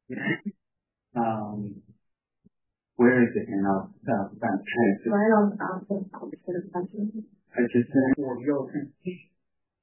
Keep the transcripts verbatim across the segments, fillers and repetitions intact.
Um, where is it in our uh, transit? Right on top of the I just said for Yellow Transportation.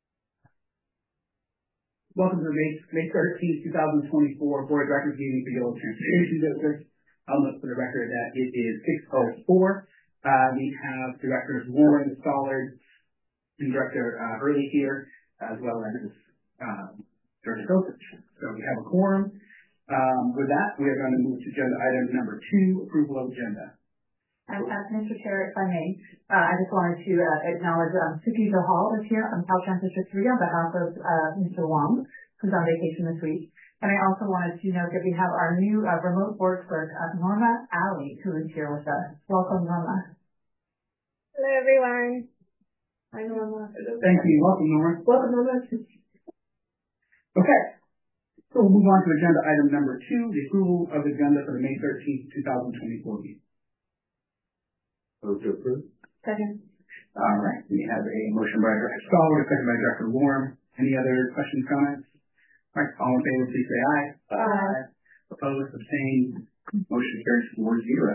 Welcome to the May, May thirteenth, twenty twenty-four Board of Directors meeting for Yellow Transportation District. I'll note for the record that it is six oh four. Uh, we have Directors Warren, Stollard, and Director uh, Early here, as well as um, Director Goldrich. So we have a quorum. Um, with that, we are going to move to agenda item number two, approval of agenda. And, uh, Mister Chair, if I may, uh, I just wanted to uh, acknowledge um, Suki Zohal is here on Caltrans District three on behalf of uh, Mister Wong, who's on vacation this week. And I also wanted to note that we have our new uh, remote board clerk, uh, Norma Alley, who is here with us. Welcome, Norma. Hello, everyone. Hi, Norma. Thank you. Welcome, Norma. Welcome, Norma. Okay. So we'll move on to agenda item number two, the approval of the agenda for the May thirteenth, twenty twenty-four meeting. Move to approve. Second. All right. We have a motion by Director Stollard, a second by Director Warren. Any other questions, comments? All right. All in favor, please say aye. Aye. Opposed, abstained. Motion carries four zero.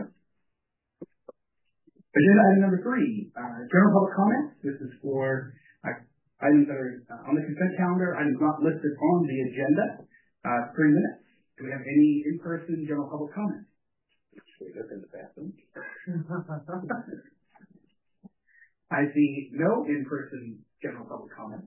Agenda item number three, uh, general public comments. This is for uh, items that are uh, on the consent calendar, items not listed on the agenda. Uh, three minutes. Do we have any in-person general public comments? Should we look in the bathroom? I see no in-person general public comments.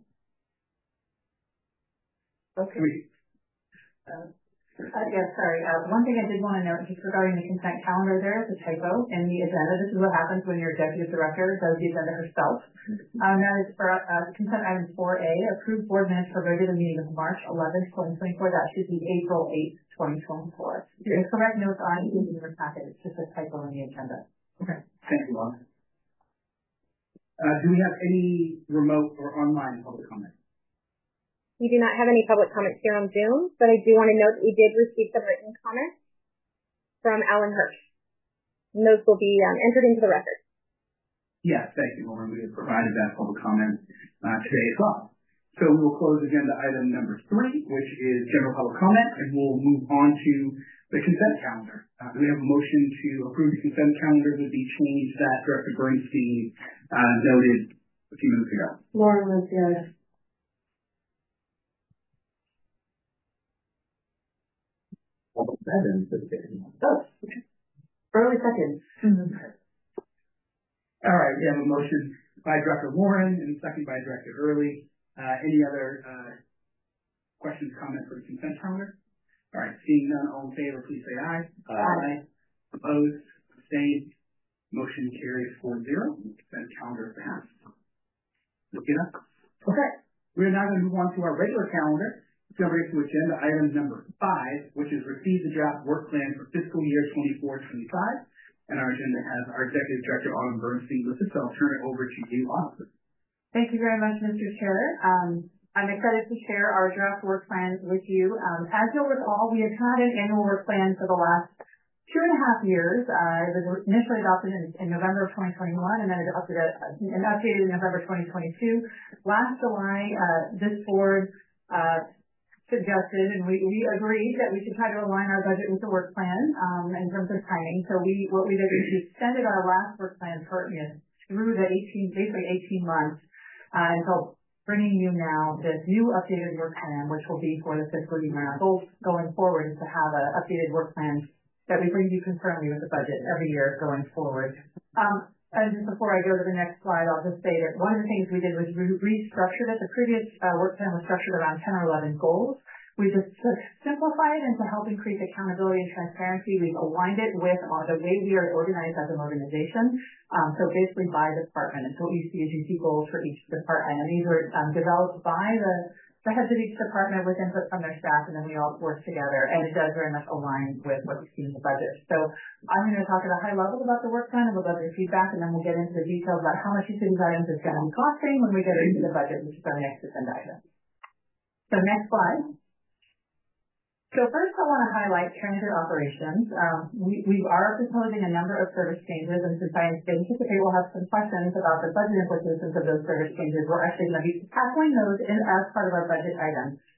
Okay. Uh, uh, yes, sorry. Uh, one thing I did want to note, just regarding the consent calendar, there is a typo in the agenda. This is what happens when your executive director does the agenda herself. Um, that is for uh, consent item four A, approved board minutes for regular meeting of March eleventh, twenty twenty-four. That should be April eighth, twenty twenty-four. The correct notes on each of your packet. It's just a typo in the agenda. Okay. Thank you, Laura. Uh, do we have any remote or online public comments? We do not have any public comments here on Zoom, but I do want to note that we did receive some written comments from Alan Hirsch. And those will be um, entered into the record. Yes, thank you, Lauren. We have provided that public comment uh, today as well. So we will close agenda item number three, which is general public comment, and we'll move on to the consent calendar. Uh, we have a motion to approve the consent calendar with the change that Director Bernstein uh, noted a few minutes ago. Lauren was yes. Seven. Oh, okay. Early seconds. Mm-hmm. All right, we have a motion by Director Warren and a second by Director Early. Uh, any other uh, questions, comments for the consent calendar? All right, seeing none, all in favor, please say aye. Aye. Aye. Opposed, abstained, motion carries four zero. Consent calendar passed. Look it up. Okay, we are now going to move on to our regular calendar. Summary to agenda item number five, which is receive the draft work plan for fiscal year twenty-four twenty-five. And our agenda has our Executive Director, Autumn Bernstein, with us. So I'll turn it over to you, Autumn. Thank you very much, Mister Chair. Um, I'm excited to share our draft work plans with you. Um, as you'll recall, we have had an annual work plan for the last two and a half years. Uh, it was initially adopted in, in November of twenty twenty-one, and then adopted uh, and updated in November twenty twenty-two. Last July, uh, this board uh, suggested, and we, we agreed that we should try to align our budget with the work plan um, in terms of timing. So we what we did is we extended our last work plan for, you know, through the eighteen, basically eighteen months uh, until bringing you now this new updated work plan, which will be for the fiscal year. Our goal going forward is to have an updated work plan that we bring you concurrently with the budget every year going forward. Um, And just before I go to the next slide, I'll just say that one of the things we did was we restructured it. The previous uh, work plan was structured around ten or eleven goals. We just simplified it and to help increase accountability and transparency. We've aligned it with uh, the way we are organized as an organization. Um, so basically by department. And so what you see is you see goals for each department. And these were um, developed by the the heads of each department with input from their staff, and then we all work together, and it does very much align with what we see in the budget. So I'm going to talk at a high level about the work plan, and we'll love your feedback, and then we'll get into the details about how much each of these items is going to be costing when we get into the budget, which is our next agenda item. So next slide. So first I want to highlight transit operations. Um, we, we are proposing a number of service changes, and since I anticipate we'll have some questions about the budget implications of those service changes, we're actually going to be tackling those in, as part of our budget item.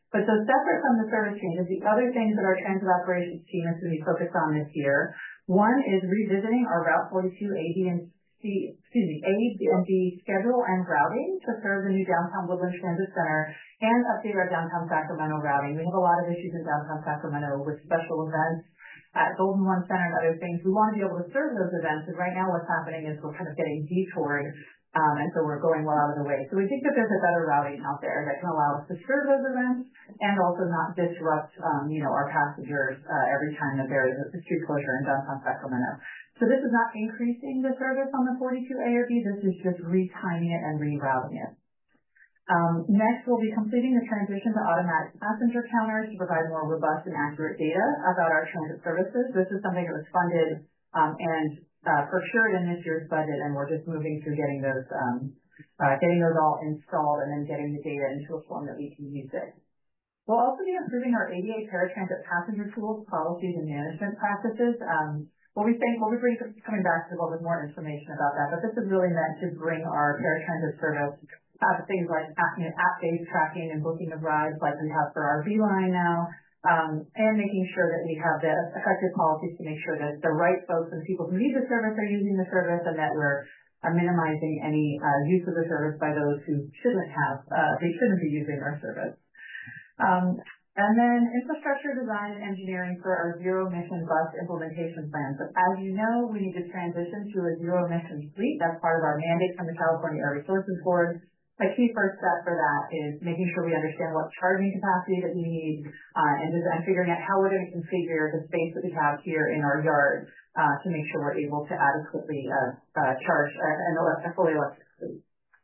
But so separate from the service changes, the other things that our transit operations team is going to be focused on this year, one is revisiting our Route forty-two A, B, and C, excuse me, A, B, and B schedule and routing to serve the new downtown Woodland Transit Center and update our downtown Sacramento routing. We have a lot of issues in downtown Sacramento with special events at Golden One Center and other things. We want to be able to serve those events, and right now what's happening is we're kind of getting detoured. Um, and so we're going well out of the way. So we think that there's a better routing out there that can allow us to serve those events and also not disrupt, um, you know, our passengers uh, every time that there is a street closure in downtown Sacramento. So this is not increasing the service on the forty-two A or B. This is just retiming it and rerouting it. Um, next, we'll be completing the transition to automatic passenger counters to provide more robust and accurate data about our transit services. This is something that was funded um, and Uh, for sure in this year's budget, and we're just moving through getting those um, uh, getting those all installed and then getting the data into a form that we can use it. We'll also be improving our A D A paratransit passenger tools, policies, and management practices. Um, we'll be saying we'll be bring, coming back to a little bit more information about that, but this is really meant to bring our paratransit service uh, things like you know, app-based tracking and booking of rides, like we have for our V-Line now. Um, and making sure that we have the effective policies to make sure that the right folks and people who need the service are using the service, and that we're uh, minimizing any uh, use of the service by those who shouldn't have, uh, they shouldn't be using our service. Um, and then infrastructure design and engineering for our zero emission bus implementation plan. So as you know, we need to transition to a zero emission fleet. That's part of our mandate from the California Air Resources Board. A key first step for that is making sure we understand what charging capacity that we need uh, and, just, and figuring out how we're going to configure the space that we have here in our yard uh, to make sure we're able to adequately uh, uh, charge a, a fully electric fleet.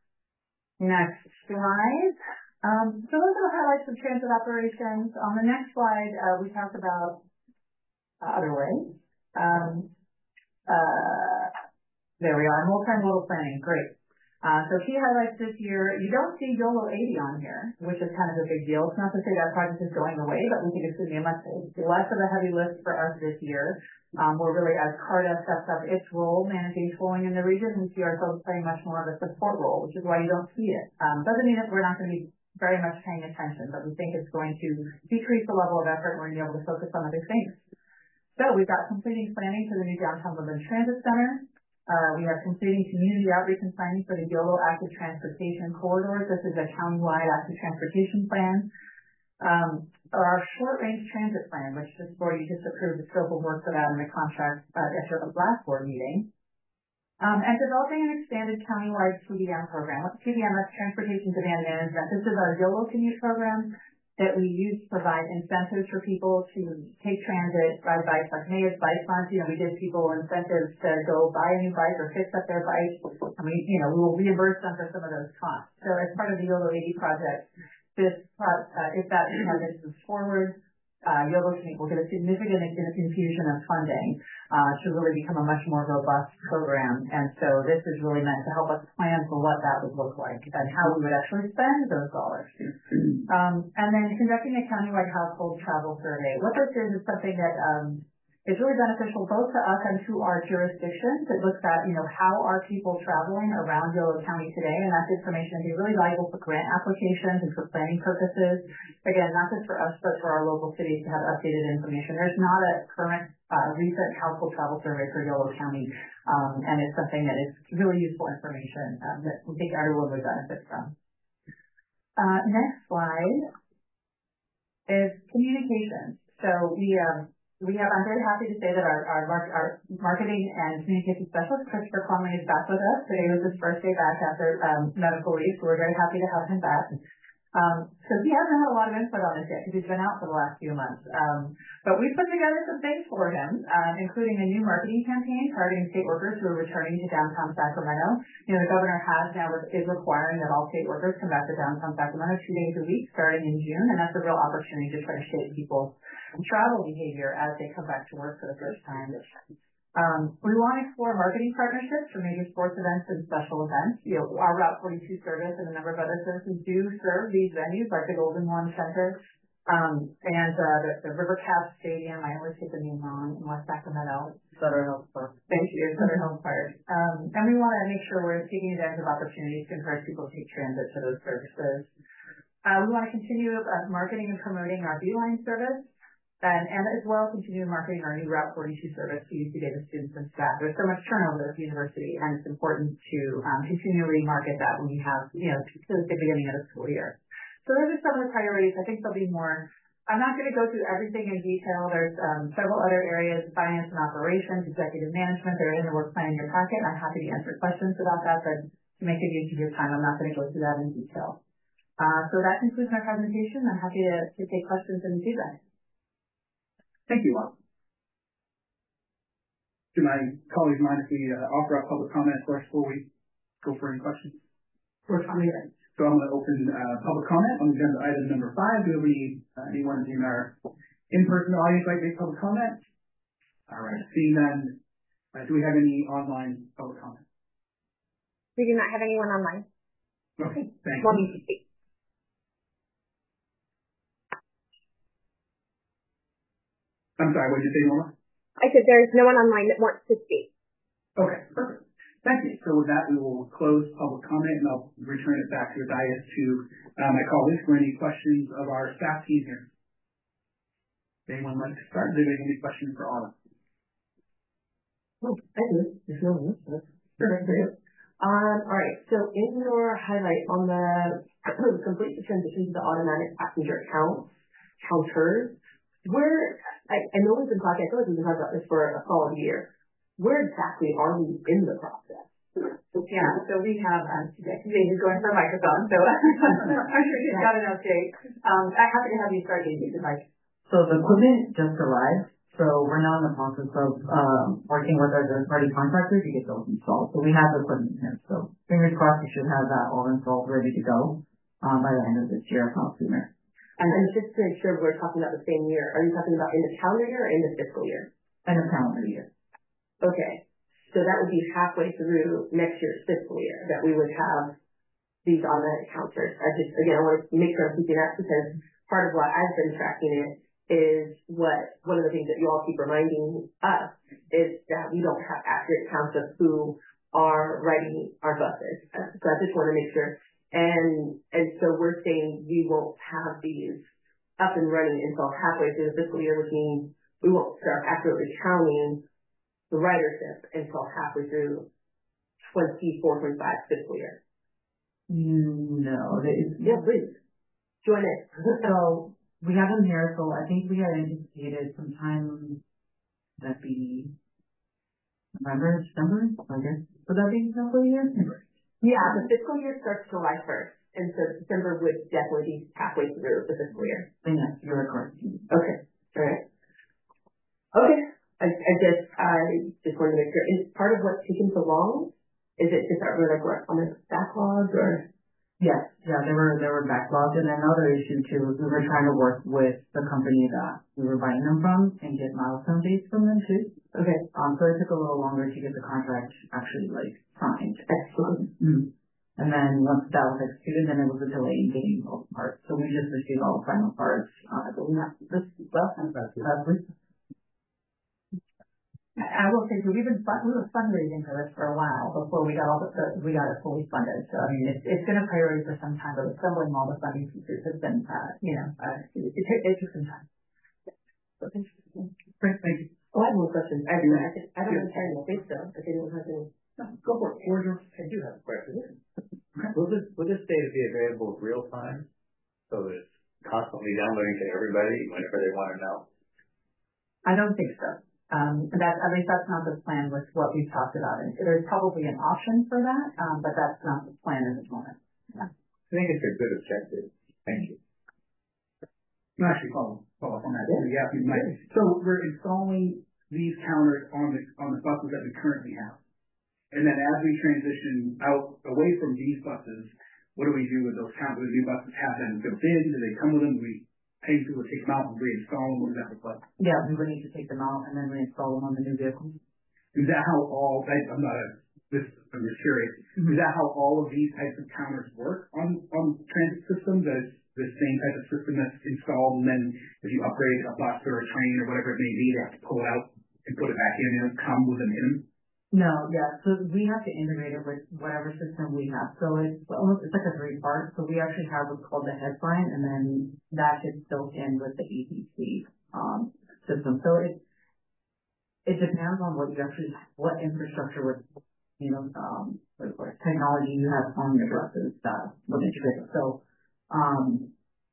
Next slide. Um, so those are the highlights of transit operations. On the next slide, uh, we talk about uh, other ways. Um, uh, there we are, multimodal planning, great. Uh, so key highlights this year, you don't see YOLO eighty on here, which is kind of a big deal. It's not to say that project is going away, but we think it's going to be a much less of a heavy lift for us this year. Um, we're really, as CARTA steps up its role managing tolling in the region, we see ourselves playing much more of a support role, which is why you don't see it. Um, doesn't mean that we're not going to be very much paying attention, but we think it's going to decrease the level of effort and we're going to be able to focus on other things. So we've got completing planning for the new downtown Woodland Transit Center. Uh, we have completing community outreach and planning for the YOLO Active Transportation Corridors. This is a countywide active transportation plan. Um, our short-range transit plan, which this board you just approved the scope of work for that in the contract uh, at your last board meeting. Um, and developing an expanded countywide T D M program. What T D M is Transportation Demand Management. This is our YOLO commute program that we use to provide incentives for people to take transit, ride bikes, like Mayor's Bike Funds. You know, we give people incentives to go buy a new bike or fix up their bike. I mean, you know, we will reimburse them for some of those costs. So as part of the YOLO eighty project, this, uh, if that, you know, this moves forward, uh, YOLO will get a significant infusion of funding uh, to really become a much more robust program. And so this is really meant to help us plan for what that would look like and how we would actually spend those dollars. Um, and then conducting a countywide household travel survey. What this is is something that um, is really beneficial both to us and to our jurisdictions. It looks at, you know, how are people traveling around YOLO County today, and that information can be really valuable for grant applications and for planning purposes. Again, not just for us, but for our local cities to have updated information. There's not a current uh, recent household travel survey for YOLO County, um, and it's something that is really useful information um, that we think everyone would benefit from. Uh, next slide is communications. So we um, We have, I'm very happy to say that our, our, our marketing and communication specialist, Christopher Conley, is back with us. Today was his first day back after um, medical leave, so we're very happy to have him back. Um, so he hasn't had a lot of input on this yet because he's been out for the last few months. Um, but we put together some things for him, uh, including a new marketing campaign targeting state workers who are returning to downtown Sacramento. You know, the governor has now is requiring that all state workers come back to downtown Sacramento two days a week starting in June, and that's a real opportunity to try to shape people's travel behavior as they come back to work for the first time. Um, we want to explore marketing partnerships for major sports events and special events. You know, our Route forty-two service and a number of other services do serve these venues, like the Golden One Center um, and uh, the, the River Cab Stadium. I always get the name wrong in West Sacramento. Sutter Hills Park. Thank you, Sutter Hills Park. Um, and we want to make sure we're taking advantage of opportunities to encourage people to take transit to those services. Uh, we want to continue uh, marketing and promoting our Beeline service, and, and as well continue marketing our new Route forty-two service to U C Davis students and staff. There's so much turnover at the university, and it's important to um, continually market that when we have, you know, to the beginning of the school year. So those are some of the priorities. I think there'll be more. I'm not going to go through everything in detail. There's um, several other areas, finance and operations, executive management. They're in the work plan in your packet. I'm happy to answer questions about that, but to make it use of your time, I'm not going to go through that in detail. Uh, so that concludes my presentation. I'm happy to, to take questions and feedback. Thank you, Rob. Do my colleagues mind if we uh, offer up public comment first before we go for any questions? We're fine. So I'm going to open uh, public comment on agenda item number five. Do we uh, anyone in our in-person audience like to make public comment? All right. Seeing none, uh, do we have any online public comment? We do not have anyone online. Okay. Thank you. Wanting to speak. I'm sorry. What did you say, Norma? I said there is no one online that wants to speak. Okay. Perfect. Thank you. So with that, we will close public comment, and I'll return it back to the dais to uh, my colleagues for any questions of our staff team here. Anyone like to start? Does anybody have any questions for Autumn? Oh, I do. There's no one. Perfect. Um, all right. So in your highlight on the complete the transition to the automatic passenger counts, counters, where I, I know we've been talking, I feel like we've been talking about this for a solid year. Where exactly are we in the process? Yeah, so we have, um, today he's going for a microphone, so I'm sure he's got an update. Um, I'm happy to have you start, Amy, if you'd like. So the equipment just arrived, so we're now in the process of um, working with our third-party contractors to get those installed. So we have the equipment here, so fingers crossed we should have that all installed, ready to go um, by the end of this year, if not sooner. And then just to make sure we're talking about the same year, are you talking about in the calendar year or in the fiscal year? End of calendar year. Okay, so that would be halfway through next year's fiscal year that we would have these automatic counters. I just, again, I want to make sure I'm keeping that because part of what I've been tracking it is what, one of the things that you all keep reminding us is that we don't have accurate counts of who are riding our buses. So I just want to make sure. And, and so we're saying we won't have these up and running until halfway through the fiscal year, which means we won't start accurately counting the ridership until halfway through twenty-four twenty-five fiscal year. No, they, Yeah, please. Join in. so we have them here, so I think we had anticipated sometime that be November, December, I guess. Would that be fiscal year? Yeah, the fiscal year starts July first, and so December would definitely be halfway through the fiscal year. Then yes, you're correct. Okay, all right. Okay. I, I guess I just wanted to make sure. Is part of what's taken so long? Is it just that we're like we're on a backlog or? Yes, yeah, they were they were backlogged, and another issue too was we were trying to work with the company that we were buying them from and get milestone dates from them too. Okay. Um, so it took a little longer to get the contract actually like signed. Excellent. Mm-hmm. And then once that was executed, then it was a delay in getting all the parts. So we just received all the final parts. Uh, I believe that this last last week. I will say, so we've been fun, we were fundraising for this for a while before we got all the, the we got it fully funded. So I mean, it's it's been a priority for some time, but assembling all the funding pieces has been, uh, you know, uh, it, it, it took some time. So interesting. Great, thank you. Oh, I have more questions. I do. I, think, I don't yeah. know. I think so. I didn't have any. No, go for it. George, I do have a question. Will this will this data be available real time, so that it's constantly downloading to everybody whenever they want to know? I don't think so. Um, that, at least that's not the plan with what we've talked about. And there's probably an option for that, um, but that's not the plan at the moment. Yeah. I think it's a good objective. Thank you. You actually follow, follow up on that. Yeah, yeah, you might. So we're installing these counters on the on the buses that we currently have. And then as we transition out away from these buses, what do we do with those counters? Do the new buses have them built in? Do they come with them? Do we pay people to take them out and reinstall them? What does that look like? Yeah, we would need to take them out and then reinstall them on the new vehicles. Is that how all, I, I'm not a, this, I'm just curious, mm-hmm. Is that how all of these types of counters work on, on transit systems? That it's the same type of system that's installed, and then if you upgrade a bus or a train or whatever it may be, they have to pull it out and put it back in and come with them in them? No, yeah. So we have to integrate it with whatever system we have. So it's almost it's like a three part. So we actually have what's called the headline, and then that gets built in with the E P C um, system. So it it depends on what you actually what infrastructure with you know um, what, what technology you have on your buses that will integrate it. So um,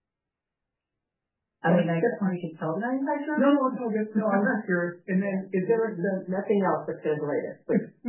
I mean, I guess when you can tell the manufacturer. No, no, no, just, no, I'm not sure. And then, is there, There's nothing else that's the latest.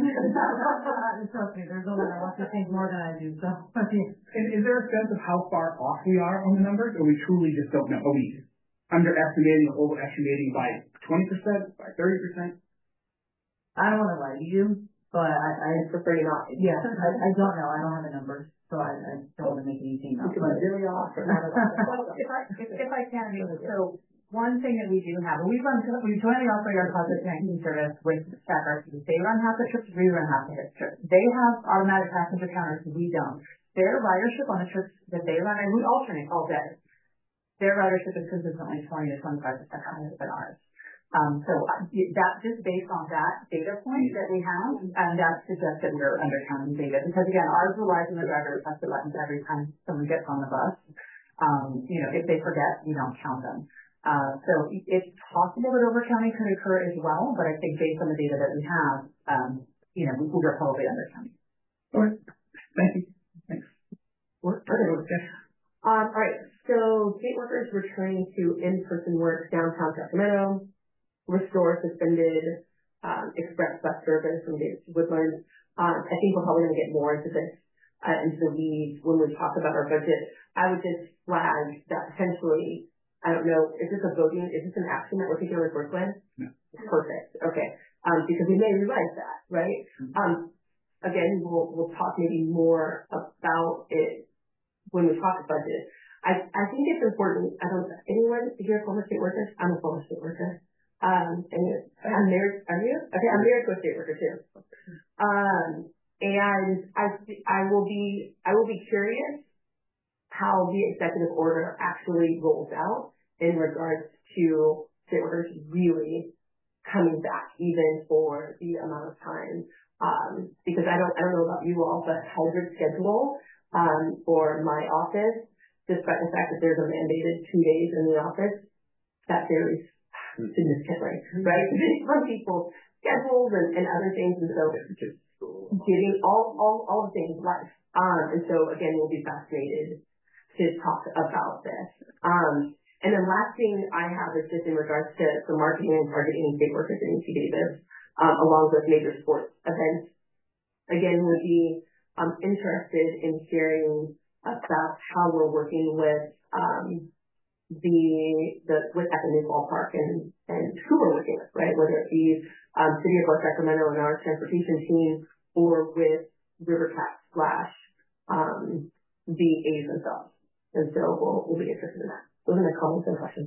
Trust me, there's a lot of lots of things more than I do, so. and is there a sense of how far off we are on the numbers, or we truly just don't know? Are we underestimating or overestimating by twenty percent, by thirty percent? I don't want to lie to you, but I, I prefer you not. Yeah, I, I don't know. I don't have the numbers, so I, I don't want to make anything up. But really off. Well, if I, if, if I can, so one thing that we do have, we run, we jointly operate our positive connecting service with Stack R C. They run half the trips, we run half the trips. They have automatic passenger counters, we don't. Their ridership on the trips that they run, and we alternate all day. Their ridership is consistently twenty to twenty-five percent higher than ours. Um, so that just based on that data point that we have, and that suggests that we're undercounting data because again, ours relies on the driver to press the buttons every time someone gets on the bus. Um, you know, if they forget, we don't count them. Uh, so it's possible that overcounting could occur as well, but I think based on the data that we have, um, you know, we're probably undercounting. All right. Thank you. Thanks. Work. Okay. Um, all right. So state workers returning to in-person work downtown Sacramento. Restore suspended um, express bus service from Davis to Woodland. Um, I think we're probably going to get more into this, uh, into the weeds when we talk about our budget. I would just flag that potentially, I don't know, is this a voting, is this an action that we're taking with Brooklyn? No. Perfect. Okay. Um, because we may revise that, right? Mm-hmm. Um, again, we'll, we'll talk maybe more about it when we talk budget. I, I think it's important. I don't, anyone here former state workers? I'm a former state worker. Um, and I'm married, are you? Okay, I'm married to a state worker too. Um, and I, I will be, I will be curious how the executive order actually rolls out in regards to state workers really coming back even for the amount of time. Um, because I don't, I don't know about you all, but hybrid schedule, um, for my office, despite the fact that there's a mandated two days in the office, that varies significantly, right? Depending on people's schedules and, and other things, and so getting all all all the things life. Um, and so again, we'll be fascinated to talk about this. Um, and then last thing I have is just in regards to the marketing and targeting state workers at U C Davis, um, along with major sports events. Again, we'll be um, interested in hearing about how we're working with um, the, the, with at the new ballpark and, and who we're working with, right? Whether it be, um, City of West Sacramento and our transportation team or with Rivercat slash, um, the A's themselves. And so we'll, we'll be interested in that. Those are my comments and questions.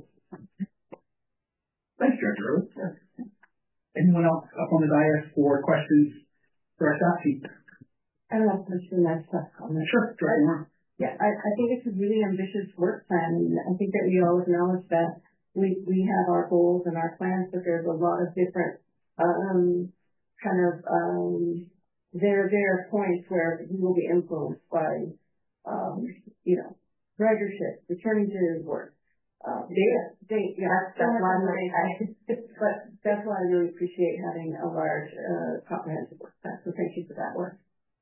Thanks, Director Rose. Anyone else up on the dais for questions for our staff team? I don't have to mention that stuff. Sure, Director. Yeah, I, I think it's a really ambitious work plan. I think that we all acknowledge that we, we have our goals and our plans, but there's a lot of different um, kind of um, there there points where we will be influenced by um, you know ridership, returning to work, uh, data, data. Yeah, that's, that's why I, but that's why I really appreciate having a large uh, comprehensive work plan. So thank you for that work.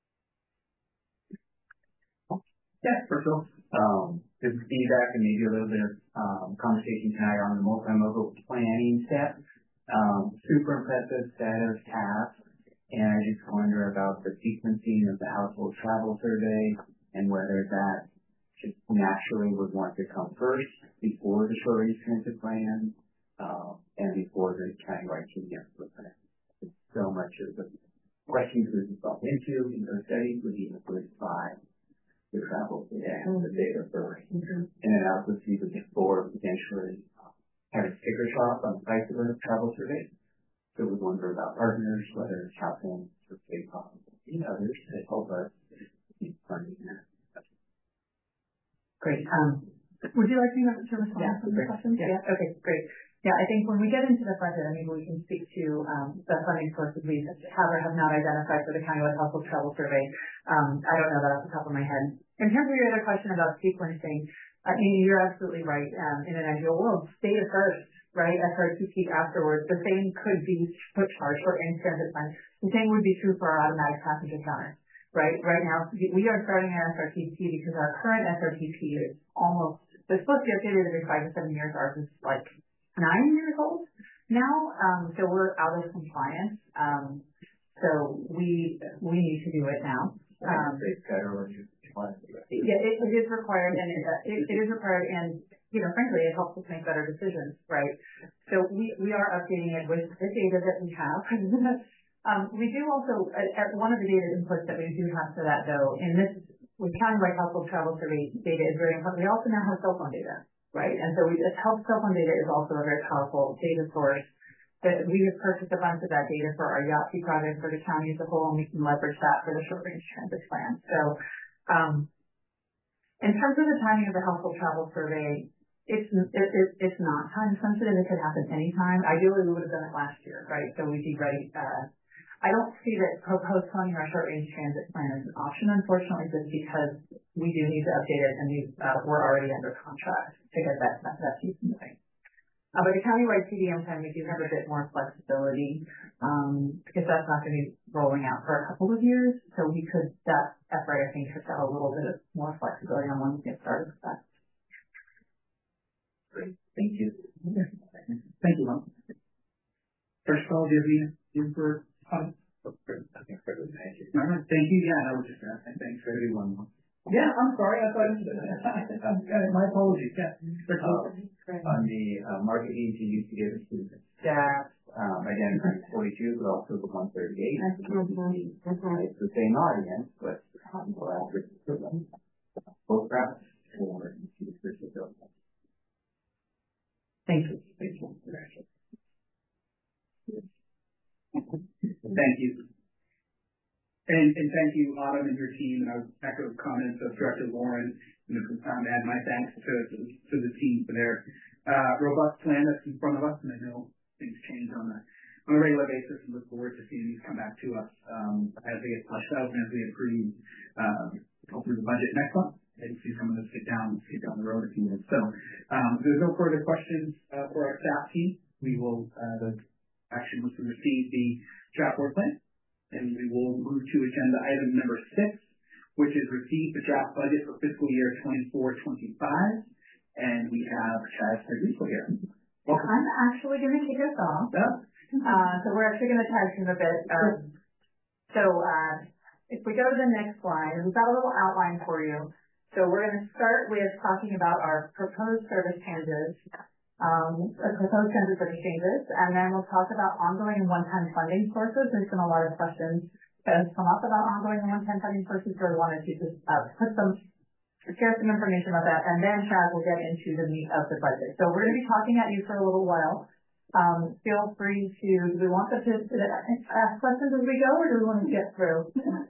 Yes, for sure. Um, good feedback and maybe a little bit of um, conversation tonight on the multimodal planning step. Um, super impressive set of tasks, and I just wonder about the sequencing of the household travel survey and whether that just naturally would want to come first before the short range transit plan uh, and before the countywide T D M plan. So much of the questions we involved into in those studies would be influenced by the travel today, mm-hmm. the data first. Mm-hmm. And then also see the before potentially uh, having sticker shock on the price of a travel survey. So we wonder about partners, whether it's Caltrans or PayPal and others that help us keep funding that. Great. Um, would you like me to respond yeah, to some questions? Yeah. yeah. Okay, great. Yeah, I think when we get into the budget, I mean, we can speak to um, the funding sources we have or have not identified for the countywide household travel survey. Um, I don't know that off the top of my head. In terms of your other question about sequencing, I mean, you're absolutely right. Um, in an ideal world, data first, right? S R T P afterwards. The same could be put charge for in transit funds. The same would be true for our automatic passenger counter, right? Right now, we are starting our S R T P because our current S R T P is almost, it's supposed to be updated every five to seven years. Ours is like nine years old now. Um, so we're out of compliance. Um, so we, we need to do it now. Um, yeah, it, it is required, and it, it, it is required, and you know, frankly, it helps us make better decisions, right? So we, we are updating it with the data that we have. um, we do also, at, at one of the data inputs that we do have for that, though, and this with countywide household travel survey data is very important. We also now have cell phone data, right? And so we, health cell phone data is also a very powerful data source. That we have purchased a bunch of that data for our Yahtzee project for the county as a whole, and we can leverage that for the short range transit plan. So, um, in terms of the timing of the household travel survey, it's it, it, it's not time sensitive. It could happen anytime. Ideally, we would have done it last year, right? So we'd be ready. Uh, I don't see that postponing our short range transit plan is an option, unfortunately, just because we do need to update it, and we uh, we're already under contract to get that that, that piece moving. Uh, but the countywide T D M plan, we do have a bit more flexibility um, because that's not going to be rolling out for a couple of years. So we could, that effort, I think, has got a little bit of more flexibility on when we get started with that. Great. Thank you. Thank you, Mom. First of all, do you have any for comments? I think for the thank you. All right. Thank you. Yeah, I was just asking. Thanks for everyone. Yeah, I'm sorry. I thought it was, my apologies. Yeah. Uh, on the uh, marketing to use to give it to the staff, um, again, forty-two, but also the one thirty-eight. It's the same audience, but um, for average equivalent. Both routes for the particular. Thank you. Thank you. Thank you. And, and thank you, Autumn, and your team. And I would echo the comments of Director Lauren. And um, add my thanks to, to, to the team for their uh, robust plan that's in front of us. And I know things change on a, on a regular basis, and look forward to seeing these come back to us um, as they get fleshed out and as we approve, um, go through the budget next month and see some of them sit down, sit down the road if you will. So um, if there's no further questions uh, for our staff team, we will, uh, the action was to receive the draft work plan, and we will move to agenda item number six, which is receive the draft budget for fiscal year twenty-four twenty-five. And we have Chaz Federico here. Welcome. I'm actually going to kick us off. Yeah. Uh, so we're actually going to tag team a bit. Um, so uh, if we go to the next slide, we've got a little outline for you. So we're going to start with talking about our proposed service changes, um, proposed transit service changes, and then we'll talk about ongoing and one-time funding sources. There's been a lot of questions that has come up about ongoing and one-time funding sources, so I wanted to just uh, put some, share some information about that, and then Chaz will get into the meat of the budget. So we're going to be talking at you for a little while. Um, feel free to, do we want them to, to ask questions as we go, or do we want to get through?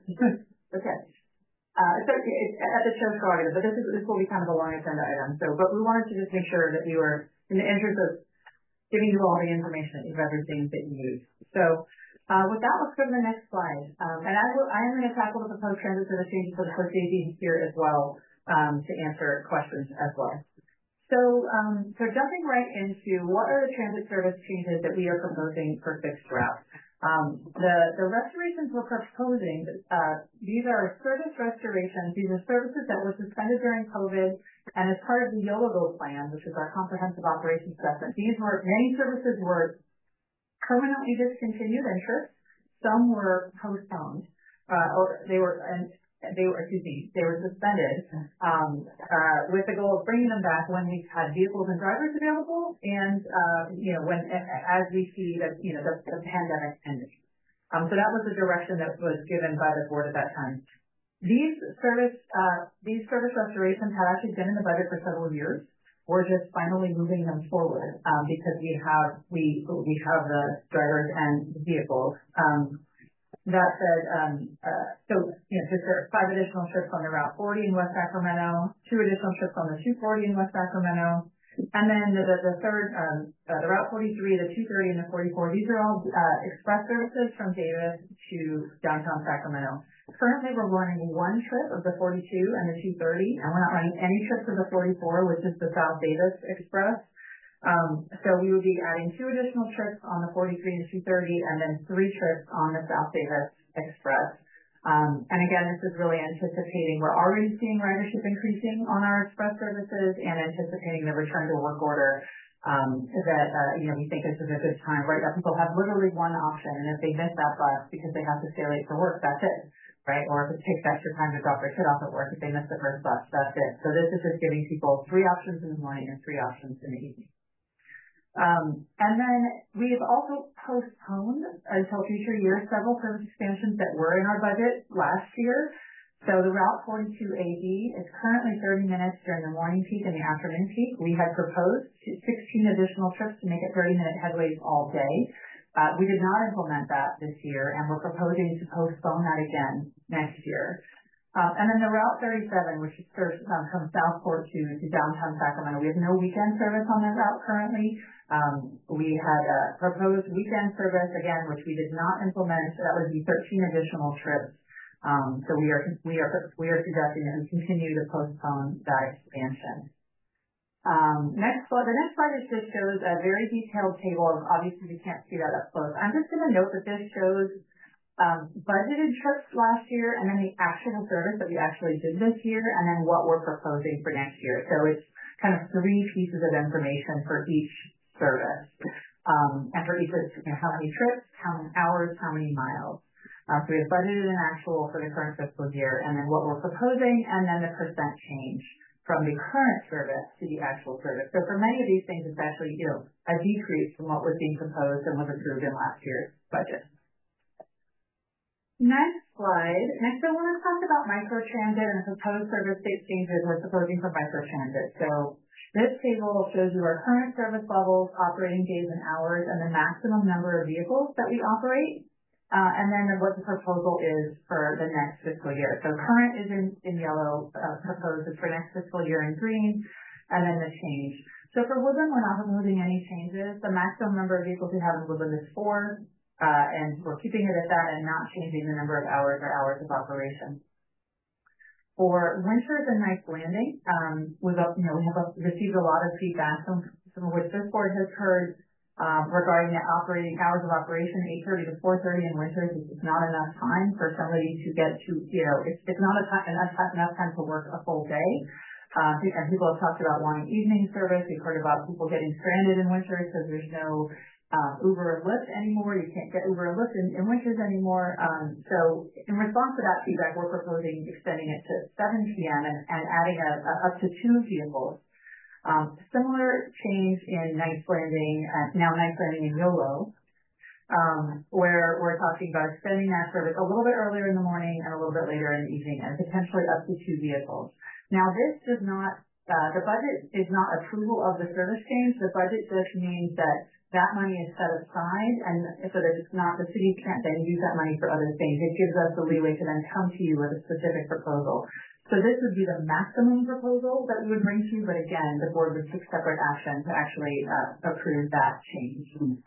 Okay. Uh, so it's at the show's prerogative, but this is, this will be kind of a long agenda item. So, but we wanted to just make sure that we were, in the interest of giving you all the information, you have everything that you need. So, Uh, with that, let's go to the next slide. Um, and I, will, I am going to tackle the proposed transit service changes for the first J D here as well um, to answer questions as well. So, um, so jumping right into what are the transit service changes that we are proposing for fixed route? Um, the, the restorations we're proposing, uh, these are service restorations. These are services that were suspended during COVID, and as part of the YOLO plan, which is our comprehensive operations assessment, these were, many services were permanently discontinued and trips. Some were postponed, uh, or they were, and they were, excuse me, they were suspended, um, uh, with the goal of bringing them back when we've had vehicles and drivers available, and uh, you know, when as we see that you know the, the pandemic ending. Um, so that was the direction that was given by the board at that time. These service, uh, these service restorations had actually been in the budget for several years. We're just finally moving them forward um, because we have we we have the drivers and vehicles. Um, that said, um, uh, so you know, just there are five additional trips on the Route forty in West Sacramento, two additional trips on the two forty in West Sacramento, And then the, the, the third, um, uh, the Route forty-three, the two thirty, and the forty-four, these are all uh, express services from Davis to downtown Sacramento. Currently, we're running one trip of the forty-two and the two thirty, and we're not running any trips of the forty-four, which is the South Davis Express. Um, so we would be adding two additional trips on the forty-three and two thirty, and then three trips on the South Davis Express. Um, and again, this is really anticipating, we're already seeing ridership increasing on our express services and anticipating the return to work order, um, that, uh, you know, we think this is a good time. Right now, people have literally one option, and if they miss that bus because they have to stay late for work, that's it, right? Or if it takes extra time to drop their kid off at work, if they miss the first bus, that's it. So this is just giving people three options in the morning and three options in the evening. Um, and then we've also postponed until future years several service expansions that were in our budget last year. So the Route forty-two A D is currently thirty minutes during the morning peak and the afternoon peak. We had proposed sixteen additional trips to make it thirty minute headways all day. Uh, we did not implement that this year, and we're proposing to postpone that again next year. Uh, and then the Route thirty-seven, which is serves um, from Southport to, to downtown Sacramento. We have no weekend service on that route currently. Um, we had a proposed weekend service again, which we did not implement. That would be thirteen additional trips. Um, so we are we are we are suggesting that we continue to postpone that expansion. Um, next slide. The next slide is just shows a very detailed table of, obviously we can't see that up close. I'm just going to note that this shows um, budgeted trips last year and then the actual service that we actually did this year and then what we're proposing for next year. So it's kind of three pieces of information for each service. Um, and for each of, you know, how many trips, how many hours, how many miles. Uh, so we have budgeted and actual for the current fiscal year, and then what we're proposing, and then the percent change from the current service to the actual service. So for many of these things, it's actually, you know, a decrease from what was being proposed and was approved in last year's budget. Next slide. Next, I want to talk about microtransit and the proposed service changes we're proposing for microtransit. So this table shows you our current service levels, operating days and hours, and the maximum number of vehicles that we operate. Uh, and then what the proposal is for the next fiscal year. So current is in, in yellow, uh, proposed is for next fiscal year in green, and then the change. So for Woodland, we're not proposing any changes. The maximum number of vehicles we have in Woodland is four, uh, and we're keeping it at that and not changing the number of hours or hours of operation. For Winters and Knights Landing, um, we've, you know, we have received a lot of feedback, some, some of which this board has heard, Um, regarding the operating hours of operation, eight thirty to four thirty in winters is not enough time for somebody to get to, you know, it's, it's not a time, enough, enough time to work a full day. Um, and people have talked about wanting evening service. We've heard about people getting stranded in winters because there's no um, Uber or Lyft anymore. You can't get Uber or Lyft in, in winters anymore. Um, so in response to that feedback, we're proposing extending it to seven p m and, and adding a, a, up to two vehicles. Um, similar change in Knights Landing, uh, now Knights Landing in YOLO, um, where we're talking about extending that service a little bit earlier in the morning and a little bit later in the evening, and potentially up to two vehicles. Now, this does not, uh, the budget is not approval of the service change. The budget just means that that money is set aside, and so that it's not, the city can't then use that money for other things. It gives us the leeway to then come to you with a specific proposal. So this would be the maximum proposal that we would bring to you, but again, the board would take separate action to actually uh, approve that change.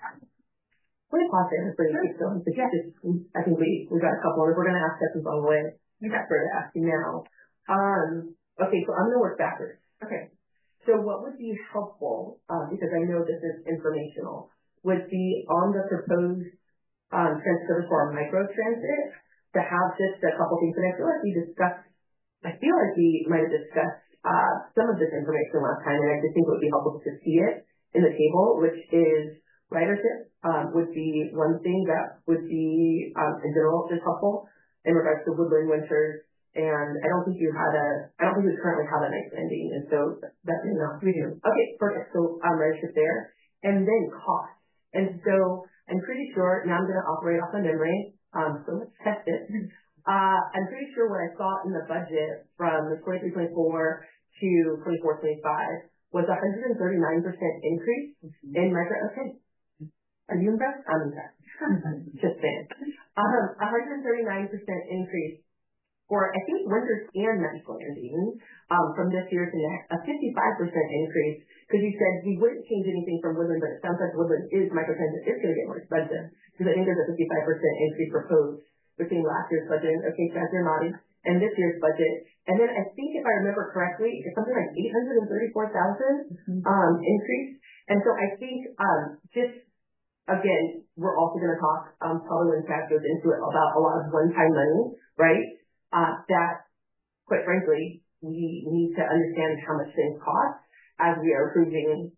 Let me pause there for you. Sure. Yeah. Just, I think we, we got a couple of, we're going to ask questions on the way. We got further asking now. Um, okay, so I'm going to work backwards. Okay. So what would be helpful, uh, because I know this is informational, would be on the proposed um, transit for our micro transit to have just a couple things. And I feel like we discussed I feel like we might have discussed uh, some of this information last time, and I just think it would be helpful to see it in the table, which is ridership um, would be one thing that would be, um, in general, just helpful in regards to Woodland Winters. And I don't think you had a, I don't think we currently have a Knights Landing, and so that's enough. We do. Okay, perfect. So um, ridership there, and then cost. And so I'm pretty sure now I'm going to operate off of memory. Um, so let's test it. Uh, I'm pretty sure what I saw in the budget from the twenty-three twenty-four to twenty-four twenty-five was a one hundred thirty-nine percent increase mm-hmm. in micro. Okay. Are you impressed? I'm impressed. Just saying. Um, one hundred thirty-nine percent increase for, I think, winters and night plans even, um, from this year to next, a fifty-five percent increase, because you said we wouldn't change anything from Woodland, but it sounds like Woodland is microtransit is going to get more expensive, because I think there's a fifty-five percent increase proposed between last year's budget, okay, so you're nodding, and this year's budget. And then I think if I remember correctly, it's something like eight hundred thirty-four thousand mm-hmm. um, increase. And so I think um, just, again, we're also going to talk, um, probably when Pat goes into it, about a lot of one-time money, right? Uh, that, quite frankly, we need to understand how much things cost as we are approving.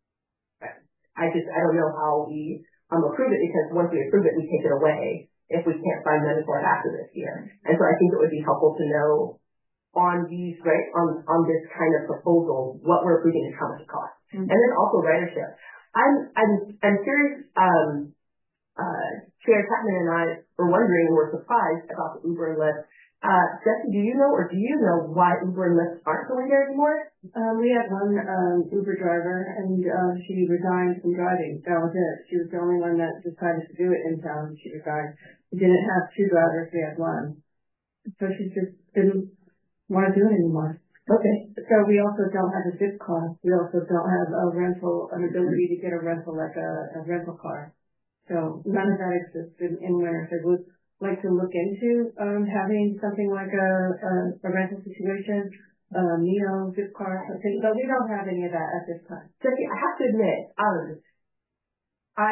I just, I don't know how we um, approve it, because once we approve it, we take it away if we can't find money for it after this year. And so I think it would be helpful to know on these, right, on, on this kind of proposal, what we're approving and how much it costs. Mm-hmm. And then also ridership. I'm, I'm, I'm curious, um, uh, Chair Chapman and I were wondering, we're surprised about the Uber and Lyft. Uh, Jesse, do you know, or do you know why Uber and Lyft aren't going there anymore? Um, we had one um, Uber driver, and uh, she resigned from driving. That was it. She was the only one that decided to do it in town. She resigned. We didn't have two drivers. We had one. So she just didn't want to do it anymore. Okay. So we also don't have a zip car. We also don't have a rental, an ability to get a rental like a, a rental car. So none of that exists in, in winter. So we'd like to look into um, having something like a, a, a rental situation, um, you know, zip car, something, but we don't have any of that at this time. Jesse, I have to admit, um, I,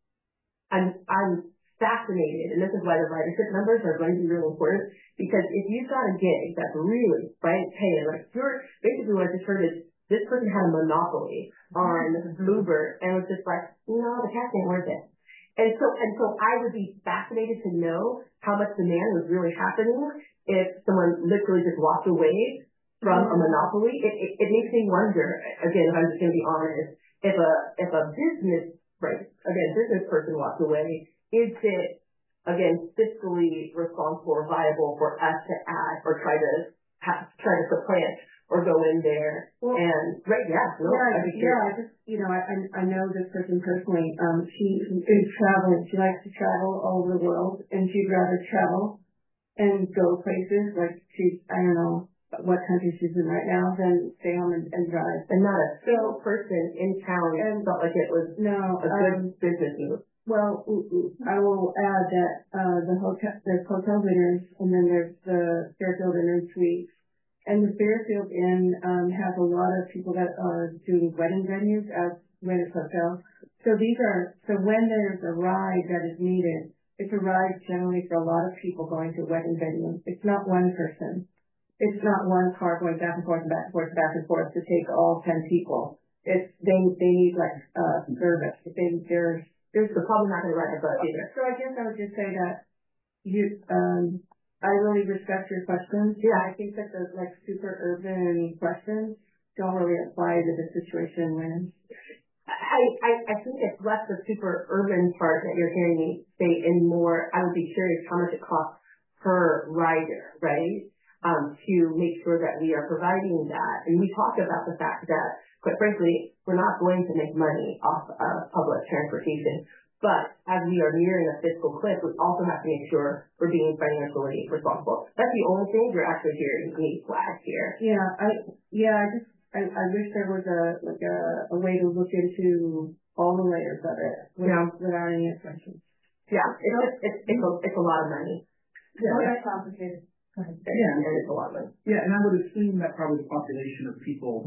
I'm, I'm fascinated, and this is why the ridership numbers are going to be really important, because if you've got a gig that's really, right, paying, like you're, basically what I just heard is, this person had a monopoly on Uber, and was just like, no, the cash ain't worth it. And so, and so I would be fascinated to know how much demand was really happening if someone literally just walked away from a monopoly. It, it, it makes me wonder, again, if I'm just going to be honest, if a, if a business, right, again, business person walked away, is it, again, fiscally responsible or viable for us to add or try to have, try to supplant or go in there well, and, right, yeah, no, yeah, yeah, I just, you know, I, I know this person personally, um, she is traveling, she likes to travel all over the world, and she'd rather travel and go places, like she, I don't know what country she's in right now, than stay home and, and drive. And not a single person in town and felt like it was no, a good um, business move. Well, I will add that, uh, the hotel, there's hotel dinners, and then there's the Fairfield Inn and Suites. And the Fairfield Inn um, has a lot of people that are doing wedding venues as when it's hotel. So these are, so when there's a ride that is needed, it's a ride generally for a lot of people going to a wedding venue. It's not one person. It's not one car going back and forth and back and forth and back and forth to take all ten people. It's, they, they need like, uh, service. They, there's, there's the probably not going to ride a bus either. So I guess I would just say that you, um, I really respect your questions. Yeah, I think that the like super urban questions don't really apply to the situation when I, I, I think it's less the super urban part that you're hearing me say and more, I would be curious how much it costs per rider, right? Um, to make sure that we are providing that. And we talk about the fact that, quite frankly, we're not going to make money off of public transportation. But as we are nearing a fiscal cliff, we also have to make sure we're being financially responsible. That's the only thing you're actually hearing me flag here. Yeah, I yeah, I just I, I wish there was a like a, a way to look into all the layers of it without yeah. without any assumptions. Yeah, it's just, it's it's a, it's a lot of money. Yeah, oh, that's complicated. Yeah, and it's a lot of money. Yeah, and I would assume that probably the population of people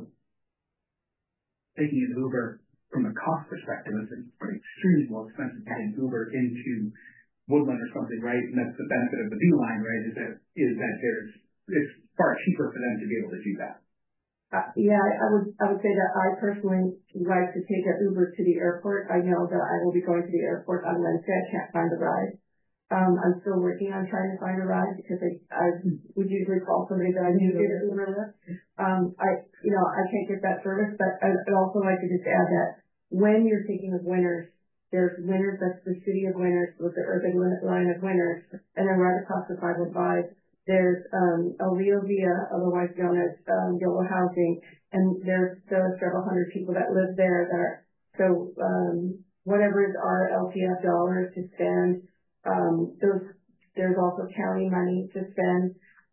taking an Uber from a cost perspective, it's extremely more expensive to get an Uber into Woodland or something, right? And that's the benefit of the Beeline, right? Is that is that there's it's far cheaper for them to be able to do that. Uh, yeah, I, I would I would say that I personally like to take an Uber to the airport. I know that I will be going to the airport on Wednesday. I can't find a ride. Um, I'm still working on trying to find a ride because I, I would usually call somebody that I knew did Uber with. Um, I, you know, I can't get that service, but I, I'd also like to just add that when you're thinking of winners, there's winners, that's the city of winners with the urban line of winners, and then right across the five oh five, there's um, El Rio Villa, otherwise known as um, Yolo Housing, and there's still several hundred people that live there that are, so um, whatever is our L T F dollars to spend, um, those, there's also county money to spend.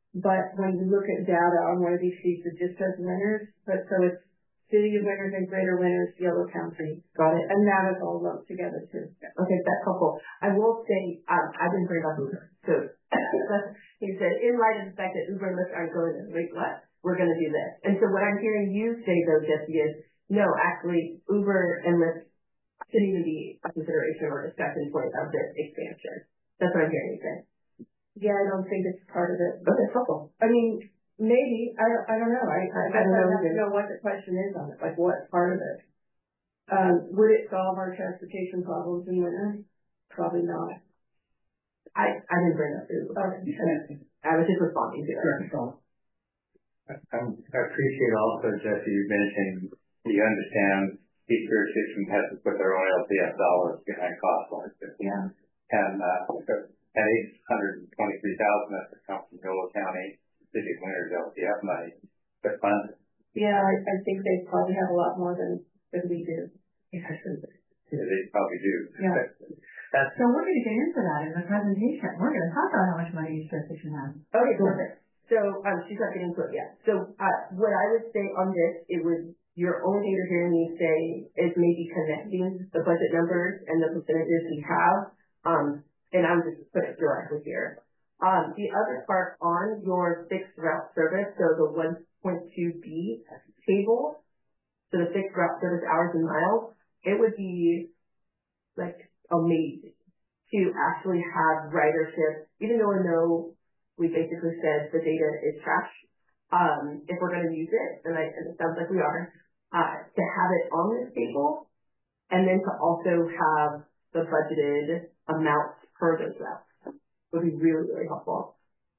but when you look at data on one of these sheets, it just says winners, but so it's City of Winners and Greater Winners, Yellow County. Got it. And that is all lumped together too. Okay, that's helpful. I will say, um, I didn't bring up Uber. So he said, in light of the fact that Uber and Lyft aren't going to wait, what? We're going to do this. And so what I'm hearing you say though, Jesse, is no, actually Uber and Lyft shouldn't even be a consideration or discussion point of this expansion. That's what I'm hearing you say. Yeah, I don't think it's part of it. Okay, helpful. I mean, maybe. I don't, I don't know. I, I, I don't know, have to know what the question is on it, like what part of it. Um, would it solve our transportation problems in winter? Probably not. I, I didn't bring that through. Okay. I was just responding to it. I, I appreciate also, Jesse, you mentioned you understand each jurisdiction has to put their own L T F dollars behind costs like this. Yeah. And uh, at eight hundred twenty-three thousand dollars, that's come from Yolo County, City of Winners L T F money, but funds. Yeah, I, I think they probably have a lot more than, than we do. Yeah, yeah, they probably do. Yeah. That's, so we're going to get into that in the presentation. We're going to talk about how much money each jurisdiction has. Okay, perfect. So um, she's not getting into it yet. So uh, what I would say on this, it was your only thing you're hearing me say is maybe connecting the budget numbers and the percentages we have. Um, and I'm just put it directly here. Um, the other part on your fixed route service, so the one point two B table, so the fixed route service hours and miles, it would be like amazing to actually have ridership, even though I know we basically said the data is trash. Um, if we're going to use it, and, I, and it sounds like we are, uh, to have it on this table, and then to also have the budgeted amounts per those routes would be really, really helpful.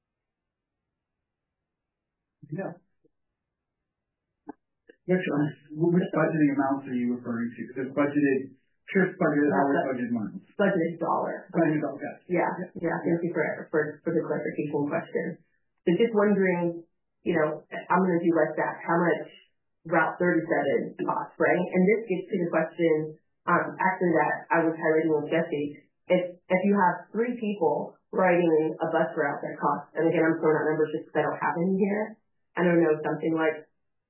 Yeah. Which one? Which budgeting amounts are you referring to? Because budgeted, pure budgeted hours, budgeted months. Budgeted dollar. Budgeted dollar, yes. Yeah, yeah. Thank you for, for, for the clarification question. So just wondering, you know, I'm going to do like that. How much Route thirty-seven costs, right? And this gets to the question, um, actually that I was highlighting with Jesse. If, if you have three people riding a bus route that costs, and again, I'm throwing out numbers just because I don't have any here. I don't know, something like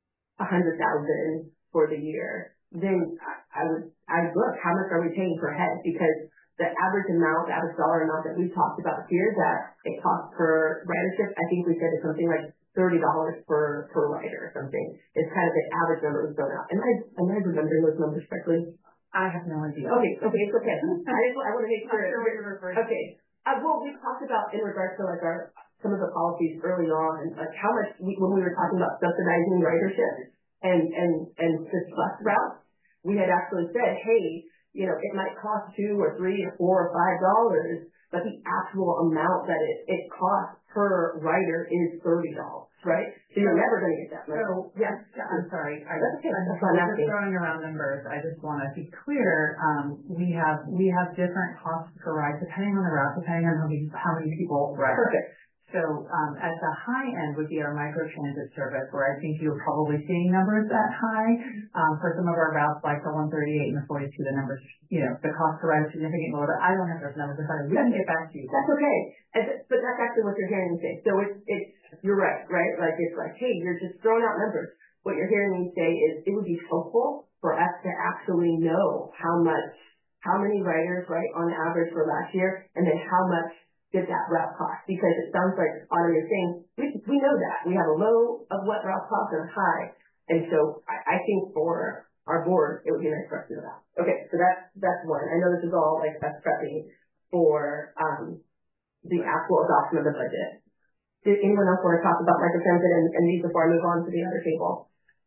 a hundred thousand for the year, then I, I would, I would look, how much are we paying per head? Because the average amount, the average dollar amount that we've talked about here that it costs per ridership, I think we said it's something like thirty dollars per, per rider or something. It's kind of the average number we've thrown out. Am I, am I remembering those numbers correctly? I have no idea. Okay, okay, it's okay. I just, I want to make sure. I'm sure what you're referring to. Okay. Uh, well, we talked about in regards to like our, some of the policies early on, like how much, we, when we were talking about subsidizing ridership and, and, and this bus route, we had actually said, hey, you know, it might cost two or three or four or five dollars, but the actual amount that it, it costs per rider is thirty dollars, right? So you're never going to get that much. So, yes, I'm sorry. I, That's okay. I'm That's just asking. throwing around numbers. I just want to be clear. Um, we have we have different costs per ride depending on the route, depending on how many how many people ride. Perfect. So um, at the high end would be our microtransit service, where I think you're probably seeing numbers that high. Um, for some of our routes, like the one thirty-eight and the forty-two, the numbers, you know, the cost per ride is significantly lower. But I don't have those numbers in front of me. We can get back to you. That's okay. And th- but that's actually what you're hearing me say. So it's, it's, you're right, right? Like it's like, hey, you're just throwing out numbers. What you're hearing me say is it would be helpful for us to actually know how much, how many riders, right, on average for last year, and then how much did that route cost? Because it sounds like Autumn is saying, we, we know that. We have a low of what route costs and a high. And so I, I think for our board, it would be nice for us to know that. Okay, so that's, that's one. I know this is all like us prepping for um, the actual adoption of the budget. Did anyone else want to talk about microtransit and, and these before I move on to the other table?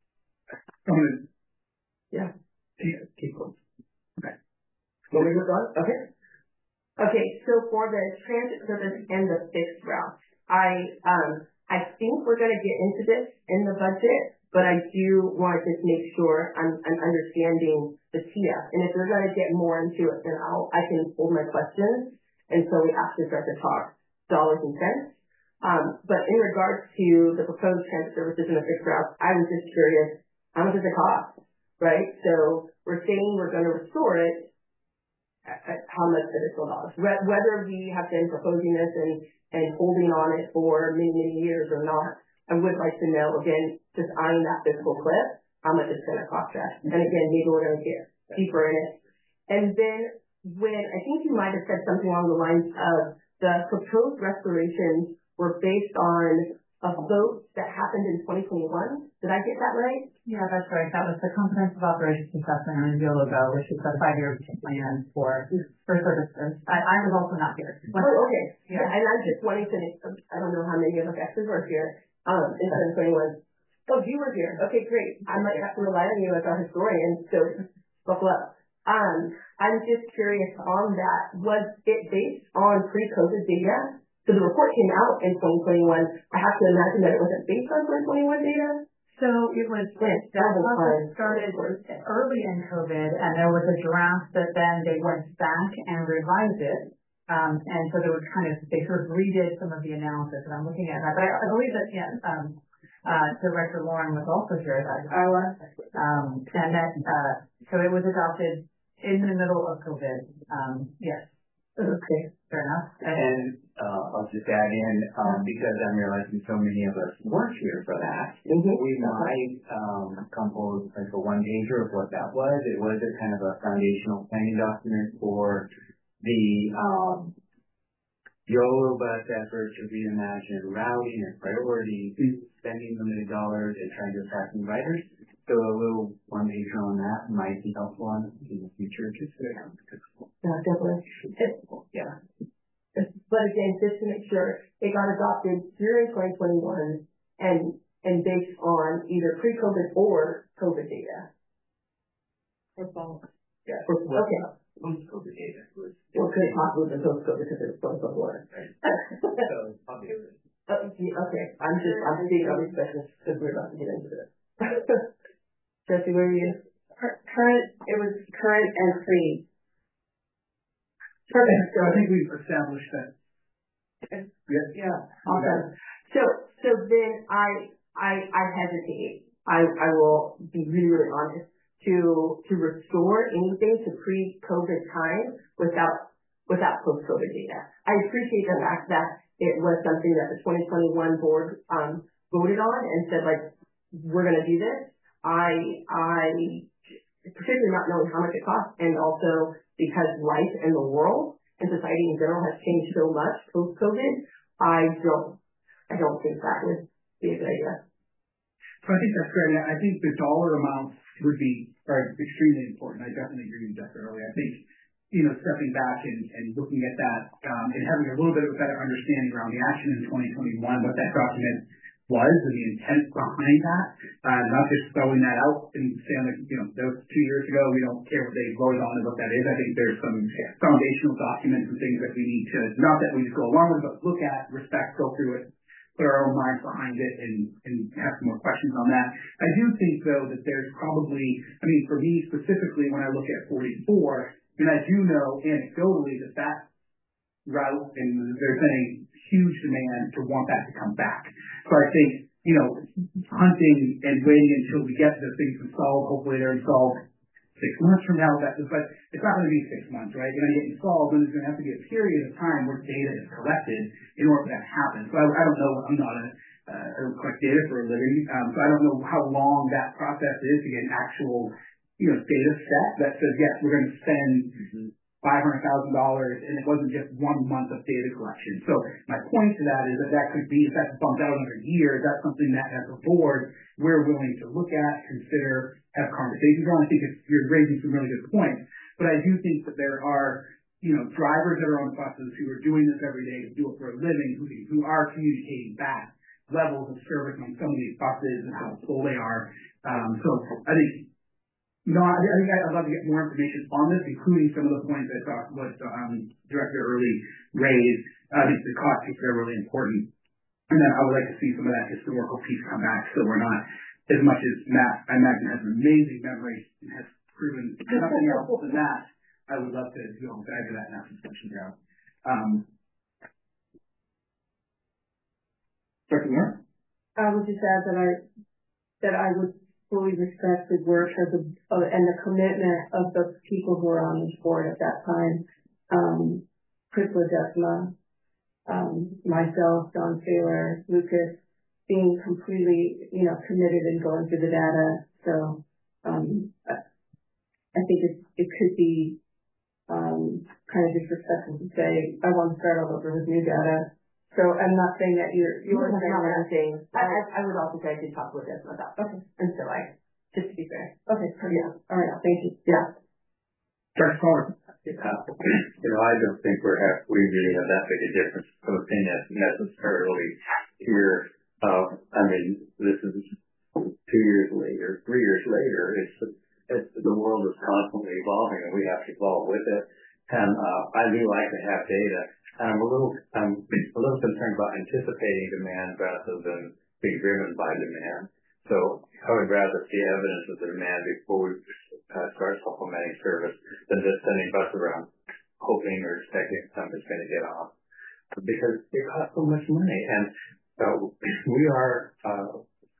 Um, Yeah. keep, keep going. Okay. Want me to move on? Okay. Okay, so for the transit service and the fixed routes, I um I think we're going to get into this in the budget, but I do want to just make sure I'm, I'm understanding the T F. And if we're going to get more into it, then I'll I can hold my questions until we actually start to talk dollars and cents. Um, but in regards to the proposed transit services and the fixed routes, I was just curious, how much does it cost, right? So we're saying we're going to restore it. how much additional dollars. Whether we have been proposing this and, and holding on it for many, many years or not, I would like to know, again, just eyeing that fiscal cliff, how much it's going to cost us. And again, maybe we're going to get deeper in it. And then when, I think you might have said something along the lines of the proposed restorations were based on a vote that happened in twenty twenty-one. Did I get that right? Yeah, that's right. That was the Comprehensive Operations Assessment on a year ago, which is a five-year plan for, for services. I, I was also not here. Oh, okay. Yeah. And I'm just wanting to, I don't know how many of us actually were here um, in twenty twenty-one. Oh, you were here. Okay, great. I might have to rely on you as our historian, so buckle up. Um, I'm just curious on that. Was it based on pre-COVID data? So the report came out in twenty twenty-one. I have to imagine that it wasn't based on twenty twenty-one data. So it was, that process started early in COVID, and there was a draft that then they went back and revised it. Um, and so there was kind of, they sort of redid some of the analysis, and I'm looking at that. But I, I believe that, yeah, um, uh, Director Lauren was also here at that. I was. Um, and that, uh, so it was adopted in the middle of COVID. Um, yes. Okay, fair enough. And uh, I'll just add in, um, because I'm realizing so many of us weren't here for that, mm-hmm. we might um, compose like a one pager of what that was. It was a kind of a foundational planning document for the um, your robust effort to reimagine routing and priorities, spending limited dollars and trying to attract new writers. So a little one pager on that might be helpful in the future. Just so yeah, definitely. Yeah. But again, just to make sure it got adopted during twenty twenty-one and and based on either pre-COVID or COVID data. Or both. Yeah. For, okay. Post-COVID data. Well, could it possibly be post-COVID because it was both of one. Right. So obviously. Oh, okay. I'm just I'm being all these questions because we're about to get into this. Jesse, where are you? Current, it was current and pre. Perfect. So I think we've established that. Yeah. Yeah. Awesome. So, so then I, I, I hesitate. I, I will be really, really honest to, to restore anything to pre-COVID time without, without post-COVID data. I appreciate the fact that it was something that the twenty twenty-one board, um, voted on and said, like, we're going to do this. I, I, particularly not knowing how much it costs, and also because life and the world and society in general has changed so much post-COVID, I don't, I don't think that would be a good idea. So I think that's great. I think the dollar amounts would be are extremely important. I definitely agree with Jeff earlier. I think, you know, stepping back and, and looking at that um, and having a little bit of a better understanding around the action in twenty twenty-one, what that document was and the intent behind that, uh, not just throwing that out and saying that, you know, that was two years ago, we don't care what they voted on and what that is. I think there's some foundational documents and things that we need to, not that we just go along with, but look at, respect, go through it, put our own minds behind it, and, and have some more questions on that. I do think, though, that there's probably, I mean, for me specifically, when I look at forty-four, and I do know anecdotally that that route, and there's been a huge demand to want that to come back. So I think, you know, hunting and waiting until we get the things installed, hopefully they're installed six months from now, that, but it's not going to be six months, right? You're going to get installed, and there's going to have to be a period of time where data is collected in order for that to happen. So I, I don't know, I'm not a, uh, I don't collect data for a living, um, so I don't know how long that process is to get an actual, you know, data set that says, yes, we're going to spend mm-hmm. five hundred thousand dollars, and it wasn't just one month of data collection. So my point to that is that that could be, if that's bumped out another year, that's something that as a board, we're willing to look at, consider, have conversations on. I think it's, you're raising some really good points. But I do think that there are, you know, drivers that are on buses who are doing this every day, who do it for a living, who, who are communicating back levels of service on some of these buses and how full they are. Um, so I think, No, I, I think I'd love to get more information on this, including some of the points that uh, what um, Director Early raised. I think the cost piece are really important. And then I would like to see some of that historical piece come back, so we're not, as much as Matt, I imagine, has an amazing memory and has proven nothing else than that. I would love to go dive to that and have some discussion there. Um, Director Moore? I would just add that I, that I would fully respect the work of the, uh, and the commitment of the people who were on this board at that time. Um, Chris Ledesma, um, myself, Don Taylor, Lucas, being completely, you know, committed and going through the data. So, um, I think it, it could be, um, kind of disrespectful to say, I want to start all over with new data. So I'm not saying that you're, you were saying what I'm saying. I, I, I would also say I did talk with Desmond about that. Okay. And so I, just to be fair. Okay. Yeah. All right. Thank you. Yeah. Director Fuller. Uh, you know, I don't think we're have, we really have that big a difference of opinion necessarily here. Uh, I mean, this is two years later, three years later. It's, it's the world is constantly evolving, and we have to evolve with it. And uh, I do like to have data. And I'm a little, I'm a little concerned about anticipating demand rather than being driven by demand. So I would rather see evidence of the demand before we uh, start supplementing service than just sending bus around hoping or expecting something's going to get off. Because it costs so much money. And uh, we are uh,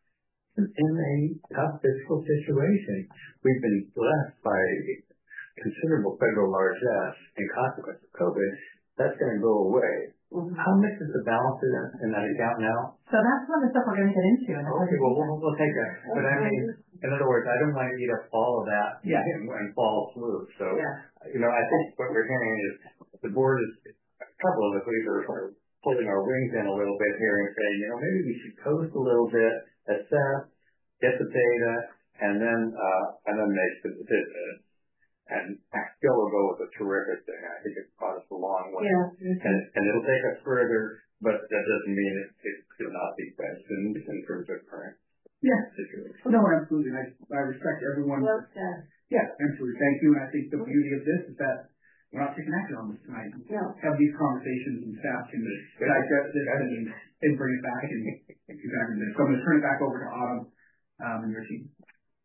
in a tough fiscal situation. We've been blessed by considerable federal largesse in consequence of COVID. That's going to go away. Mm-hmm. How much is the balance in, in that account now? So that's one of the stuff we're going to get into. In okay, well, we'll, we'll take that. But I mean, in other words, I don't want to eat up all of that yeah. and, and fall through. So, yeah. you know, I think what we're hearing is the board is, a couple of us leaders are pulling our wings in a little bit here and saying, you know, maybe we should coast a little bit, assess, get the data, and then, uh, and then make the decision. And still will go with a terrific thing. I think it brought us a long way. Yeah. And, and it'll take us further, but that doesn't mean it, it could not be questioned in terms of current yeah. situation. No, absolutely. I, I respect everyone. Well said. Yeah, absolutely. Thank you. And I think the beauty of this is that we're not taking action on this tonight. Yeah. Have these conversations and staff can digest it and, and bring it back and get back into this. So I'm going to turn it back over to Autumn um, and your team.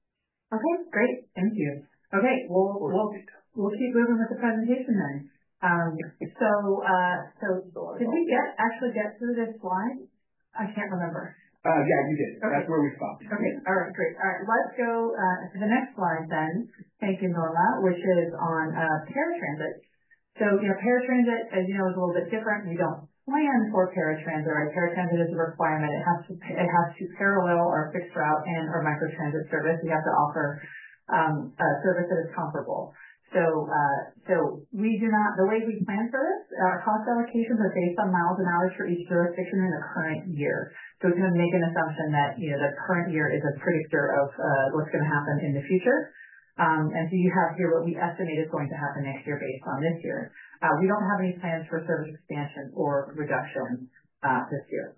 Okay, great. Thank you. Okay, we'll, we'll, we'll keep moving with the presentation then. Um, so, uh, so did we get, actually get through this slide? I can't remember. Uh, yeah, you did. Okay. That's where we stopped. Okay, all right, great. All right, let's go, uh, to the next slide then. Thank you, Norma, which is on, uh, paratransit. So, you know, paratransit, as you know, is a little bit different. We don't plan for paratransit, right? Paratransit is a requirement. It has to, it has to parallel our fixed route and our microtransit service. We have to offer Um, a service that is comparable. So, uh, so we do not, the way we plan for this, our cost allocations are based on miles and hours for each jurisdiction in the current year. So we can make an assumption that, you know, the current year is a predictor of, uh, what's going to happen in the future. Um, and so you have here what we estimate is going to happen next year based on this year. Uh, we don't have any plans for service expansion or reduction, uh, this year.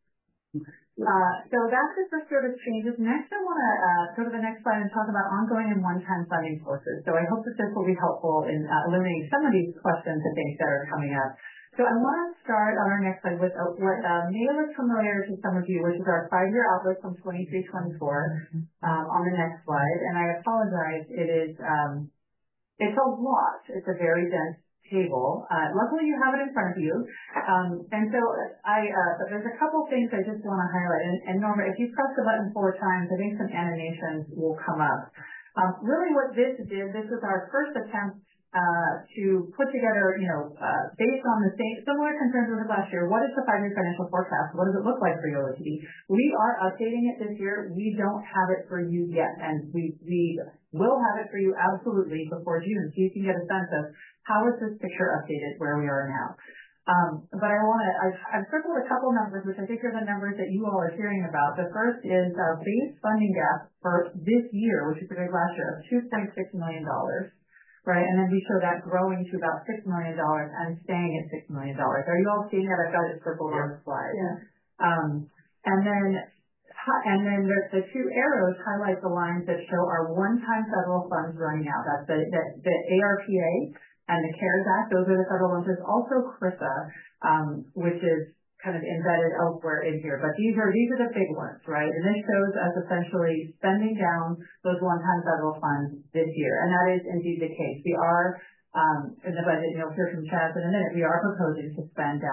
Uh, so that's it for service changes. Next, I want to uh, go to the next slide and talk about ongoing and one-time funding sources. So I hope that this will be helpful in uh, eliminating some of these questions and things that are coming up. So I want to start on our next slide with uh, what uh, may look familiar to some of you, which is our five-year outlook from twenty-three twenty-four um, on the next slide. And I apologize, it is um, it's a lot. It's a very dense table. Uh, luckily, you have it in front of you. Um, and so I, uh, but there's a couple things I just want to highlight. And, and Norma, if you press the button four times, I think some animations will come up. Um, really what this did, this was our first attempt uh, to put together, you know, uh, based on the same, similar concerns as last year, what is the five-year financial forecast? What does it look like for your O T D? We are updating it this year. We don't have it for you yet. And we, we will have it for you absolutely before June, so you can get a sense of how is this picture updated where we are now. Um, but I want to, I've, I've circled a couple numbers, which I think are the numbers that you all are hearing about. The first is our base funding gap for this year, which is the big last year, of two point six million dollars, right? And then we show that growing to about six million dollars and staying at six million dollars. Are you all seeing that? I've got it circled yeah. on the slide. Yeah. Um, and then And then the, the two arrows highlight the lines that show our one-time federal funds running out. That's the, the, the A R P A and the CARES Act. Those are the federal ones. There's also C R I S A, um, which is kind of embedded elsewhere in here. But these are these are the big ones, right? And this shows us essentially spending down those one-time federal funds this year. And that is indeed the case. We are, um, in the budget, you'll hear from Chaz in a minute, we are proposing to spend down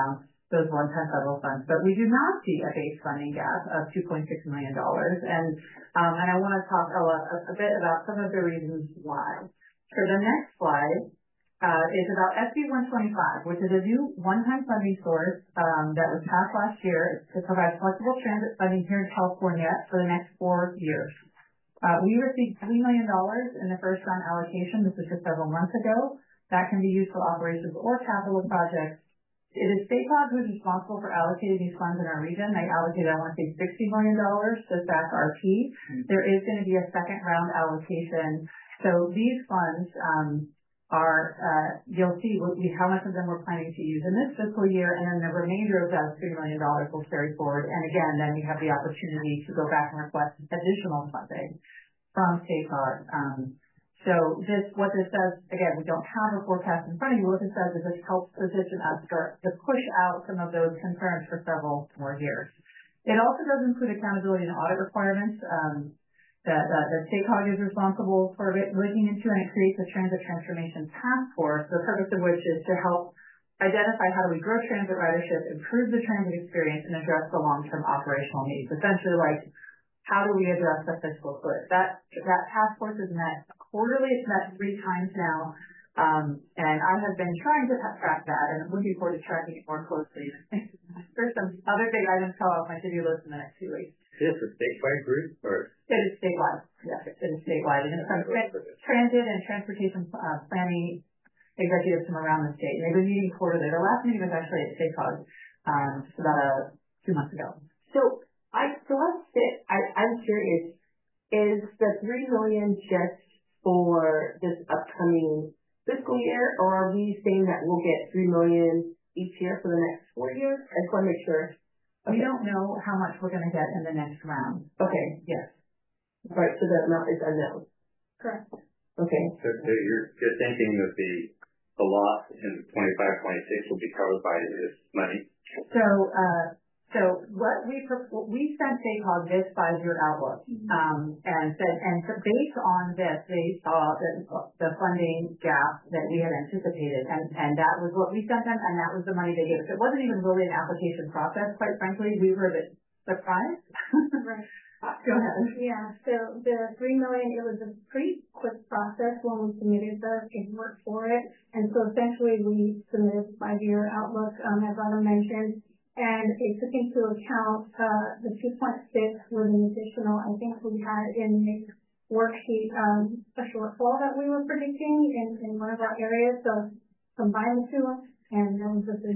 those one-time federal funds. But we do not see a base funding gap of two point six million dollars. And, um, and I want to talk a, a, a bit about some of the reasons why. So the next slide uh, is about S B one twenty-five, which is a new one-time funding source um, that was passed last year to provide flexible transit funding here in California for the next four years. Uh, we received three million dollars in the first round allocation. This was just several months ago. That can be used for operations or capital projects. It is SACOG who's responsible for allocating these funds in our region. They allocated, I want to say, sixty million dollars to S A C R T. Mm-hmm. There is going to be a second round allocation. So these funds um, are, uh, you'll see what we, how much of them we're planning to use in this fiscal year, and then the remainder of that three million dollars will carry forward. And again, then we have the opportunity to go back and request additional funding from SACOG. Um, So this, what this does, again, we don't have a forecast in front of you. What this does is this helps position us for, to push out some of those concerns for several more years. It also does include accountability and audit requirements um, that, uh, that SACOG is responsible for looking into, and it creates a transit transformation task force, the purpose of which is to help identify how do we grow transit ridership, improve the transit experience, and address the long-term operational needs. Essentially, like, how do we address the fiscal cliff? That that task force is met quarterly. It's met three times now, um, and I have been trying to track that, and I'm looking forward to tracking it more closely. There's some other big items coming off my to-do list in the next few weeks. Is this a statewide group, or? It is statewide. Yes, it is statewide, and it's from transit and transportation uh, planning executives from around the state. And they've been meeting quarterly. Their last meeting was actually at SACOG um, just about uh, two months ago. So. I so let's sit. I, I'm curious. Is the three million just for this upcoming fiscal year, or are we saying that we'll get three million each year for the next four years? I just want to make sure. Okay. We don't know how much we're going to get in the next round. Okay. Yes. Right. So the amount is unknown. Correct. Okay. So, so you're you're thinking that the the loss in twenty-five, twenty-six will be covered by this money? So. uh So what we we sent SACOG this five-year outlook, um, and said, and so based on this, they saw the, the funding gap that we had anticipated, and, and that was what we sent them, and that was the money they gave us. It wasn't even really an application process, quite frankly. We were a bit surprised. Right. Go ahead. Yeah. So the three million, it was a pretty quick process when we submitted the paperwork for it, and so essentially we submitted the five-year outlook, um, as Autumn mentioned. And it took into account uh, the two point six with an additional, I think we had in the worksheet um, a shortfall that we were predicting in, in one of our areas. So combine the two, and that was a big.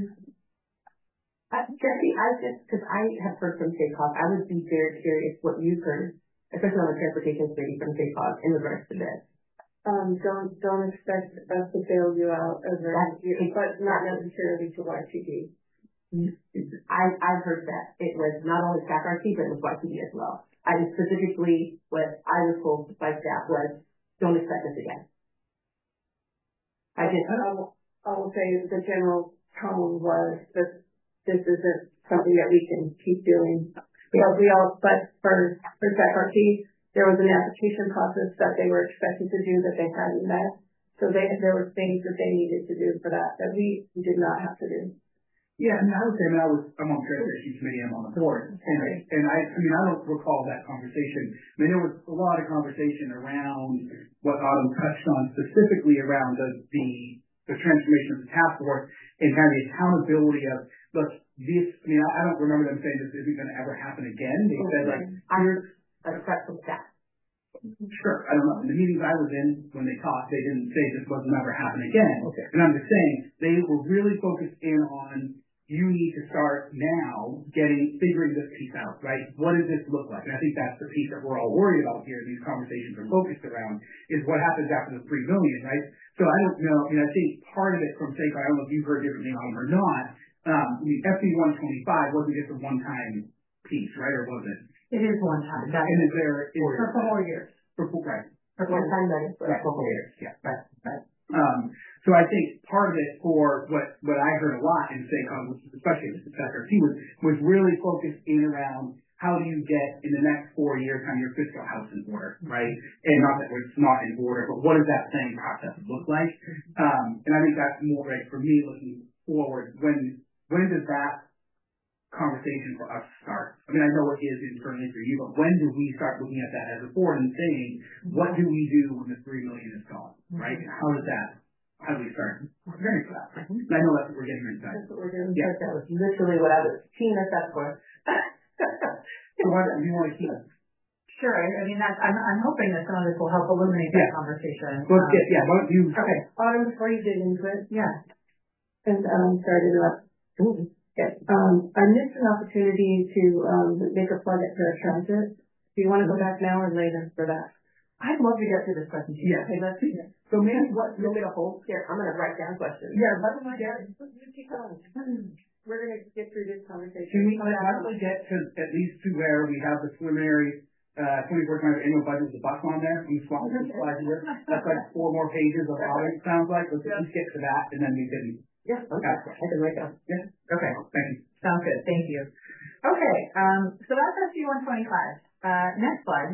Uh, Jesse, I just, because I have heard from SACOG, I would be very curious what you've heard, especially on the transportation committee from SACOG in regards to this. Um, don't don't expect us to bail you out of it, but not necessarily to Y T D. I, I've heard that it was not only S A C R T, but it was Y T D as well. I just specifically, what I was told by staff was, don't expect this again. I just, I will, I will say the general tone was that this isn't something that we can keep doing. But we all, but for, for S A C R T, there was an application process that they were expected to do that they hadn't met. So they, there were things that they needed to do for that, that we did not have to do. Yeah, and I would say, I mean, I was, I'm on the transportation committee, I'm on the board, and, and I, I mean, I don't recall that conversation. I mean, there was a lot of conversation around what Autumn touched on, specifically around the, the, the transformation of the task force and kind of the accountability of, look, this, I mean, I, I don't remember them saying this isn't going to ever happen again. They said, like, here's a threat from staff. Sure, I don't know. In the meetings I was in, when they talked, they didn't say this will never happen again. Okay. And I'm just saying, they were really focused in on, you need to start now getting, figuring this piece out, right? What does this look like? And I think that's the piece that we're all worried about here, these conversations are focused around, is what happens after the three million, right? So I don't know, I mean, I think part of it from SACOG, I don't know if you've heard differently on them or not, um, I mean, S B one twenty-five wasn't just a one-time piece, right? Or was it? It is one time. That and is there, is for four years. For four, right. For one time, that is for right. four years. Yeah, right, right. Um, so I think part of it for what, what I heard a lot in SACOG, especially with the S A C R T, was, was really focused in around how do you get in the next four years kind of your fiscal house in order, right? And not that it's not in order, but what does that planning process look like? Um, and I think that's more right for me looking forward. When when does that conversation for us to start? I mean, I know it is internally for you, but when do we start looking at that as a board and saying, what do we do when the three million is gone, right? How does that, how do we start preparing for that? And I know that's what we're getting inside. That's what we're doing. Yeah. That was literally what I was teeing us up for. So what do you want to keep? Sure. I mean, that's, I'm, I'm hoping that some of this will help illuminate that Yeah. conversation. Let's Um, get, yeah, why don't you? Okay, Autumn, before you get into it, Yeah. And, um, sorry to interrupt. Yes, um, I missed an opportunity to, um, make a plug at Paratransit. Do you want to go back now or later for that? I'd love to get through this presentation. Yeah. Okay, let's do this. So maybe what, you want me to hold? Here, I'm gonna write down questions. yeah, let me get, You keep going. We're gonna get through this conversation. can we, why don't we get to, at least to where we have the preliminary, uh, twenty-four twenty annual budget with the buck on there, we slide, we slide here. That's like four more pages of audit, sounds like, let's at least get to that, and then we can. Yeah, okay, I can write down. Yeah. Okay. Thank you. Sounds good. Thank you. Okay. Um, so that's S B one twenty-five. Uh, next slide.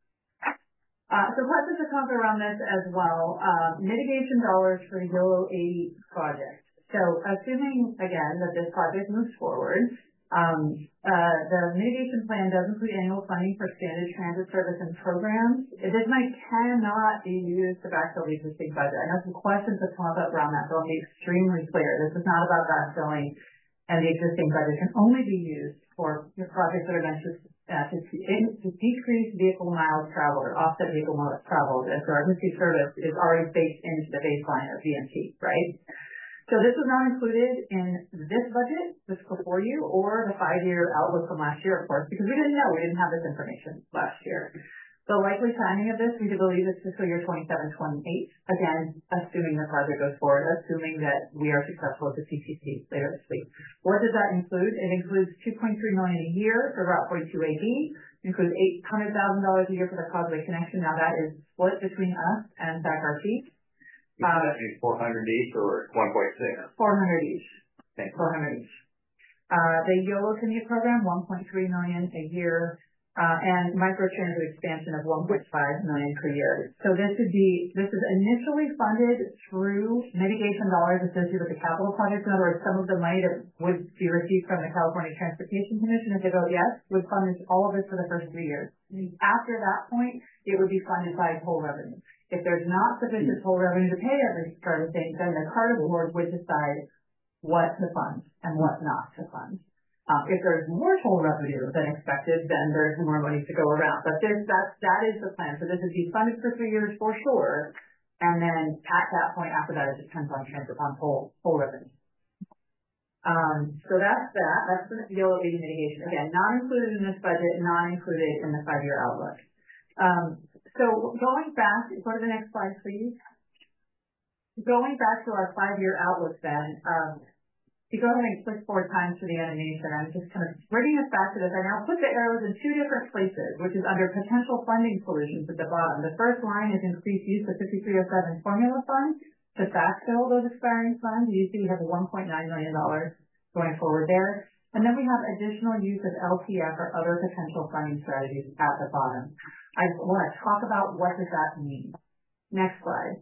Uh, so questions that come around this as well. Uh, mitigation dollars for the YOLO eighty project. So assuming, again, that this project moves forward, um, uh, the mitigation plan does include annual funding for standard transit service and programs. This money cannot be used to backfill the existing budget. I know some questions have come up around that, so I'll be extremely clear. This is not about backfilling, and the existing budget can only be used for your projects that are meant to, uh, to, to decrease vehicle miles traveled or offset vehicle miles traveled, and so our emergency service is already baked into the baseline of V M T, right? So this was not included in this budget, that's before you, or the five-year outlook from last year, of course, because we didn't know, we didn't have this information last year. The likely timing of this, we do believe, is fiscal year twenty-seven twenty-eight, again, assuming the project goes forward, assuming that we are successful with the C C C later this week. What does that include? It includes two point three million dollars a year for Route forty-two A B, it includes eight hundred thousand dollars a year for the Causeway Connection. Now that is split between us and Back R T. Is that four hundred each or one point six? four hundred each. Thank you. four hundred each. Uh, the YOLO commute program, one point three million dollars a year, uh, and microtransit expansion of one point five million dollars per year. So this would be, this is initially funded through mitigation dollars associated with the capital projects. In other words, some of the money that would be received from the California Transportation Commission, if they vote yes, would fund this, all of this for the first three years. After that point, it would be funded by toll revenue. If there's not sufficient toll revenue to pay every sort of thing, then the CARTA board would decide what to fund and what not to fund. Um, if there's more toll revenue than expected, then there's more money to go around. But there's, that, that is the plan. So this would be funded for three years for sure. And then at that point, after that, it depends on transit on toll, toll revenue. Um, so that's that. That's the YOLO eighty mitigation. Again, not included in this budget, not included in the five-year outlook. Um, So going back, go to the next slide, please. Going back to our five-year outlook then, um, if you go ahead and click four times to the animation, I'm just kind of bringing us back to this. I now put the arrows in two different places, which is under potential funding solutions at the bottom. The first line is increased use of fifty-three oh seven formula funds to backfill those expiring funds. You see we have a one point nine million dollars going forward there. And then we have additional use of L T F or other potential funding strategies at the bottom. I want to talk about what does that mean. Next slide.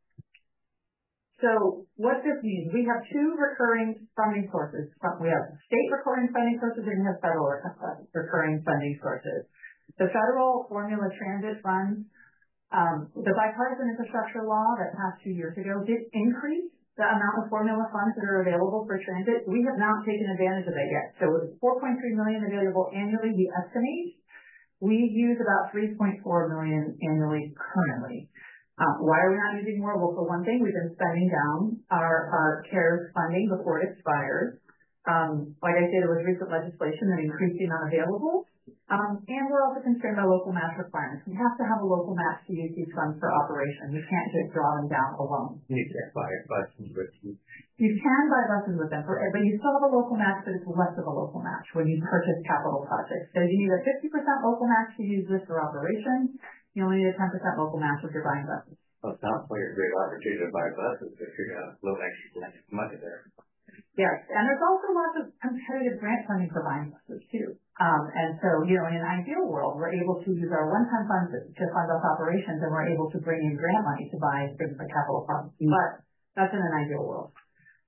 So what this means, we have two recurring funding sources. We have state recurring funding sources and we have federal recurring funding sources. The federal formula transit funds, um, the bipartisan infrastructure law that passed two years ago did increase the amount of formula funds that are available for transit. We have not taken advantage of that yet. So it's four point three million dollars available annually, we estimate. We use about three point four million dollars annually currently. Uh, why are we not using more? Well, for one thing, we've been spending down our, our CARES funding before it expires. Um, like I said, there was recent legislation that increased the amount available. Um, and we're also concerned by local match requirements. We have to have a local match to use these funds for operation. We can't just draw them down alone. You can't buy buses with you. You can buy buses with them, for, but you still have a local match, but it's less of a local match when you purchase capital projects. So you need a fifty percent local match to use this for operation. You only need a ten percent local match if you're buying buses. Well, it sounds like a great opportunity to buy buses if you got a little extra money there. Yes, and there's also lots of competitive grant funding for buying buses too. Um, and so, you know, in an ideal world, we're able to use our one-time funds to fund those operations, and we're able to bring in grant money to buy things like capital projects. But that's in an ideal world.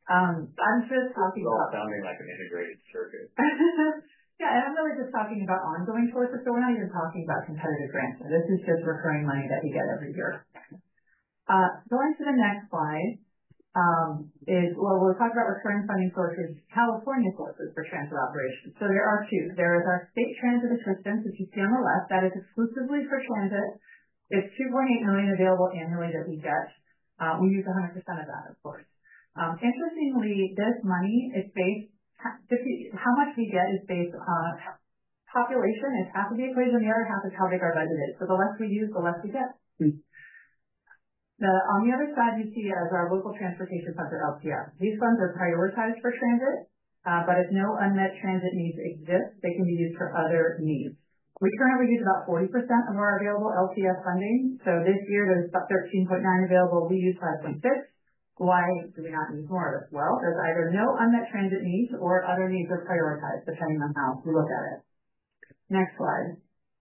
Um, I'm just talking it's all about sounding like an integrated circuit. yeah, and I'm really just talking about ongoing sources, so we're not even talking about competitive grants. This is just recurring money that we get every year. Uh, going to the next slide. Um, is, well, we'll talk about recurring funding sources, California sources for transit operations. So there are two. There is our state transit assistance, which you see on the left, that is exclusively for transit. It's two point eight million dollars available annually that we get. Uh, we use one hundred percent of that, of course. Um, interestingly, this money is based, how much we get is based on population. It's half of the equation, the other half is how big our budget is. So the less we use, the less we get. Mm. The, on the other side, you see as our local transportation funds, or L T F. These funds are prioritized for transit, uh, but if no unmet transit needs exist, they can be used for other needs. We currently use about forty percent of our available L T F funding. So this year, there's about thirteen point nine available. We use five point six. Why do we not use more of it? Well, there's either no unmet transit needs or other needs are prioritized, depending on how we look at it. Next slide.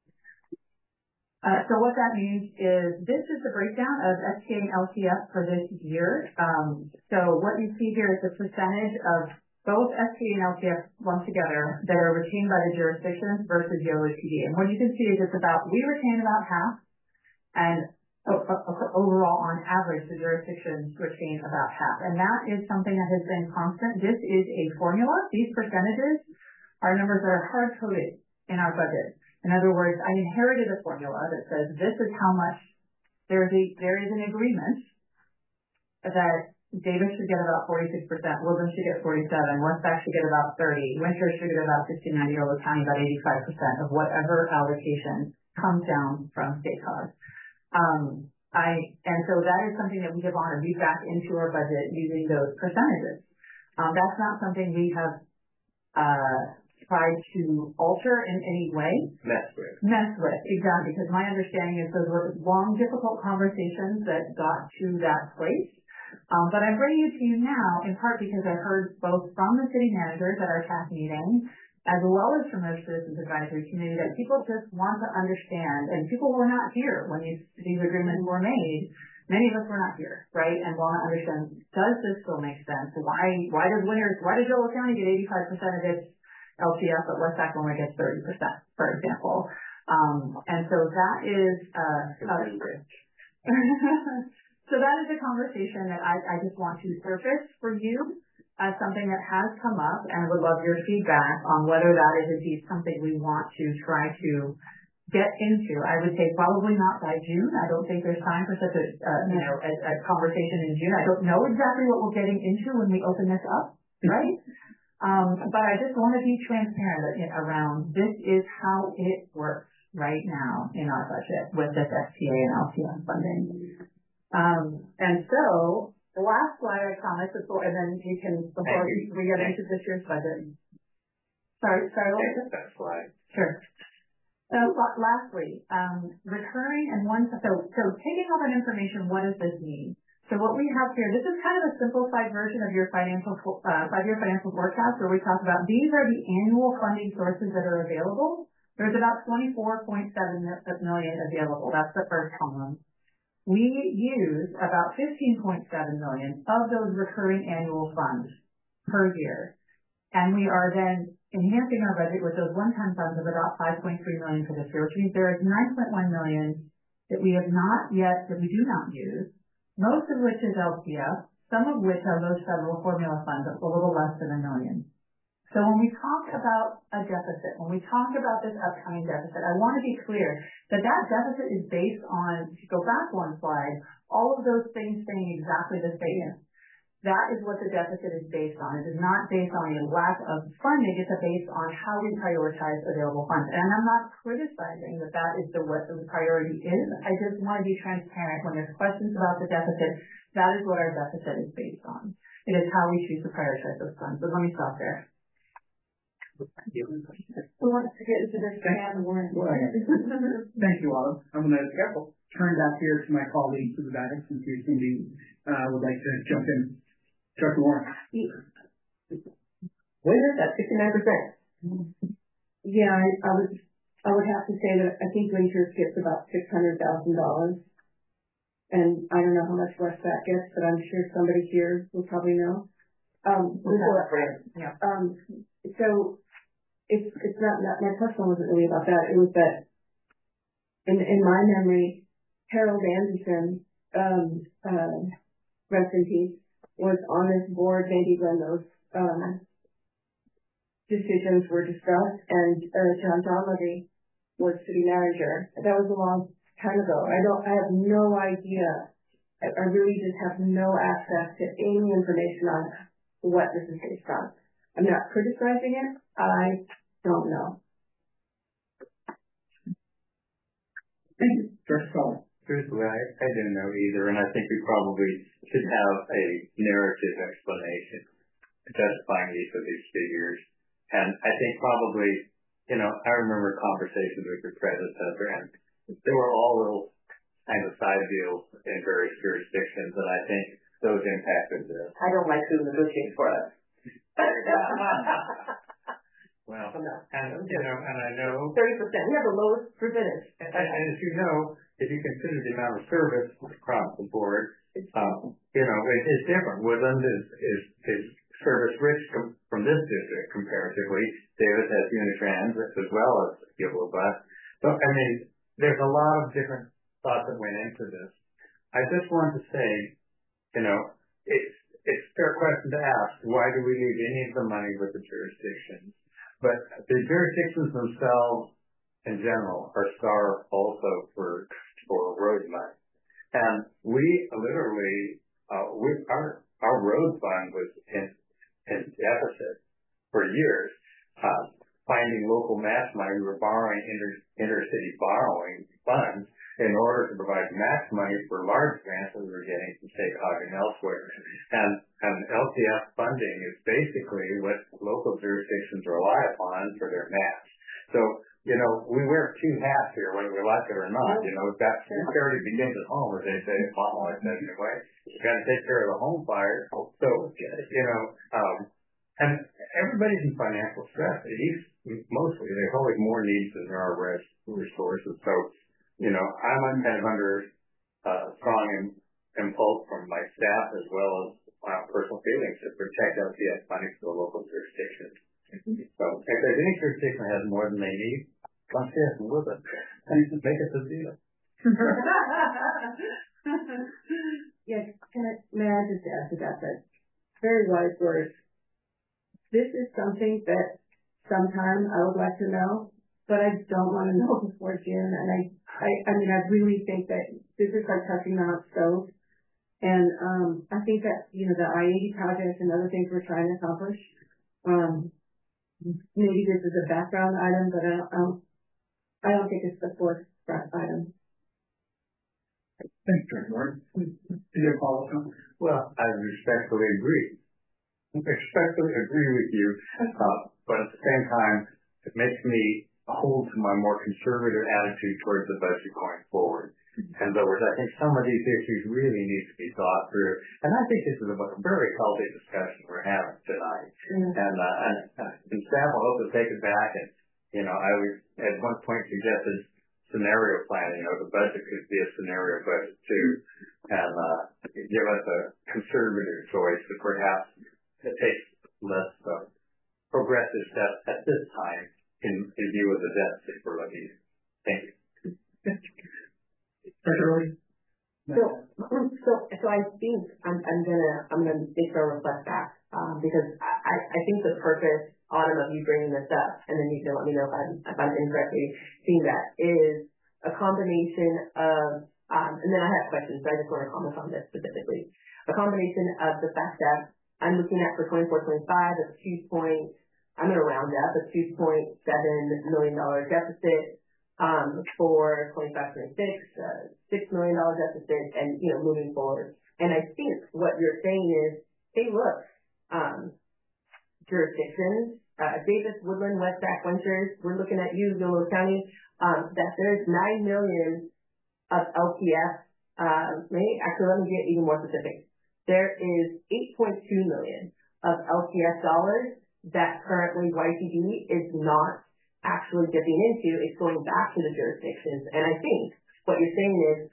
Uh, so what that means is this is the breakdown of S T A and L T F for this year. Um, so what you see here is the percentage of both S T A and L T F lumped together that are retained by the jurisdictions versus Y O H P D. And what you can see is it's about, we retain about half, and uh, uh, overall on average the jurisdictions retain about half. And that is something that has been constant. This is a formula. These percentages are numbers that are hard-coded in our budget. In other words, I inherited a formula that says this is how much there is a there is an agreement that Davis should get about forty-six percent, Woodland should get forty-seven, Westpac should get about thirty, Winter should get about sixty-nine, Yolo County about eighty-five percent of whatever allocation comes down from state cause. Um, I and so that is something that we have honored. We back into our budget using those percentages. Um, that's not something we have uh tried to alter in any way. Mess with. Mess with, exactly, because my understanding is those were long, difficult conversations that got to that place. Um, but I'm bringing it to you now, in part because I heard both from the city managers at our T A C meeting, as well as from our Citizens Advisory Committee, that people just want to understand, and people were not here when these, these agreements were made. Many of us were not here, right, and want to understand, does this still make sense? Why, why does Winters, why does Yolo County get eighty-five percent of its L T F, but Westpac only gets thirty percent, for example. Um, and so that is, uh, uh so that is a conversation that I, I just want to surface for you as something that has come up, and would love your feedback on whether that is indeed something we want to try to get into. I would say probably not by June. I don't think there's time for such a, uh, you know, a, a conversation in June. I don't know exactly what we're getting into when we open this up, right? Um, but I just want to be transparent around this is how it works right now in our budget with this S T A and L T F funding. Um, and so the last slide I promised before, and then you can, before we, we get into this year's budget. Sorry, sorry, what was it? That slide. Sure. So lastly, um, recurring and one, so, so taking all that information, what does this mean? So what we have here, this is kind of a simplified version of your financial, uh, five-year financial forecast, where we talk about these are the annual funding sources that are available. There's about twenty-four point seven million available. That's the first column. We use about fifteen point seven million of those recurring annual funds per year. And we are then enhancing our budget with those one-time funds of about five point three million for this year, which means there is nine point one million that we have not yet, that we do not use, most of which is L T F, some of which are those federal formula funds, a little less than a million. So when we talk about a deficit, when we talk about this upcoming deficit, I want to be clear that that deficit is based on, if you go back one slide, all of those things staying exactly the same. That is what the deficit is based on. It is not based on a lack of funding. It's based on how we prioritize available funds. And I'm not criticizing that that is the what the priority is. I just want to be transparent. When there's questions about the deficit, that is what our deficit is based on. It is how we choose to prioritize those funds. So let me stop there. Who wants to get into this can warrant? Thank you, Autumn. I'm going to turn back here to my colleague, Superbatics, and see if Cindy uh, would like to jump in. Chuck Warren. Winter, that's fifty-nine percent. Yeah, I, I would, I would have to say that I think Winters gets about six hundred thousand dollars, and I don't know how much Westpac gets, but I'm sure somebody here will probably know. Um, before, Yeah. um, so it's, it's not, not, my question wasn't really about that. It was that in, in my memory, Harold Anderson, um, uh, rest in peace, was on this board maybe when those, um, decisions were discussed, and, uh, John Donnelly was city manager. That was a long time ago. I don't, I have no idea. I, I really just have no access to any information on what this is based on. I'm not criticizing it. I don't know. Thank you. Director Scholar. Truthfully, I, I didn't know either, and I think we probably should have a narrative explanation justifying each of these figures. And I think probably, you know, I remember conversations with your predecessor, and they were all little kind of side deals in various jurisdictions, and I think those impacted this. I don't like who negotiates for us. Well, and, you know, and I know thirty percent. We have the lowest percentage. And, and as you know, if you consider the amount of service across the board, um, you know, it, it's different. Woodland is, is, is service rich com- from this district comparatively. Davis has Unitrans as well as Gilbo Bus. So, I mean, there's a lot of different thoughts that went into this. I just want to say, you know, it's, it's a fair question to ask, why do we leave any of the money with the jurisdictions? But the jurisdictions themselves, in general, are starved also for for road money, and we literally, uh, we our our road fund was in in deficit for years. Uh, finding local match money, we were borrowing inter intercity borrowing funds in order to provide match money for large grants that we were getting from State Cog and elsewhere. And, and L T F funding is basically what local jurisdictions rely upon for their match. So, you know, we wear two hats here, whether we like it or not. You know, we've got charity begins at home, as they say, Mom always says anyway. You've got to take care of the home fire. So, you know, um, and everybody's in financial stress. These, mostly, there's always more needs than there are resources. So, you know, I'm kind of under uh, strong im- impulse from my staff as well as uh, personal feelings to protect L T F money for the local jurisdictions. So if there's any jurisdiction that has more than they need, come see us and with it. And just make us a deal. Yes, can I, may I just add to that, that very wise words. This is something that sometime I would like to know, but I don't want to know before June. And I, I, I mean, I really think that this is like touching the hot stove. And um, I think that, you know, the I eighty project and other things we're trying to accomplish, um, maybe this is a background item, but I don't, um, I don't think it's the forefront item. Thanks, Director Ward. Is there a follow-up? Well, I respectfully agree. Respectfully agree with you, uh, but at the same time, it makes me hold to my more conservative attitude towards the budget going forward. In other words, I think some of these issues really need to be thought through, and I think this is a very healthy discussion we're having tonight. Mm-hmm. And, uh, and, uh, and staff will hope to take it back, and you know, I was at one point suggested scenario planning. You know, the budget could be a scenario budget too, and uh, give us a conservative choice that perhaps it takes less uh, progressive steps at this time in, in view of the deficit we're looking at. Thank you. So, so, so I think I'm, I'm gonna, I'm gonna make a reflect back, um, because I, I think the purpose, Autumn, of you bringing this up, and then you can let me know if I'm, if I'm incorrectly seeing that, is a combination of, um, and then I have questions, but I just want to comment on this specifically. A combination of the fact that I'm looking at for twenty-four twenty-five a two point, I'm gonna round up a two point seven million dollar deficit. Um, for twenty-five twenty-six, uh, six million dollar deficit, and, you know, moving forward. And I think what you're saying is, hey, look, um, jurisdictions, uh, Davis, Woodland, West Sac, Winters, we're looking at you, Yolo County, um, that there's nine million of L T F, um, maybe, actually, let me get even more specific. There is eight point two million of L T F dollars that currently Y T D is not actually dipping into. It's going back to the jurisdictions. And I think what you're saying is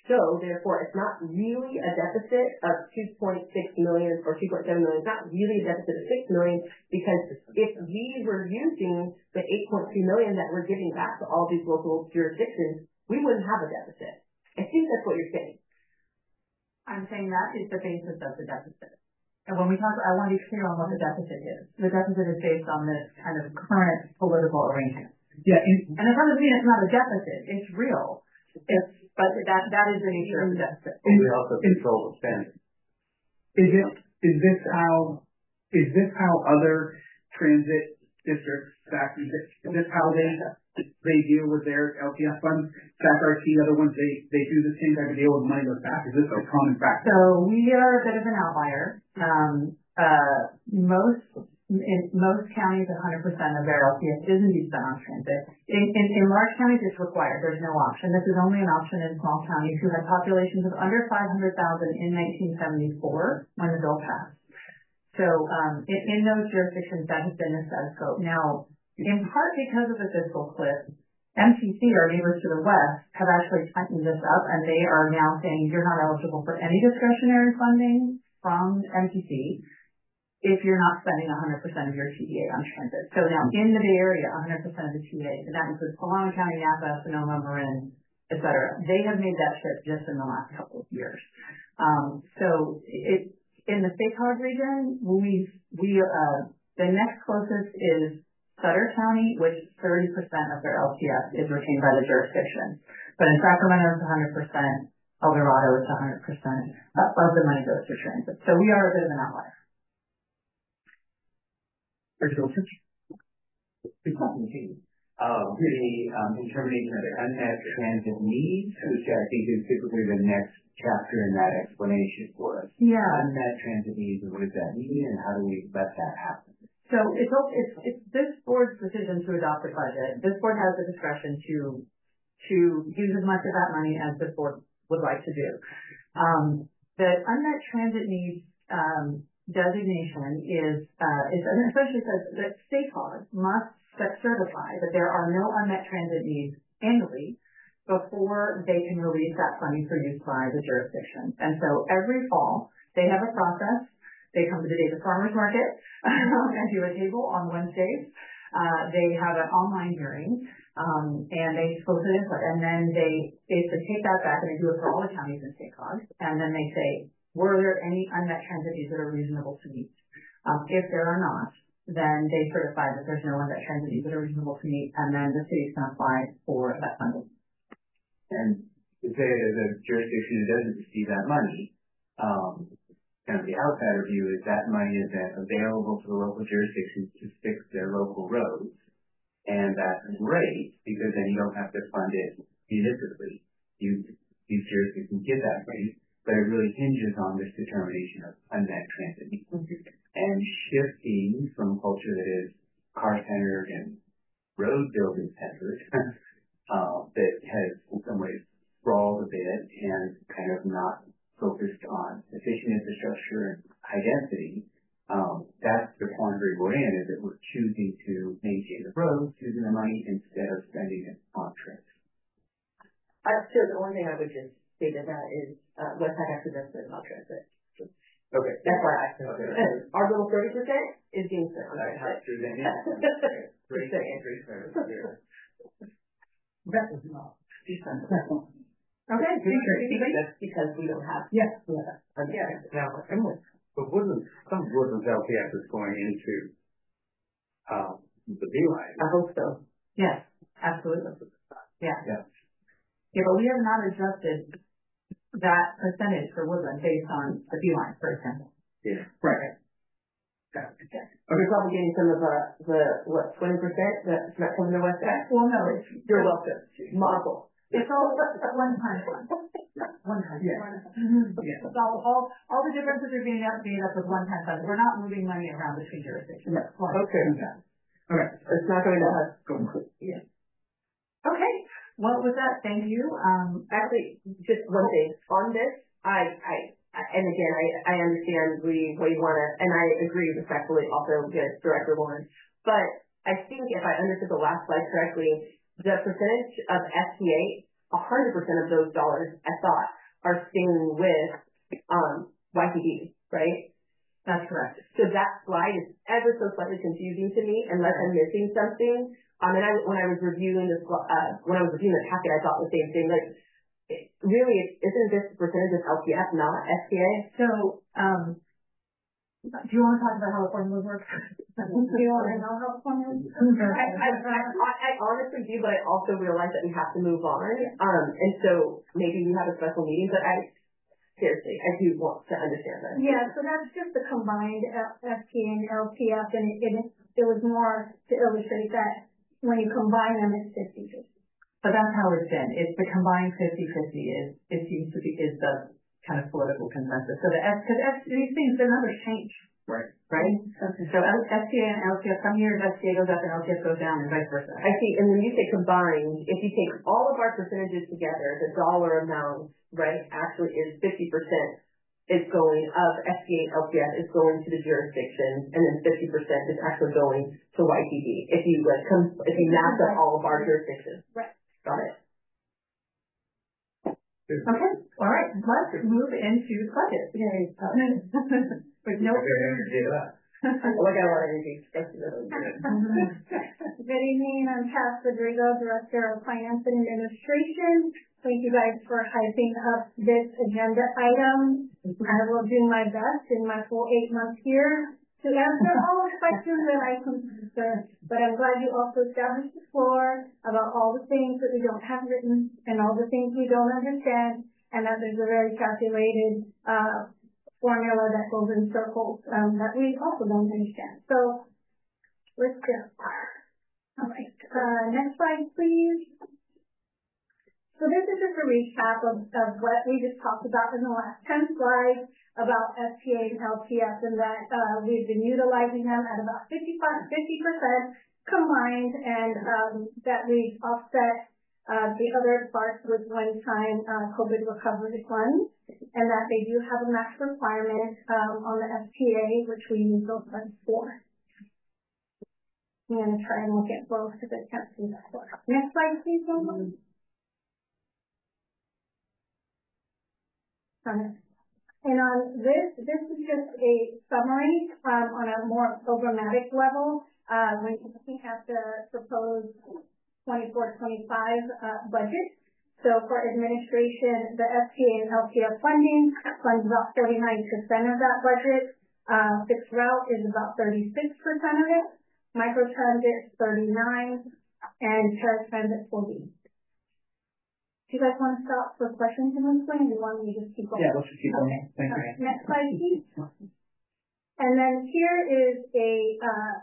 So therefore, it's not really a deficit of two point six million or two point seven million. It's not really a deficit of six million because if we were using the eight point two million that we're giving back to all these local jurisdictions, we wouldn't have a deficit. I think that's what you're saying. I'm saying that is the basis of the deficit. And when we talk, I want to be clear on what the deficit is. The deficit is based on this kind of current political arrangement. Yeah, and, and it doesn't mean it's not a deficit. It's real. It's, but that that is the nature of the deficit. And we also control the spending. Is it is this how is this how other transit districts stack? Is this how they they deal with their L T F funds? S A C R T, other ones they they do the same type of deal with money goes back. Is this a common practice? So we are a bit of an outlier. Um, uh, most in most counties, one hundred percent of their L T F is indeed spent on transit. In, in, in large counties, it's required. There's no option. This is only an option in small counties who had populations of under five hundred thousand in nineteen seventy-four when the bill passed. So um, in, in those jurisdictions, that has been the status quo. Now, in part because of the fiscal cliff, M T C, our neighbors to the west, have actually tightened this up, and they are now saying you're not eligible for any discretionary funding from M T C if you're not spending one hundred percent of your T D A on transit. So now in the Bay Area, one hundred percent of the T D A, and that includes Solano County, Napa, Sonoma, Marin, et cetera, they have made that shift just in the last couple of years. Um, so it, in the State College region, we we uh, the next closest is Sutter County, which thirty percent of their L T F is retained by the jurisdiction. But in Sacramento, it's one hundred percent. El Dorado, it's one hundred percent of the money goes to transit. So we are a bit of an outlier. Uh, the um, determination of the unmet transit needs, which I think is typically the next chapter in that explanation for us. Yeah. Unmet transit needs, and what does that mean, and how do we let that happen? So it's, it's, it's this board's decision to adopt a budget. This board has the discretion to to use as much of that money as this board would like to do. Um, the unmet transit needs um, designation is, uh, is essentially says that State College must certify that there are no unmet transit needs annually before they can release that funding for use by the jurisdiction. And so every fall, they have a process. They come to the Davis Farmers Market and do a table on Wednesdays. Uh, they have an online hearing, um, and they solicit input, and then they basically take that back and they do it for all the counties in State College, and then they say, were there any unmet transit needs that are reasonable to meet? Um, if there are not, then they certify that there's no unmet transit needs that are reasonable to meet, and then the city can apply for that funding. And if the jurisdiction that doesn't receive that money, um, kind of the outsider view is that money is then available to the local jurisdictions to fix their local roads, and that's great because then you don't have to fund it municipally. You, these jurisdictions get that money, but it really hinges on this determination of unmet transit needs. Mm-hmm. And shifting from culture that is car-centered and road-building centered, uh, that has in some ways sprawled a bit and kind of not focused on efficient infrastructure and high density, um, that's the quandary we're in, is that we're choosing to maintain the roads, using the money instead of spending it on trips. Uh, so the only thing I would just say to that is, uh, West Side actually does spend on transit. Okay. That's why I said okay. Our little thirty percent is being spent on transit. That's true then. Three, three, That was not. Okay, that's because we don't have. Yes. Yeah. Yeah. Now, but wasn't some Woodlands L T F is going into uh, the Beeline? I hope so. Yes, absolutely. Yeah. Yeah. Yeah, but we have not adjusted that percentage for Woodland based on the Beeline, for example. Yeah. Right. Got it. Okay. We're probably getting some of the, the what, twenty percent that's not coming to West Side? Well, no, it's, you're welcome. Marvel. It's all one time fund. One time. Yeah. Mm-hmm. Yeah. So all, all the differences are being up, being up with one time funds. We're not moving money around between jurisdictions. Yeah. Okay. Okay. Okay. It's not going to us. Yeah. Okay. Well, with that, thank you. Um, actually, just one thing on this, I, I, and again, I, I understand we, we want to, and I agree respectfully also with Director Warren, but I think if I understood the last slide correctly, the percentage of S T A one hundred percent of those dollars, I thought, are staying with um, Y T D, right? That's correct. So that slide is ever so slightly confusing to me, unless I'm missing something. Um, and I, when I was reviewing this, uh, when I was reviewing the packet, I thought the same thing. Like, it, really, isn't this percentage of L P F, not S P A? So, um, do you want to talk about how the formula works? Do you want to know how the formula works? I, I, I, I honestly do, but I also realize that we have to move on. Um, and so maybe we have a special meeting, but I, seriously, I do want to understand that. Yeah, so that's just the combined S P A and L P F, and it, it, it was more to illustrate that when you combine them, it's fifty fifty. But that's how it's been. It's the combined fifty fifty is, it seems to be, is the kind of political consensus. So the S, because these things, the numbers change. Right. Right? Okay. So S P A and L P F, some years S P A goes up and L P F goes down and vice versa. I see. And when you say combined, if you take all of our percentages together, the dollar amount, right, actually is fifty percent is going of S P A and L P F is going to the jurisdictions, and then fifty percent is actually going to Y T D. If you like, come, if you match up all of our jurisdictions. Right. Got it. Okay. All right. Let's move into the budget. With no. Look at our energy. Good evening. I'm Cass Rodrigo, Director of Finance and Administration. Thank you guys for hyping up this agenda item. I will do my best in my full eight months here to answer all the questions that I can answer. But I'm glad you also established the floor about all the things that we don't have written and all the things we don't understand, and that there's a very calculated uh, formula that goes in circles um, that we also don't understand. So let's go. All right. Uh, next slide, please. So this is just a recap of, of what we just talked about in the last ten slides about S P A and L P F, and that uh, we've been utilizing them at about fifty percent combined, and um, that we've offset uh, the other parts with one-time uh, COVID recovery funds, and that they do have a max requirement um, on the S P A, which we use those funds for. I'm going to try and look at both because I can't see that far. Next slide, please, Emily. Um, and on this, this is just a summary um, on a more programmatic level uh, when you're looking at the proposed twenty-four twenty-five uh, budget. So for administration, the S P A and L P F funding funds about thirty-nine percent of that budget. Uh, fixed route is about thirty-six percent of it. Microtransit thirty-nine, and paratransit forty. Do you guys want to stop for questions in this one, or do you want me to just keep going? Yeah, let's just keep going. Thank you. Okay. Next slide, please. And then here is a uh,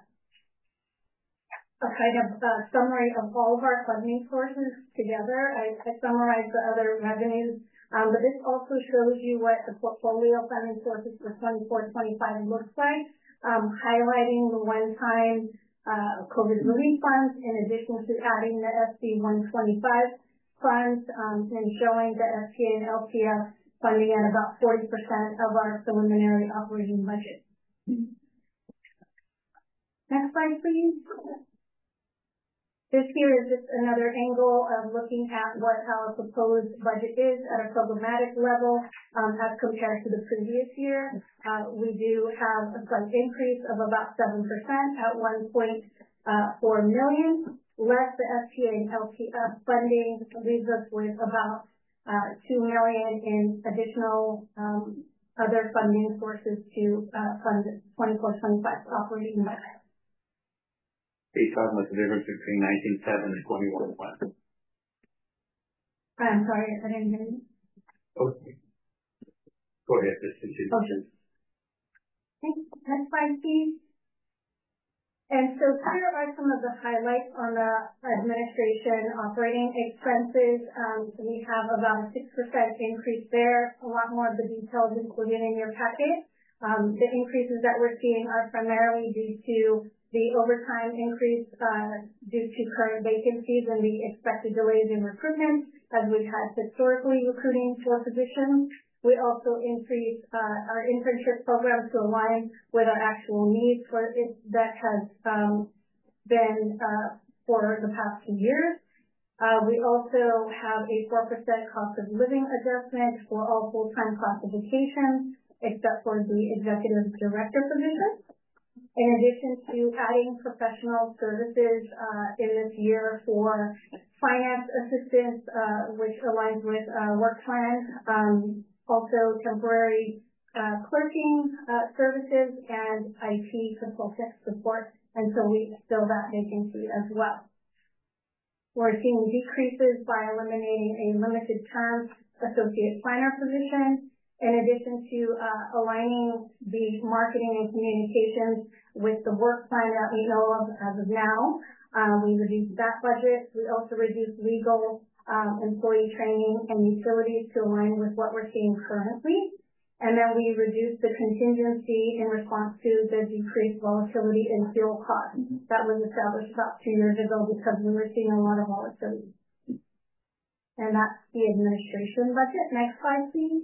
a kind of uh, summary of all of our funding sources together. I, I summarized the other revenues, um, but this also shows you what the portfolio funding sources for twenty-four twenty-five looks like, um, highlighting the one-time uh, COVID relief funds in addition to adding the S B one twenty-five funds, um, and showing the S P A and L P F funding at about forty percent of our preliminary operating budget. Next slide, please. This here is just another angle of looking at what our proposed budget is at a programmatic level um, as compared to the previous year. Uh, we do have a slight increase of about seven percent at one point four million. Less the S P A and L P F funding leaves us with about uh, two million in additional um, other funding sources to uh, fund twenty-four twenty-five operating budget. Are you talking about the difference between nineteen seven and twenty-one one? I'm sorry, I didn't hear you. Okay. Go ahead, just continue. Okay. Next slide, please. And so here are some of the highlights on the administration operating expenses. Um, we have about a six percent increase there. A lot more of the details included in your packet. Um, the increases that we're seeing are primarily due to the overtime increase uh, due to current vacancies and the expected delays in recruitment, as we've had historically recruiting for positions. We also increased uh, our internship program to align with our actual needs for it that has um, been uh, for the past few years. Uh, we also have a four percent cost of living adjustment for all full-time classifications, except for the executive director position. In addition to adding professional services uh, in this year for finance assistance, uh, which aligns with uh, work plan, um, also temporary uh, clerking uh, services and I T consultant support, and so we fill that vacancy as well. We're seeing decreases by eliminating a limited term associate planner position, in addition to uh, aligning the marketing and communications with the work plan that we know of as of now. Um, we reduced that budget. We also reduced legal, um, employee training, and utilities to align with what we're seeing currently. And then we reduced the contingency in response to the decreased volatility in fuel costs that was established about two years ago because we were seeing a lot of volatility. And that's the administration budget. Next slide, please.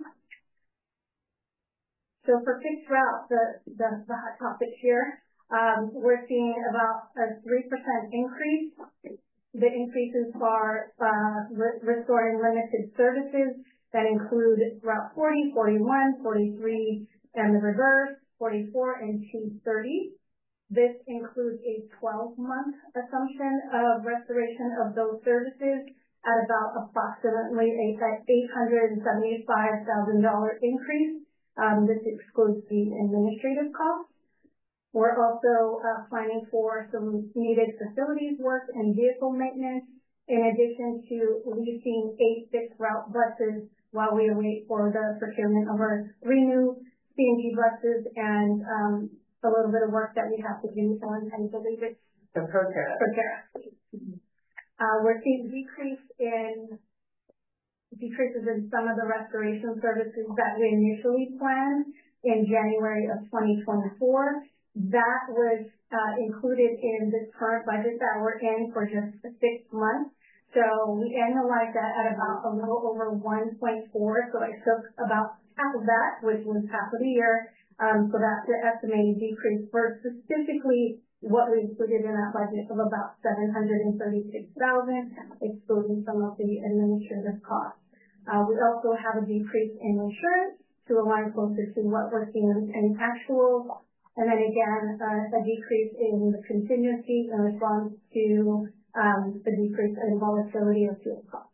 So for fixed route, the, the, the hot topic here, um, we're seeing about a three percent increase. The increases are uh, re- restoring limited services that include Route forty, forty-one, forty-three, and the reverse, forty-four, and two thirty. This includes a twelve-month assumption of restoration of those services at about approximately a eight hundred seventy-five thousand dollars increase. Um, this excludes the administrative costs. We're also uh, planning for some needed facilities work and vehicle maintenance, in addition to leasing eight fixed route buses while we await for the procurement of our three new C N G buses and um, a little bit of work that we have to do on, I believe it's the Proterra. Proterra. Uh, we're seeing decrease in decreases in some of the restoration services that we initially planned in January of twenty twenty-four. That was uh, included in this current budget that we're in for just six months. So we annualized that at about a little over one point four. So I took about half of that, which was half of the year. Um, so that's the estimated decrease for specifically what we included in that budget of about seven hundred thirty-six thousand dollars, excluding some of the administrative costs. Uh, we also have a decrease in insurance to align closer to what we're seeing in actual. And then again, uh, a decrease in the contingency in response to um, the decrease in volatility of fuel costs.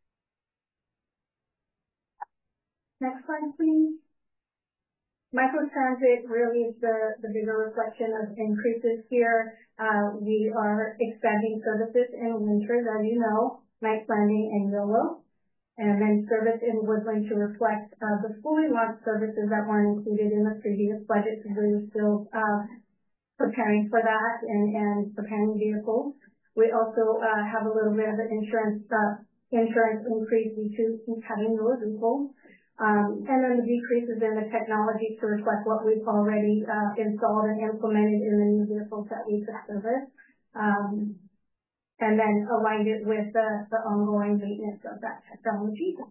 Next slide, please. Microtransit really is the, the bigger reflection of increases here. Uh, we are expanding services in Winters, as you know, Knights Landing and YOLO. And then service in Woodland to reflect uh, the fully launched services that weren't included in the previous budget because we were still uh, preparing for that and, and preparing vehicles. We also uh, have a little bit of an insurance uh, insurance increase due to having those vehicles. Um, and then the decreases in the technology to reflect what we've already uh, installed and implemented in the new vehicles that we could service. Um, and then aligned it with the, the ongoing maintenance of that technology.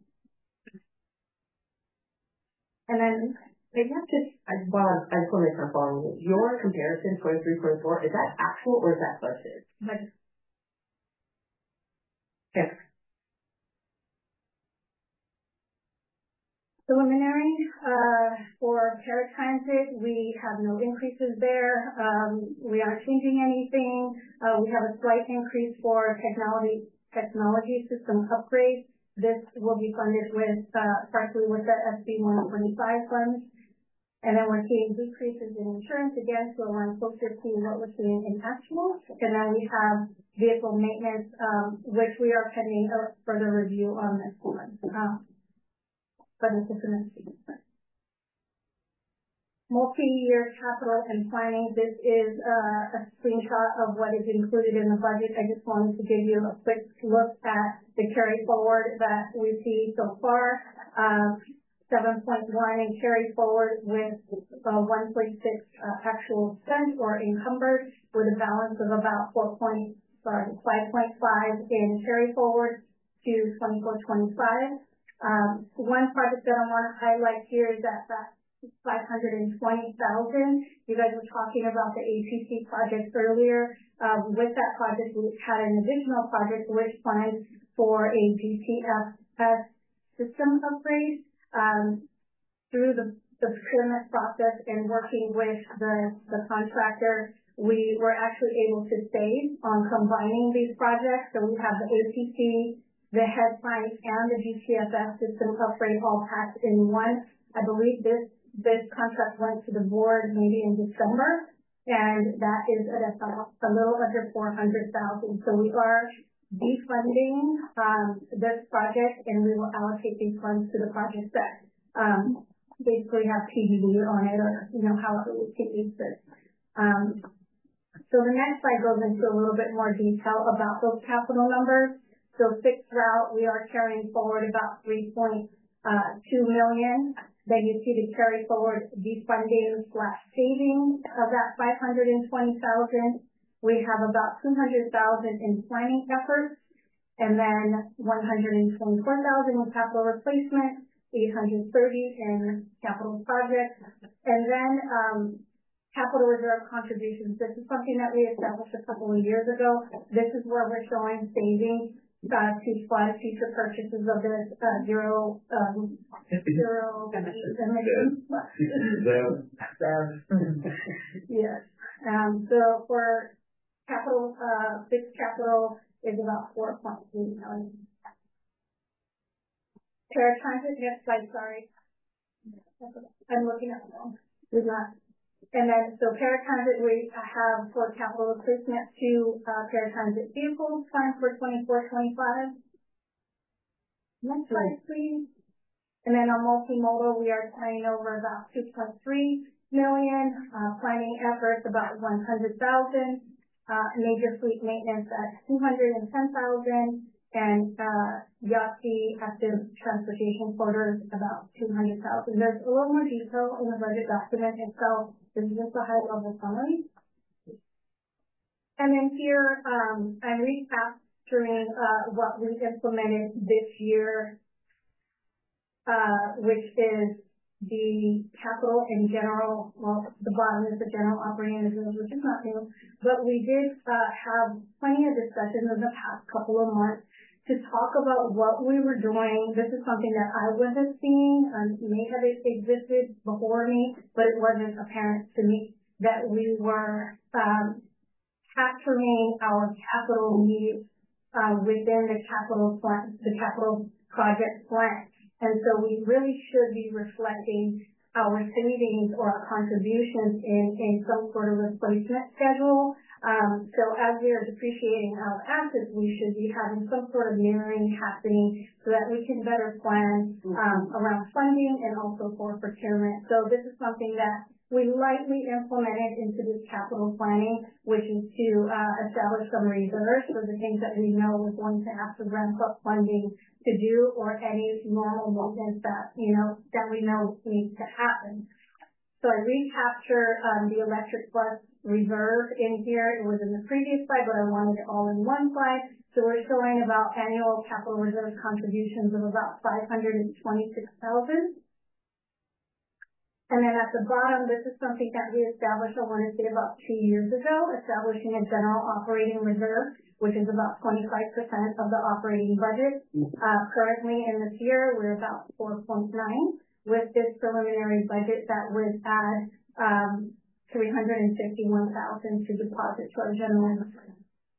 And then maybe I'm just, I, well, I just want to make sure I'm following you. Your comparison, twenty-three, twenty-four, is that actual or is that budget? Budget. Okay. Preliminary, uh, for paratransit, we have no increases there. Um, we aren't changing anything. Uh, we have a slight increase for technology, technology system upgrades. This will be funded with, uh, partially with the S B one twenty-five funds. And then we're seeing decreases in insurance again to align closer to what we're seeing in actual. And then we have vehicle maintenance, um, which we are pending a further review on this one. Um, but it's a semester. Multi-year capital and planning. This is uh, a screenshot of what is included in the budget. I just wanted to give you a quick look at the carry forward that we see so far. Uh, seven point one in carry forward with uh, one point six uh, actual spent or encumbered, with a balance of about four point, sorry, five point five in carry forward to twenty-four twenty-five. Um, one project that I want to highlight here is that, that five hundred twenty thousand. You guys were talking about the A T C project earlier. Um, with that project, we had an additional project which planned for a G T F S system upgrade. Um, through the, the procurement process and working with the, the contractor, we were actually able to save on combining these projects. So we have the A P C, the head pipe, and the G T F S system upgrade all packed in one. I believe this, this contract went to the board maybe in December, and that is at a, a little under four hundred thousand dollars. So we are defunding um, this project, and we will allocate these funds to the projects that um, basically have P D D on it, or you know however we can use it. Um, so the next slide goes into a little bit more detail about those capital numbers. So fixed route, we are carrying forward about three point two million. Then you see the carry forward defunding slash savings of that five hundred twenty thousand. We have about two hundred thousand in planning efforts, and then one hundred twenty-four thousand in capital replacement, eight hundred thirty in capital projects, and then um, capital reserve contributions. This is something that we established a couple of years ago. This is where we're showing savings uh, to fund future purchases of this uh, zero um, zero emissions. Yes. Um, so for capital, uh, fixed capital is about four point three million. Paratransit, next slide, sorry. I'm looking at them. We've not. And then, so paratransit, we have for capital replacement two uh, paratransit vehicles planned for twenty-four twenty-five. Next slide, please. And then on multimodal, we are planning over about two point three million, uh, planning efforts about one hundred thousand, uh, major fleet maintenance at two hundred ten thousand, and uh, Yasti active transportation quarters about two hundred thousand. There's a little more detail in the budget document itself. This is just a high level summary. And then here, um, I'm recapturing uh, what we implemented this year, uh, which is the capital in general. Well, the bottom is the general operating reserves, which is not new, but we did uh, have plenty of discussions in the past couple of months to talk about what we were doing. This is something that I wasn't seeing, um, may have existed before me, but it wasn't apparent to me that we were um, capturing our capital needs uh, within the capital plan, the capital project plan. And so we really should be reflecting our savings or our contributions in, in some sort of replacement schedule. Um, so as we are depreciating our assets, we should be having some sort of mirroring happening so that we can better plan um, around funding and also for procurement. So this is something that we lightly implemented into this capital planning, which is to uh, establish some reserves for the things that we know we're going to have to ramp up funding to do, or any normal movements that, you know, that we know needs to happen. So I recapture um, the electric bus reserve in here. It was in the previous slide, but I wanted it all in one slide. So we're showing about annual capital reserve contributions of about five hundred twenty-six thousand. And then at the bottom, this is something that we established, I want to say about two years ago, establishing a general operating reserve, which is about twenty-five percent of the operating budget. Uh, currently in this year, we're about four point nine. With this preliminary budget, that would add um, three hundred fifty-one thousand to deposit to our general reserve.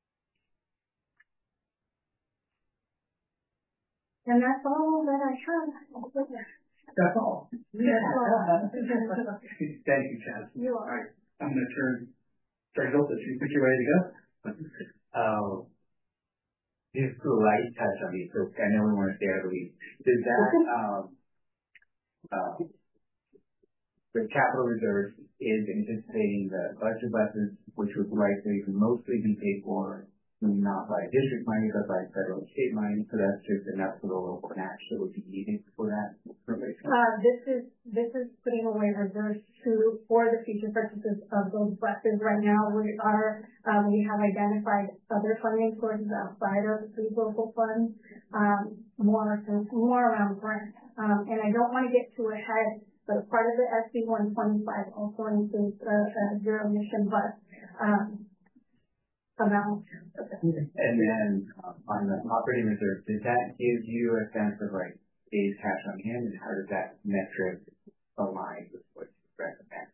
And that's all that I have. That's all. Yeah. Thank you, Chaz. You All are. right, I'm going to turn turn it over to you. Think you're ready to go? Um, just a light touch on these, so I know we want to stay out of the weeds. Does that, um, uh, the capital reserve is anticipating the budget buses, which would likely mostly be paid for not by district money, but by federal and state money, so that's just enough for the local match that would be needed for that. Uh, this is this is putting away reserves to for the future purchases of those buses. Right now, we are um, we have identified other funding sources outside of the local funds, um, more more around grants. Um, and I don't want to get too ahead, but part of the S B one twenty-five also includes a, a zero emission bus. Um, amount. And then um, on the operating reserve, does that give you a sense of like days cash on hand, and how does that metric align with what you recommend?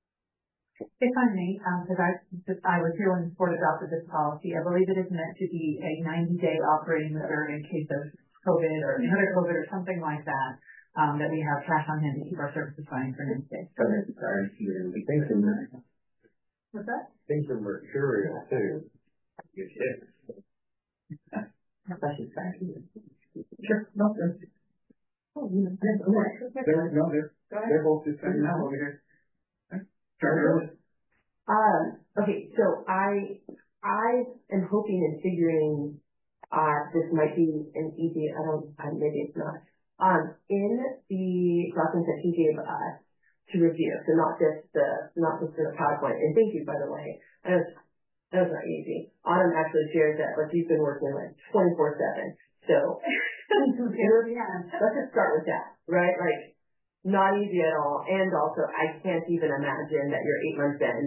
If I may, because I, I was here when the board adopted this policy, I believe it is meant to be a ninety-day operating reserve in case of COVID or another COVID or something like that, um, that we have cash on hand to keep our services running for ninety days. So this is our things are What's that? things are mercurial too. Good shit. That's just fine. Sure, no, they're, Oh, you know, that's all right. they're, no, they're, they're both just sitting out over here. Sure. Um, okay, so I, I am hoping and figuring, uh, this might be an easy, I don't, uh, maybe it's not. Um, in the documents that he gave us to review, so not just the, not just the PowerPoint, and thank you, by the way, I know that was not easy. Autumn actually shared that, like, you've been working like twenty-four seven, so, let's just start with that, right? Like, not easy at all, and also, I can't even imagine that you're eight months in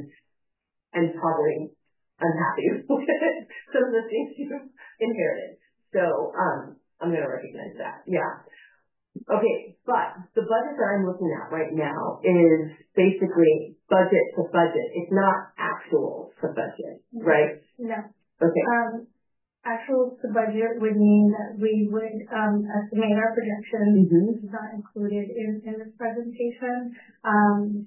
and probably unhappy with some of the things you've inherited. So, um, I'm going to recognize that. Yeah. Okay, but the budget that I'm looking at right now is basically budget to budget. It's not actual to budget, right? No. Okay. Um, actual to budget would mean that we would um, estimate our projections. Mm-hmm. This is not included in, in this presentation. Um,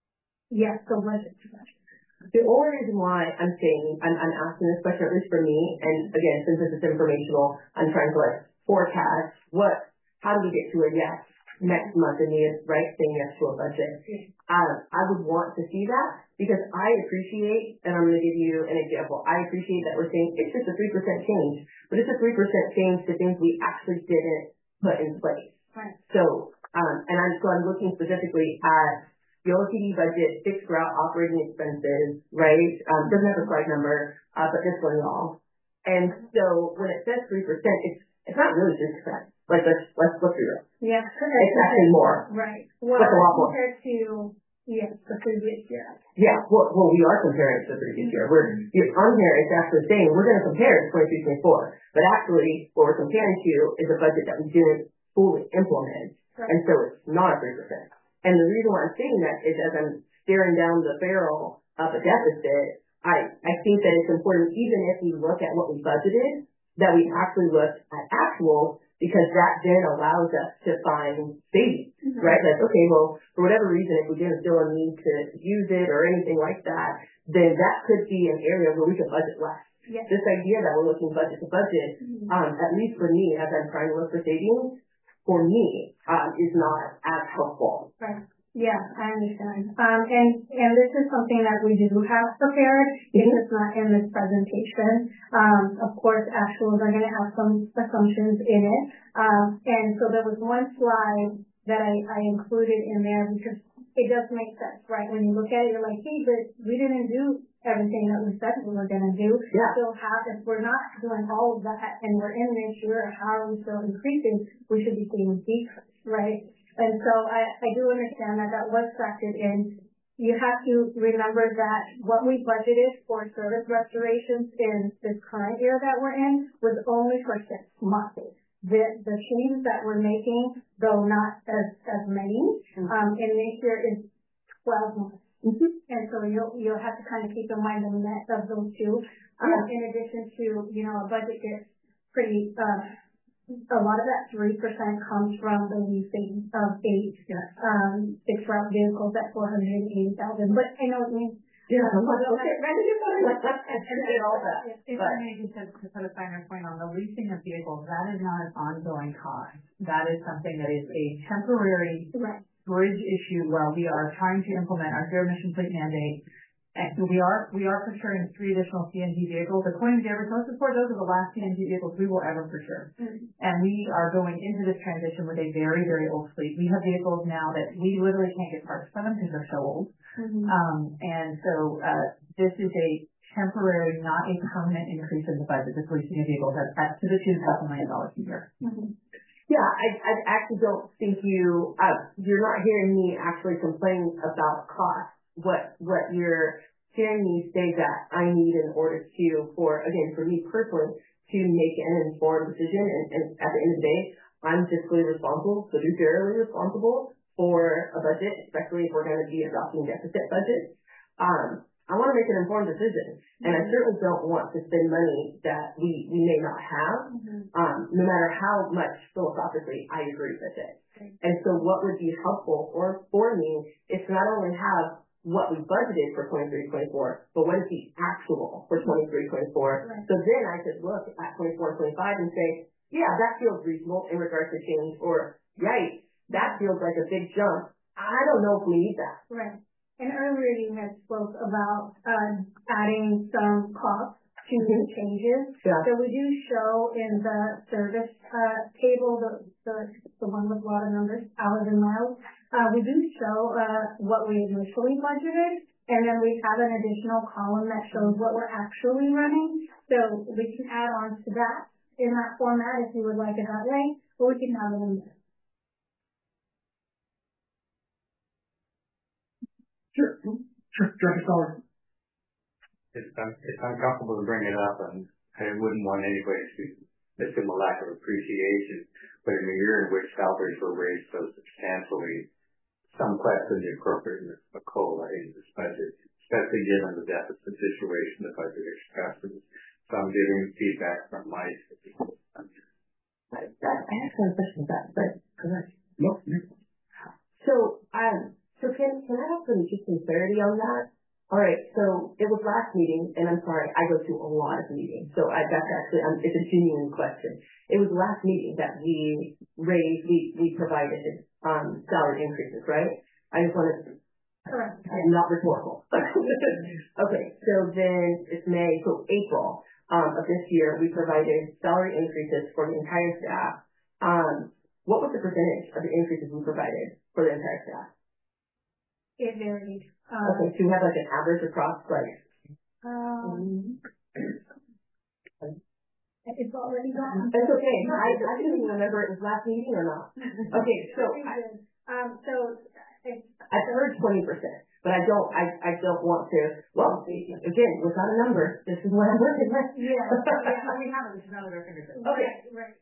yes, so budget to budget. The only reason why I'm saying, I'm, I'm asking this question, at least for me, and again, since this is informational, I'm trying to like forecast what, how do we get to a yes next month and the right saying yes to a budget. Um, I would want to see that because I appreciate, and I'm going to give you an example, I appreciate that we're saying it's just a three percent change, but it's a three percent change to things we actually didn't put in place. Right. So, um, and I'm, so I'm looking specifically at the O T D budget, fixed route operating expenses, right? Um, doesn't have a slide number, uh, but this one y'all. And so when it says three percent, it's, it's not really three percent. Like, let's, let's look through it. Yeah. It's actually more. Right. Well, That's a lot more. compared to, yes, the previous year. Yeah, well, well, we are comparing to the previous year. We're, you're on here, it's actually saying we're going to compare to twenty-three twenty-four. But actually, what we're comparing to is a budget that we didn't fully implement. Right. And so it's not a three percent. And the reason why I'm saying that is as I'm staring down the barrel of a deficit, I, I think that it's important, even if we look at what we budgeted, that we actually look at actuals, because that then allows us to find savings, mm-hmm. right? Like, okay, well, for whatever reason, if we didn't feel a need to use it or anything like that, then that could be an area where we could budget less. Yes. This idea that we're looking budget to budget, mm-hmm. um, at least for me, as I'm trying to look for savings, for me, um, is not as helpful. Right. Yeah, I understand. Um, and, and this is something that we do have prepared. It's just not in this presentation. Um, of course, actuals are going to have some assumptions in it. Um, and so there was one slide that I, I included in there because it does make sense, right? When you look at it, you're like, hey, but we didn't do everything that we said we were going to do. Yeah. So how, if we're not doing all of that and we're in this year, how are we still increasing? We should be seeing decrease, right? And so I, I do understand that that was factored in. You have to remember that what we budgeted for service restorations in this current year that we're in was only for six months. The, the changes that we're making, though not as, as many, um, in this year is twelve months. Mm-hmm. And so you'll, you'll have to kind of keep in mind the net of those two. Um, yeah. In addition to, you know, a budget gets pretty, uh, a lot of that three percent comes from the leasing of eight yes. um, fixed route vehicles at four hundred eighty thousand. But I know what you mean. Yeah, I'm like, okay, ready to go. And all that. If I may just to put a finer point on the leasing of vehicles, that is not an ongoing cost. That is something that is a temporary right. bridge issue while we are trying to implement our zero emission fleet mandate. And so we are we are procuring three additional C N G vehicles. According to every post report, those are the last C N G vehicles we will ever procure. Mm-hmm. And we are going into this transition with a very, very old fleet. We have vehicles now that we literally can't get parts for them because they're so old. Mm-hmm. Um, and so uh, this is a temporary, not a permanent increase in the budget. This leasing of vehicles at, at to the tune of half a million dollars a year. Mm-hmm. Yeah, I, I actually don't think you, uh, you're not hearing me actually complain about cost. What, what you're hearing me say that I need in order to, for, again, for me personally, to make an informed decision. And, and at the end of the day, I'm fiscally responsible, fiduciarily responsible for a budget, especially if we're going to be adopting deficit budgets. Um, I want to make an informed decision, and I certainly don't want to spend money that we, we may not have, mm-hmm. um, no matter how much philosophically I agree with it. Okay. And so what would be helpful for, for me is to not only have what we budgeted for twenty-three twenty-four, but what is the actual for twenty-three twenty-four. Right. So then I could look at twenty-four twenty-five and say, yeah, that feels reasonable in regards to change, or, yikes, that feels like a big jump. I don't know if we need that. Right. And earlier you had spoke about uh, adding some costs to the changes. Yeah. So we do show in the service uh, table, the, the the one with a lot of numbers, hours and miles, uh, we do show uh, what we initially budgeted, and then we have an additional column that shows what we're actually running. So we can add on to that in that format if you would like it that way, or we can have it in there. Sure. Sure. Director Stoller. It's, it's uncomfortable to bring it up, and I wouldn't want anybody to assume a lack of appreciation. But in a year in which salaries were raised so substantially, some question the appropriateness of a COLA in this budget, especially given the deficit situation the budget expresses. So I'm giving feedback from my I, I have some questions about that, but correct. No. So, um, So can, can I have some just some clarity on that? All right, so it was last meeting, and I'm sorry, I go to a lot of meetings, so I, that's actually, um, it's a genuine question. It was last meeting that we raised, we, we provided um, salary increases, right? I just wanted to, Correct. I'm not rhetorical. Okay, so then it's May, so April um, of this year, we provided salary increases for the entire staff. Um, what was the percentage of the increases we provided for the entire staff? It varied. Um, okay, so you have like an average across, like? Um, it's already gone. That's okay. I, I didn't even remember it was last meeting or not. Okay, so I, um, so it's, I've heard twenty percent, but I don't, I, I don't want to, well, again, without a number, this is what I'm working with. Yeah, yeah, we have it, which is not at our fingertips. Okay. Right.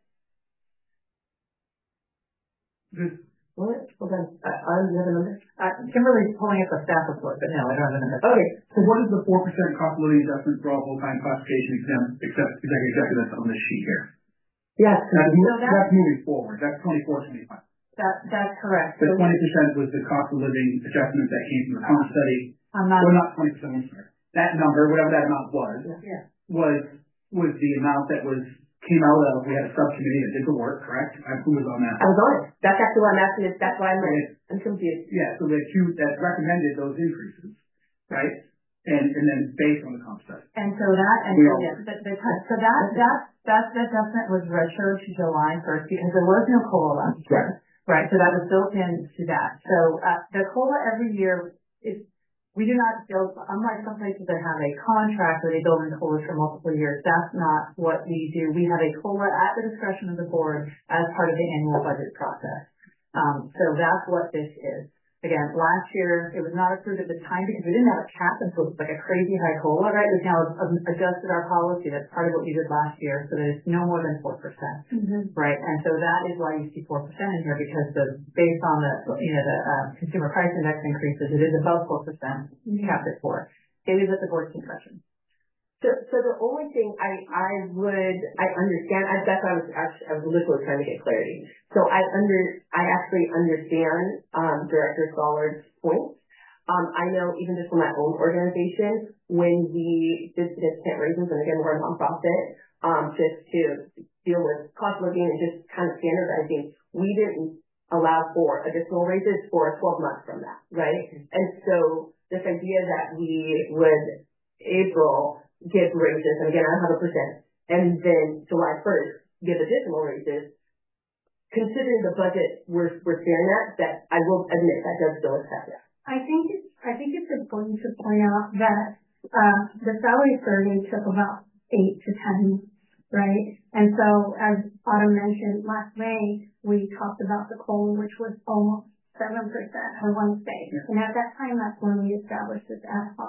Good. What? Hold on. Uh, I don't have a number. Uh, Kimberly's pulling up a staff report, but no, I don't have a number. Okay. So what is the four percent cost of living adjustment for all full-time classification exempt, except executive executives on this sheet here? Yes. That's, So that's, that's moving forward. That's twenty-four twenty-five. That, that's correct. The twenty percent was the cost of living adjustment that came from the common study. I'm not. Well, not twenty percent, I'm sorry. That number, whatever that amount was, Yeah. was, was the amount that was, came out of, we had a subcommittee that did the work, correct? I who was on that? I was on it. That's actually why I'm asking this. That's why I'm like, I'm confused. Yeah, so the two that recommended those increases, right? And, and then based on the comp study. And so that, and We so, all- yeah, the, the, so that, that, that adjustment was retro to July first because there was no COLA last year. Right, so that was built into that. So, uh, the COLA every year is, we do not build, unlike some places that have a contract where they build in COLAs for multiple years, that's not what we do. We have a COLA at the discretion of the board as part of the annual budget process. Um, so that's what this is. Again, last year, it was not approved at the time because we didn't have a cap, and so it was like a crazy high COLA, right? We've now adjusted our policy. That's part of what we did last year, so that it's no more than four percent, mm-hmm. right? And so that is why you see four percent in here, because the, based on the, you know, the uh, consumer price index increases, it is above four percent, mm-hmm. capped at four. It is at the board's discretion. So, so the only thing I, I would, I understand, I, that's why I was actually, I was literally trying to get clarity. So I under, I actually understand, um, Director Stollard's points. Um, I know even just from my own organization, when we did significant raises, and again, we're a nonprofit, um, just to deal with cost of living and just kind of standardizing, we didn't allow for additional raises for twelve months from that, right? And so this idea that we would, April, give raises, and again, I don't have a percent, and then July first, give additional raises, considering the budget we're, we're staring at, that I will admit that does still affect it. I think it's, I think it's important to point out that, uh, the salary survey took about eight to ten months, right? And so, as Autumn mentioned, last May, we talked about the COLA, which was almost seven percent for one state. Yeah. And at that time, that's when we established this ad hoc.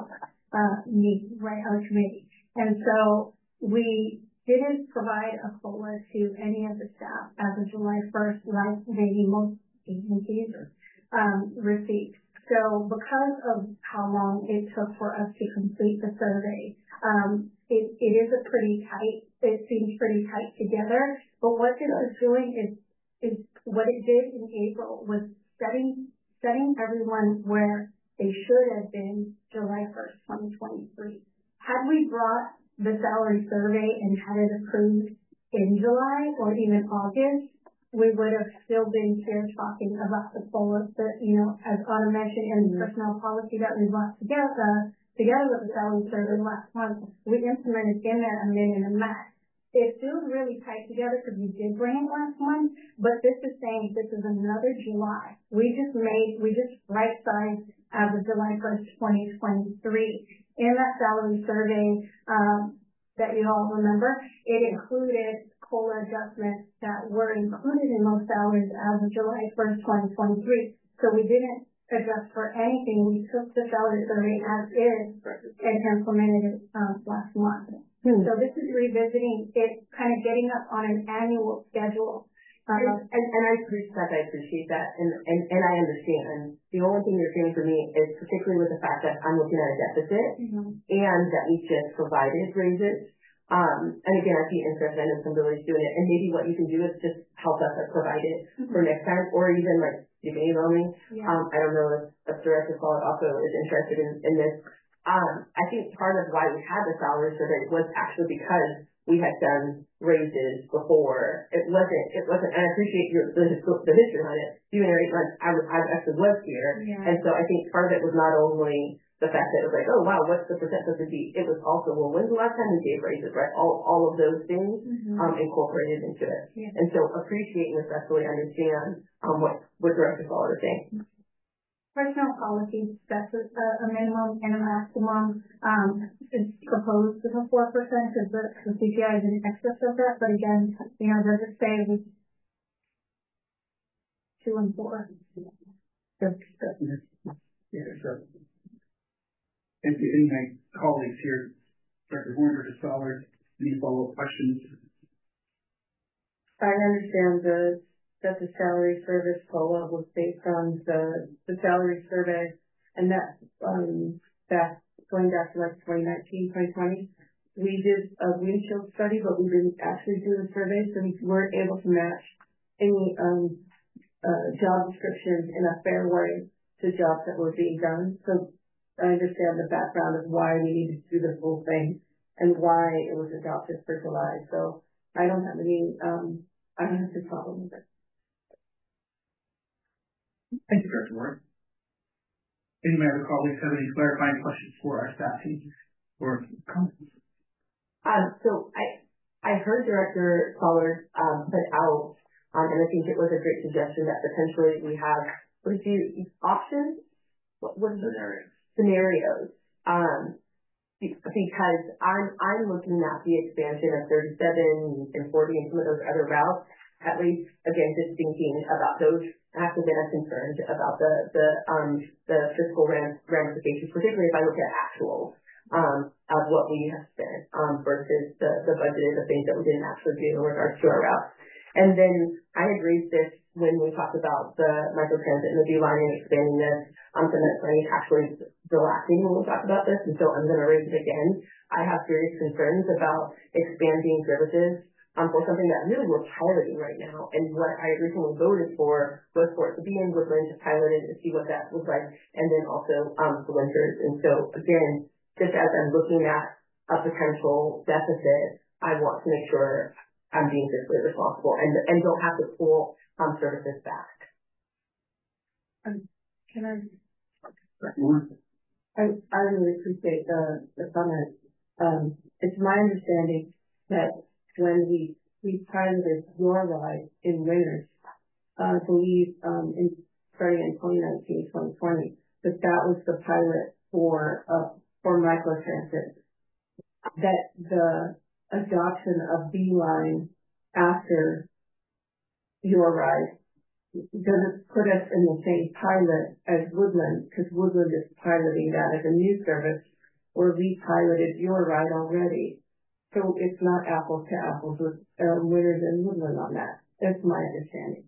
uh, meeting, right, our committee. And so we didn't provide a COLA to any of the staff as of July first, like maybe most agencies um, received. So because of how long it took for us to complete the survey, um, it, it is a pretty tight, it seems pretty tight together. But what this is doing is, is what it did in April was setting, setting everyone where they should have been July first, twenty twenty-three. Had we brought the salary survey and had it approved in July or even August, we would have still been here talking about the COLA that, you know, as Autumn mentioned in the personnel policy that we brought together, together with the salary survey last month, we implemented in there a min and a max. It feels really tight together because we did bring it last month, but this is saying this is another July. We just made, we just right-sized as of July first, twenty twenty-three. In that salary survey um, that you all remember, it included COLA adjustments that were included in those salaries as of July first, twenty twenty-three. So we didn't adjust for anything. We took the salary survey as is and implemented it um, last month. Hmm. So this is revisiting it, kind of getting up on an annual schedule. Uh, and, and, and I appreciate that. I appreciate that, and, and and I understand. And the only thing you're saying for me is particularly with the fact that I'm looking at a deficit, mm-hmm. and that we just provided raises. Um, and again, I see interest in somebody's doing it, and maybe what you can do is just help us like, provide it mm-hmm. for next time, or even like you can email me. Yeah. Um, I don't know if, if Director Pollard also is interested in, in this. Um, I think part of why we had the salary survey was actually because we had done raises before. It wasn't, it wasn't, and I appreciate your, the, the history on it. Even in eight months, I, I actually was here. Yeah. And so I think part of it was not only the fact that it was like, oh wow, what's the percent of the D? It was also, well, when's the last time we gave raises, right? All, all of those things, mm-hmm. um, incorporated into it. Yeah. And so appreciate and especially understand, um, what, what Director Pollard is saying. Personnel policy sets a, a minimum and a maximum. Um, it's proposed to the four percent because the, the C P I is in excess of that. But again, you know, does it say with two and four? Yes, yeah, sure. Thank you. Any of my colleagues here, Director Horner, Director Stollard, any follow-up questions? I understand the that the salary service COLA was based on the the salary survey, and that um back going back to like twenty nineteen, twenty twenty, we did a windshield study, but we didn't actually do the survey, so we weren't able to match any um uh job descriptions in a fair way to jobs that were being done. So I understand the background of why we needed to do this whole thing and why it was adopted for July. So I don't have any um I don't have any problem with it. Thank you, Director Ward. Any of my other colleagues have any clarifying questions for our staff team or comments? Um, so I I heard Director Pollard um, put out, um, and I think it was a great suggestion that potentially we have what is the options? What, what is scenarios? Scenarios. Um, because I'm I'm looking at the expansion of thirty-seven and forty and some of those other routes. At least, again, just thinking about those, I have to been concerned about the the um the fiscal ramifications, particularly if I look at actuals um of what we have spent um versus the the budgeted the things that we didn't actually do in regards to our routes. And then I agreed this when we talked about the microtransit and the B-line and expanding this. Um, so that money actually the last meeting when we talked about this, and so I'm going to raise it again. I have serious concerns about expanding services Um, for something that really we're piloting right now. And what I originally voted for was for it to be in Woodland to pilot it and see what that was like, and then also um, the winters. And so again, just as I'm looking at a potential deficit, I want to make sure I'm being fiscally responsible and and don't have to pull um, services back. Um, can I? I I really appreciate the the comment. Um, it's my understanding that when we, we piloted Your Ride in winters, uh, I believe, um, in, starting in twenty nineteen, twenty twenty, that that was the pilot for, uh, for microtransit. That the adoption of B-line after Your Ride doesn't put us in the same pilot as Woodland, because Woodland is piloting that as a new service, or we piloted your ride already. So it's not apples to apples with uh, Winters and Woodland on that. That's my understanding.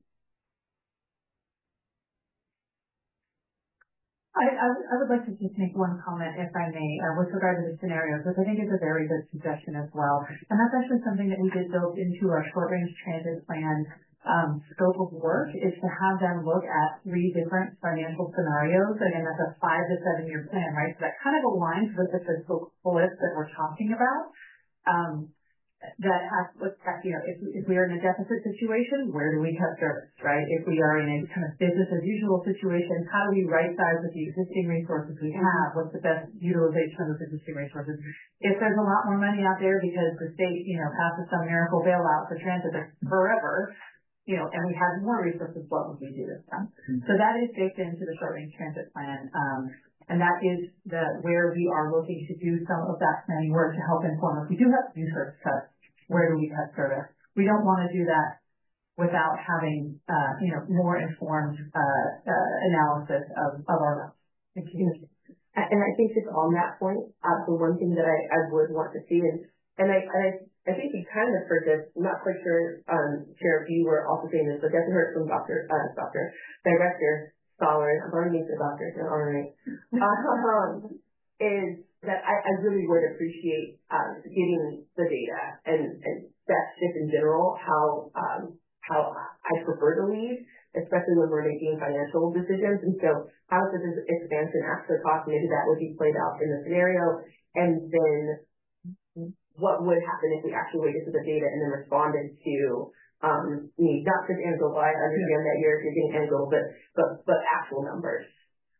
I, I, I would like to just make one comment, if I may, uh, with regard to the scenarios, which I think is a very good suggestion as well. And that's actually something that we did build into our short-range transit plan um, scope of work, is to have them look at three different financial scenarios. Again, that's a five to seven-year plan, right? So that kind of aligns with the fiscal cliff that we're talking about. Um, that has looked at, you know, if, if we are in a deficit situation, where do we cut service, right? If we are in a kind of business as usual situation, how do we right size with the existing resources we have? What's the best utilization of those existing resources? If there's a lot more money out there because the state, you know, passes some miracle bailout for transit forever, you know, and we have more resources, what would we do this time? Mm-hmm. So that is baked into the short range transit plan. Um, And that is the where we are looking to do some of that planning work to help inform us. We do have to do service cuts. Where do we cut service? We don't want to do that without having, uh, you know, more informed uh, uh, analysis of, of our routes. Thank you. And I think just on that point, uh, the one thing that I, I would want to see, and, and I, I, I think you kind of heard this, I'm not quite sure, um, Chair, if you were also saying this, but definitely heard from Doctor Uh, Doctor Director Scholars, I'm already the doctors, all right, um, is that I, I really would appreciate um, getting the data, and, and that's just in general how um, how I prefer to lead, especially when we're making financial decisions. And so how does this expansion actually cost? Maybe that would be played out in the scenario, and then what would happen if we actually waited for the data and then responded to Um, needs, not just anecdotal. I understand yeah. that you're using anecdotal, but but but actual numbers.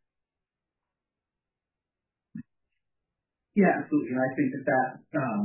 Yeah, absolutely. And I think that that um,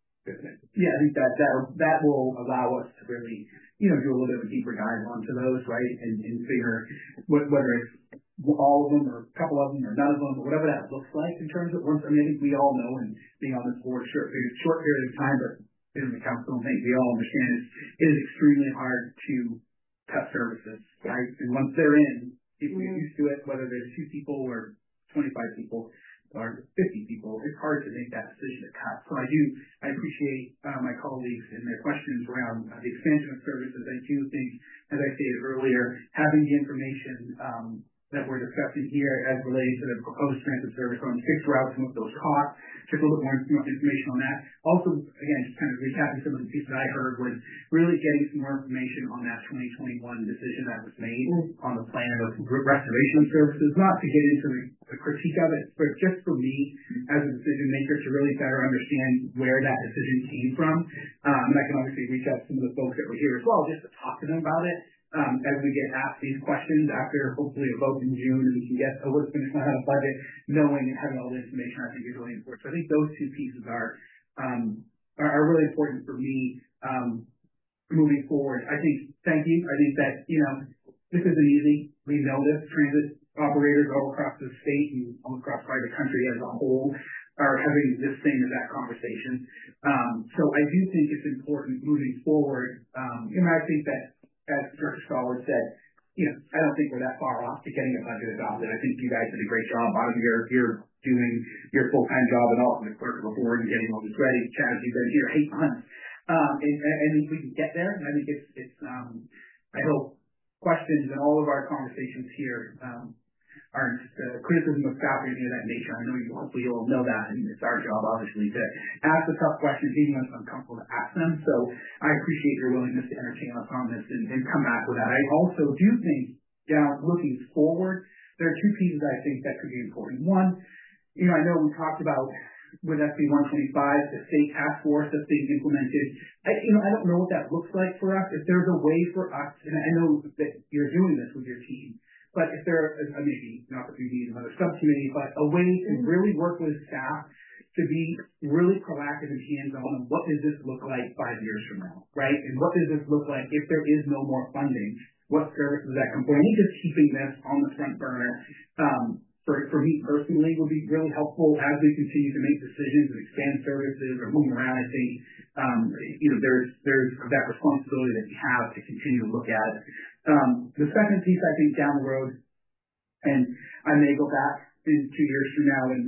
yeah, I think that that that will allow us to really, you know, do a little bit of a deeper dive onto those, right, and, and figure what, whether it's all of them or a couple of them or none of them or whatever that looks like in terms of. I mean, I think we all know, and being on this board short short period of time, but in the council, I think we all understand it, it is extremely hard to cut services, right? And once they're in, if you're mm-hmm. used to it, whether there's two people or twenty-five people or fifty people, it's hard to make that decision to cut. So I do, I appreciate uh, my colleagues and their questions around uh, the expansion of services. I do think, as I stated earlier, having the information um, that we're discussing here as related to the proposed transit service on fixed routes and what those cost, just a little bit more information on that. Also, again, just kind of recapping some of the pieces I heard was really getting some more information on that twenty twenty-one decision that was made mm-hmm. on the plan of restoration services, not to get into the, the critique of it, but just for me as a decision maker to really better understand where that decision came from. Um, and I can obviously reach out to some of the folks that were here as well, just to talk to them about it. Um, as we get asked these questions after hopefully a vote in June, and we can get a what's going to come out of budget, knowing and having all the information, I think is really important. So I think those two pieces are um, are, are really important for me um, moving forward. I think, thank you. I think that, you know, this isn't easy. We know this. Transit operators all across the state and all across the country as a whole are having this same exact conversation. Um, so I do think it's important moving forward. Um, and I think that, as Director Scholar said, you know, I don't think we're that far off to getting a budget adopted. I think you guys did a great job out of your, you're doing your full-time job and also the clerk of the board and getting all this ready. Chaz, you've been here eight months. Um, and, and if we can get there, I think it's, it's, um, I hope questions and all of our conversations here, um, aren't uh, criticism of staff or anything of that nature. I know you hopefully you all know that, and it's our job obviously to ask the tough questions, even when it's uncomfortable to ask them. So I appreciate your willingness to entertain us on this and, and come back with that. I also do think, down looking forward, there are two pieces I think that could be important. One, you know, I know we talked about with S B one twenty-five, the state task force that's being implemented. I, you know, I don't know what that looks like for us. If there's a way for us, and I know that you're doing this with your team, but if there is, uh, maybe not that we need another subcommittee, but a way to really work with staff to be really proactive and hands-on on what does this look like five years from now, right? And what does this look like if there is no more funding? What services that come forward? I think just keeping this on the front burner um, for, for me personally would be really helpful as we continue to make decisions and expand services or moving around. I think um, you know there's there's that responsibility that we have to continue to look at. Um, the second piece, I think, down the road, and I may go back in two years from now and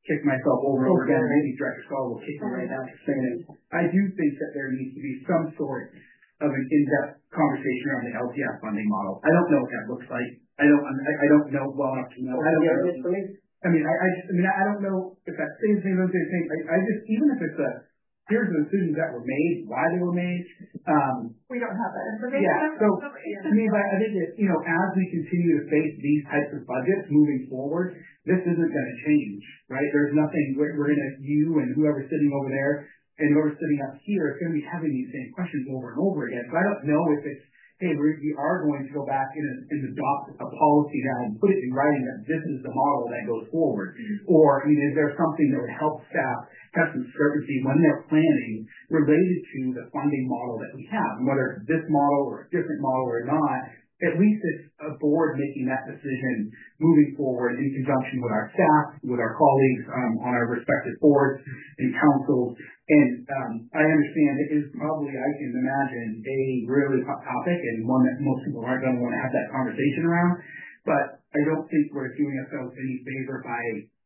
kick myself over and over again. Maybe Director Stahl will kick me right now for saying it. I do think that there needs to be some sort of an in-depth conversation around the L T F funding model. I don't know what that looks like. I don't. I, I don't know well enough to know. I don't know. I mean, I, I just. I mean, I don't know if that's the same thing. Those things. I, I just. Even if it's a. Here's the decisions that were made, why they were made. Um, we don't have that information. Yeah. So, I mean, I think that, you know, as we continue to face these types of budgets moving forward, this isn't going to change, right? There's nothing, we're, we're going to, you and whoever's sitting over there and whoever's sitting up here is going to be having these same questions over and over again. So I don't know if it's, hey, we are going to go back in and, and adopt a policy now and put it in writing that this is the model that goes forward. Mm-hmm. Or, I mean, is there something that would help staff have some certainty when they're planning related to the funding model that we have, and whether it's this model or a different model or not, at least it's a board making that decision moving forward in conjunction with our staff, with our colleagues um, on our respective boards and councils. And um, I understand it is probably, I can imagine, a really hot topic and one that most people aren't going to want to have that conversation around. But I don't think we're doing ourselves any favor by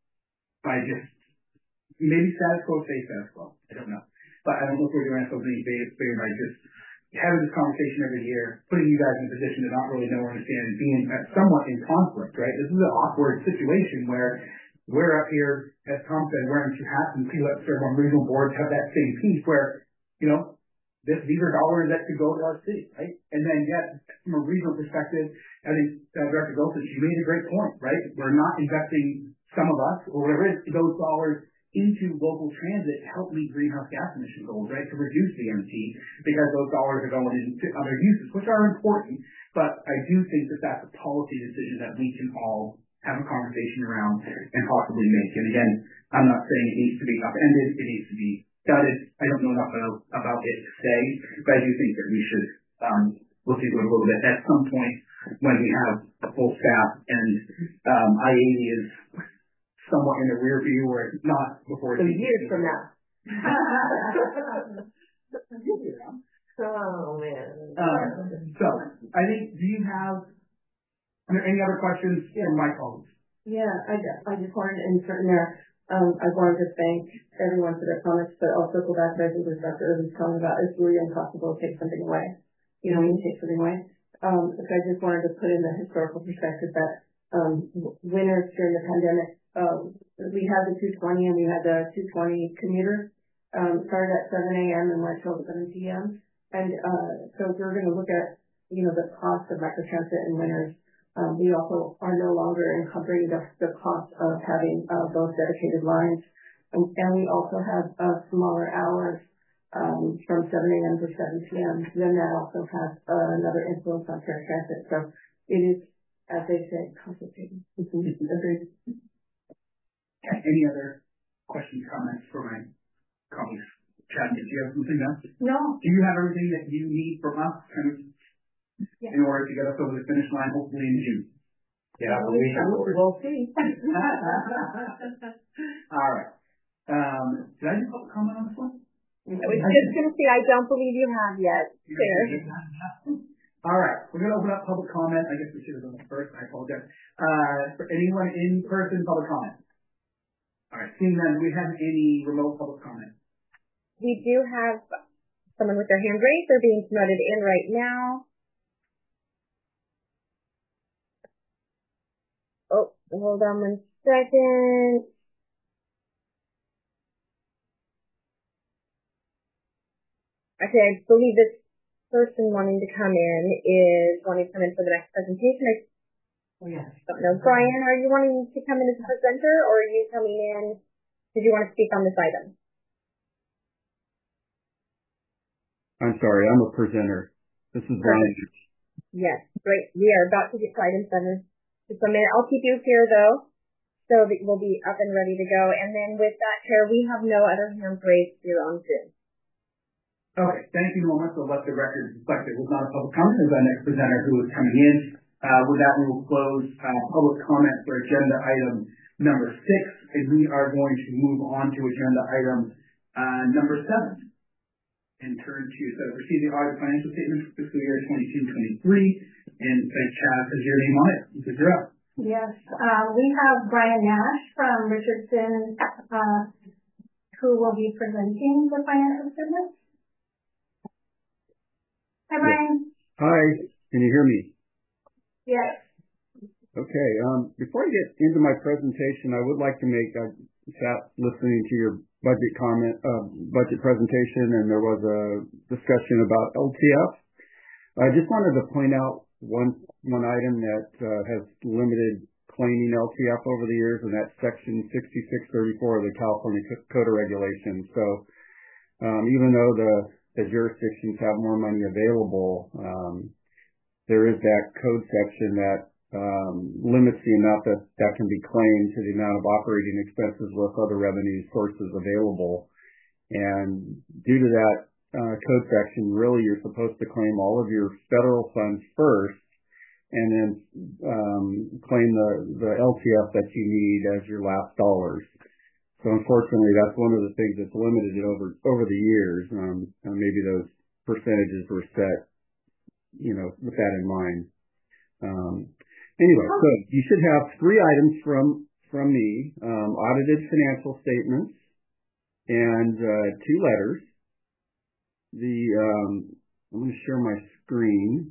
by just maybe status quo, say status quo. I don't know. But I don't know if we're doing ourselves any favor by just having this conversation every year, putting you guys in a position to not really know or understand and being somewhat in conflict, right? This is an awkward situation where we're up here, as Tom said, wearing two hats, and people that serve on regional boards have that same piece where, you know, this, these are dollars that could go to our city, right? And then yet, from a regional perspective, I think uh, Director Golson, she made a great point, right? We're not investing, some of us, or whatever it is, those dollars into local transit to help meet greenhouse gas emission goals, right, to reduce the M T, because those dollars are going into other uses, which are important. But I do think that that's a policy decision that we can all have a conversation around and possibly make. And again, I'm not saying it needs to be upended, it needs to be gutted. I don't know enough about, about it to say, but I do think that we should um, look into it a little bit at some point when we have a full staff and um, I eighty is somewhat in the rear view or not before. So years from now. Oh, man. Um, so, I think, do you have, are there any other questions yeah. from my colleagues? Yeah, I, I just wanted to insert in there, um, I wanted to thank everyone for their comments, but also go back to what Doctor Irvin's talking about. It's really impossible to take something away. You know, when you take something away. Um, so I just wanted to put in the historical perspective that um, winners during the pandemic, Um, we had the two twenty and we had the two twenty commuter, um, started at seven a.m. and went till seven p.m. And, uh, so if we're going to look at, you know, the cost of microtransit and winners, um, we also are no longer encumbering the, the cost of having, uh, those dedicated lines. And, and we also have, uh, smaller hours, um, from seven a.m. to seven p.m. Then that also has uh, another influence on paratransit. So it is, as they say, complicated. Agreed. Okay. Any other questions, comments for my colleagues? Chad, did you have something else? No. Do you have everything that you need from us kind of yeah. in order to get us over the finish line, hopefully in June? Yeah, we we'll see. All right. Um, did I do public comment on this one? I was just going to say, I don't believe you have yet. Fair. All right. We're going to open up public comment. I guess we should have done that first. I apologize. Uh, for anyone in person, public comment. All right, seeing none, do we have any remote public comment? We do have someone with their hand raised. They're being promoted in right now. Oh, hold on one second. Okay, I believe this person wanting to come in is wanting to come in for the next presentation. I Oh, yes. don't know. Brian, are you wanting to come in as a presenter, or are you coming in, did you want to speak on this item? I'm sorry, I'm a presenter. This is Brian. Yes, great. We are about to get to item seven. Just a minute. I'll keep you here, though, so that we'll be up and ready to go. And then with that, Chair, we have no other hands raised here on Zoom. Okay, thank you, Norma. So let the record reflect it was not a public comment. It was our next presenter who is coming in. Uh, with that, we will close uh, public comment for agenda item number six, and we are going to move on to agenda item uh, number seven, and turn to so receive the audit financial statements for fiscal year twenty-two twenty-three, and thank Chad for your name on it. Good job. Yes, uh, we have Brian Nash from Richardson, uh, who will be presenting the financial statements. Hi, Brian. Hi, can you hear me? Yes. Okay, um, before I get into my presentation, I would like to make, I sat listening to your budget comment, uh, budget presentation, and there was a discussion about L T F. I just wanted to point out one, one item that uh, has limited claiming L T F over the years, and that's section sixty-six thirty-four of the California Code of Regulations. So, um, even though the, the jurisdictions have more money available, um, there is that code section that um, limits the amount that, that can be claimed to the amount of operating expenses with other revenue sources available. And due to that uh, code section, really you're supposed to claim all of your federal funds first, and then um, claim the, the L T F that you need as your last dollars. So unfortunately, that's one of the things that's limited over over the years. Um, and maybe those percentages were set, you know, with that in mind. Um, Anyway, so you should have three items from from me: um, audited financial statements and uh, two letters. The um, I'm going to share my screen,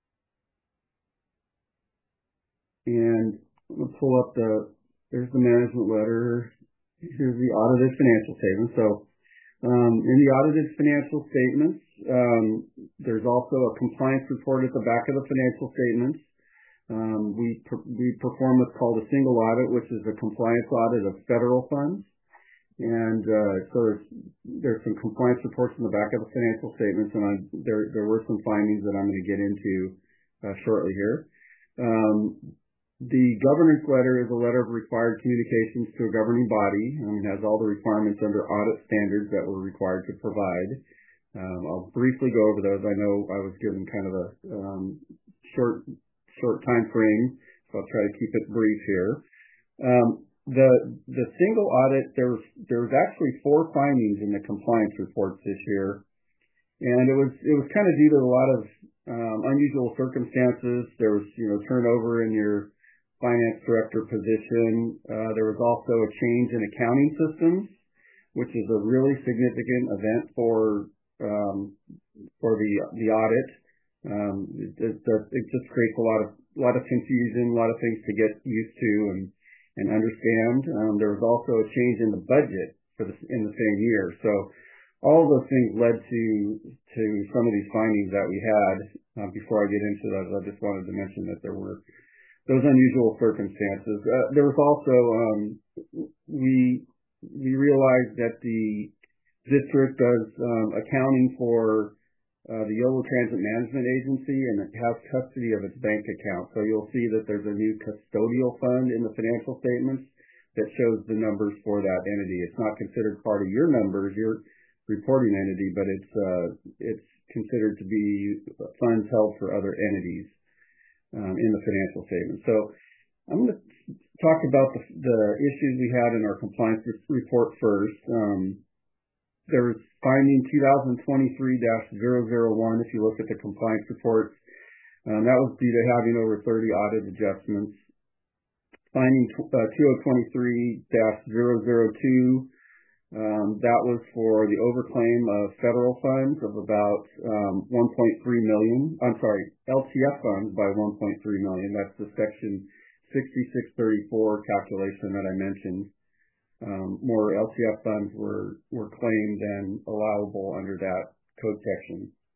and I'm going to pull up the. There's the management letter. Here's the audited financial statements. So, um, in the audited financial statements, um, there's also a compliance report at the back of the financial statements. Um, we per, we perform what's called a single audit, which is a compliance audit of federal funds, and uh, so there's there's some compliance reports in the back of the financial statements, and I, there there were some findings that I'm going to get into uh, shortly here. Um, the governance letter is a letter of required communications to a governing body, and has all the requirements under audit standards that we're required to provide. Um, I'll briefly go over those. I know I was given kind of a um, short. short time frame, so I'll try to keep it brief here. Um, the the single audit, there was there was actually four findings in the compliance reports this year, and it was it was kind of due to a lot of um, unusual circumstances. There was you know turnover in your finance director position. Uh, there was also a change in accounting systems, which is a really significant event for um, for the the audit. Um, it, it, it just creates a lot of a lot of confusion, a lot of things to get used to and and understand. Um, there was also a change in the budget for the in the same year. So all of those things led to to some of these findings that we had. Uh, before I get into those, I just wanted to mention that there were those unusual circumstances. Uh, there was also um, we we realized that the district does um, accounting for Uh, the Yolo Transit Management Agency, and it has custody of its bank account. So you'll see that there's a new custodial fund in the financial statements that shows the numbers for that entity. It's not considered part of your numbers, your reporting entity, but it's uh, it's considered to be funds held for other entities um, in the financial statement. So I'm going to talk about the, the issues we had in our compliance report first. Um, There was finding twenty twenty-three dash zero zero one, if you look at the compliance reports. Um, that was due to having over thirty audit adjustments. Finding uh, twenty twenty-three dash zero zero two, um, that was for the overclaim of federal funds of about um, one point three million dollars. I'm sorry, L T F funds by one point three million dollars. That's the section sixty-six thirty-four calculation that I mentioned. Um, more L T F funds were, were claimed and allowable under that code section.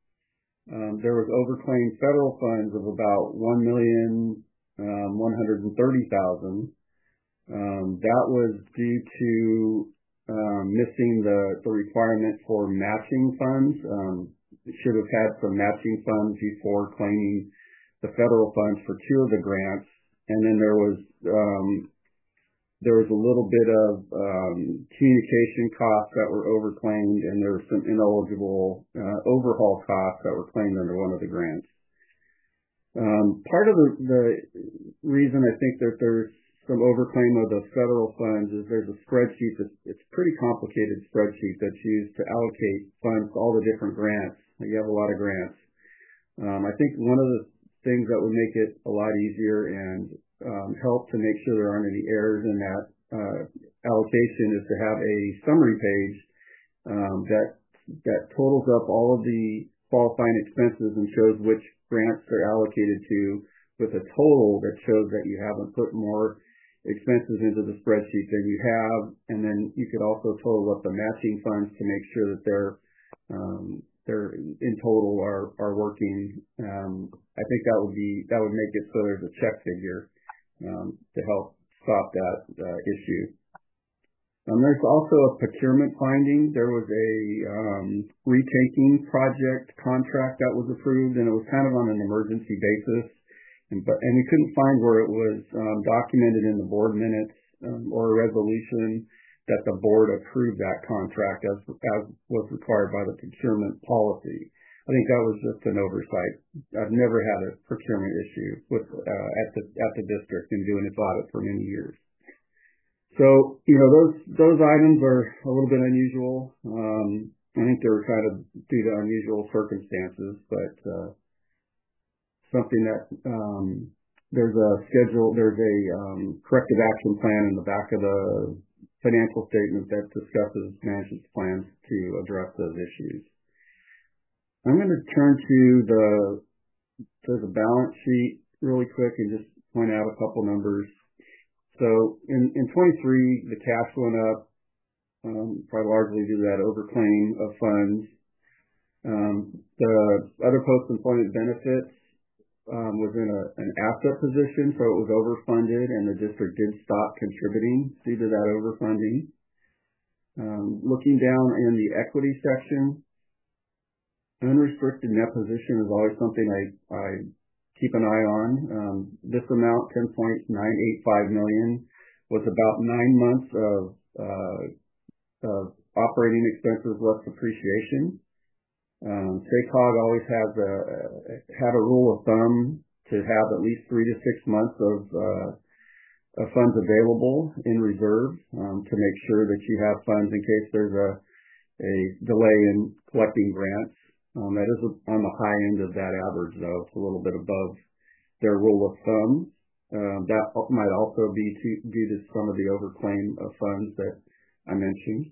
Um, there was overclaimed federal funds of about one million one hundred thirty thousand dollars. Um, that was due to um, missing the, the requirement for matching funds. Um, it should have had some matching funds before claiming the federal funds for two of the grants. And then there was um, There was a little bit of um, communication costs that were overclaimed, and there were some ineligible uh, overhaul costs that were claimed under one of the grants. Um, part of the, the reason I think that there's some overclaim of the federal funds is there's a spreadsheet that's it's a pretty complicated spreadsheet that's used to allocate funds to all the different grants. You have a lot of grants. Um, I think one of the things that would make it a lot easier and um, help to make sure there aren't any errors in that uh, allocation is to have a summary page um, that that totals up all of the qualifying expenses and shows which grants they're allocated to, with a total that shows that you haven't put more expenses into the spreadsheet than you have, and then you could also total up the matching funds to make sure that they're um, they're in total are are working. Um, I think that would be that would make it so there's a check figure um, to help stop that uh, issue. Um, there's also a procurement finding. There was a um, retaking project contract that was approved, and it was kind of on an emergency basis. And, but, and we couldn't find where it was um, documented in the board minutes um, or a resolution that the board approved that contract as, as was required by the procurement policy. I think that was just an oversight. I've never had a procurement issue with uh, at the at the district in doing its audit for many years. So, you know, those those items are a little bit unusual. Um, I think they were kind of due to unusual circumstances, but uh, something that um, there's a schedule, there's a um, corrective action plan in the back of the financial statement that discusses management's plans to address those issues. I'm going to turn to the to the balance sheet really quick and just point out a couple numbers. So in, in twenty-three, the cash went up, um, probably largely due to that overclaim of funds. Um, the other post-employment benefits um, was in a, an asset position, so it was overfunded, and the district did stop contributing due to that overfunding. Um, looking down in the equity section, unrestricted net position is always something I, I keep an eye on. Um, this amount, ten point nine eight five million dollars, was about nine months of, uh, of operating expenses less depreciation. Um, SACOG always has a, had a rule of thumb to have at least three to six months of, uh, of funds available in reserve um, to make sure that you have funds in case there's a, a delay in collecting grants. Um, that is on the high end of that average, though. It's a little bit above their rule of thumb. Um, that might also be to, due to some of the overclaim of funds that I mentioned.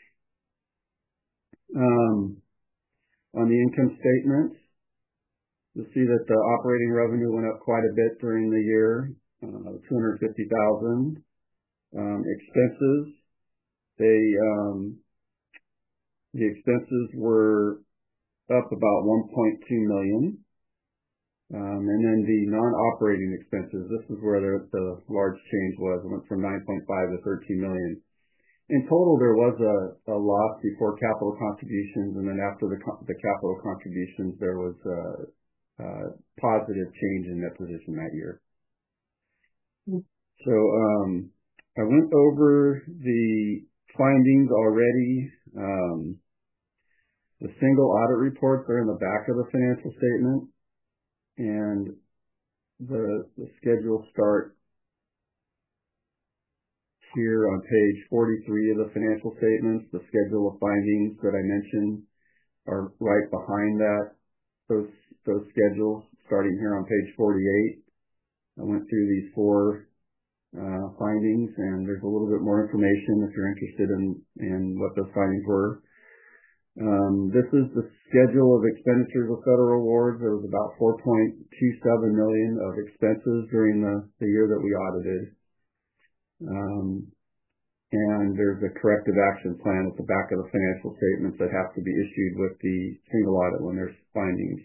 Um, on the income statement, you'll see that the operating revenue went up quite a bit during the year, uh, two hundred fifty thousand dollars. Um, expenses, they um, the expenses were up about one point two million dollars. Um, and then the non-operating expenses, this is where the, the large change was. It went from nine point five to thirteen million dollars. In total, there was a, a loss before capital contributions, and then after the, the capital contributions, there was a, a positive change in net position that year. So um, I went over the findings already. Um, The single audit reports are in the back of the financial statement, and the, the schedule start here on page forty-three of the financial statements. The schedule of findings that I mentioned are right behind that, those, those schedules, starting here on page forty-eight. I went through these four uh, findings, and there's a little bit more information if you're interested in, in what those findings were. Um, this is the schedule of expenditures of federal awards. There was about four point two seven million dollars of expenses during the, the year that we audited. Um, and there's a corrective action plan at the back of the financial statements that have to be issued with the single audit when there's findings.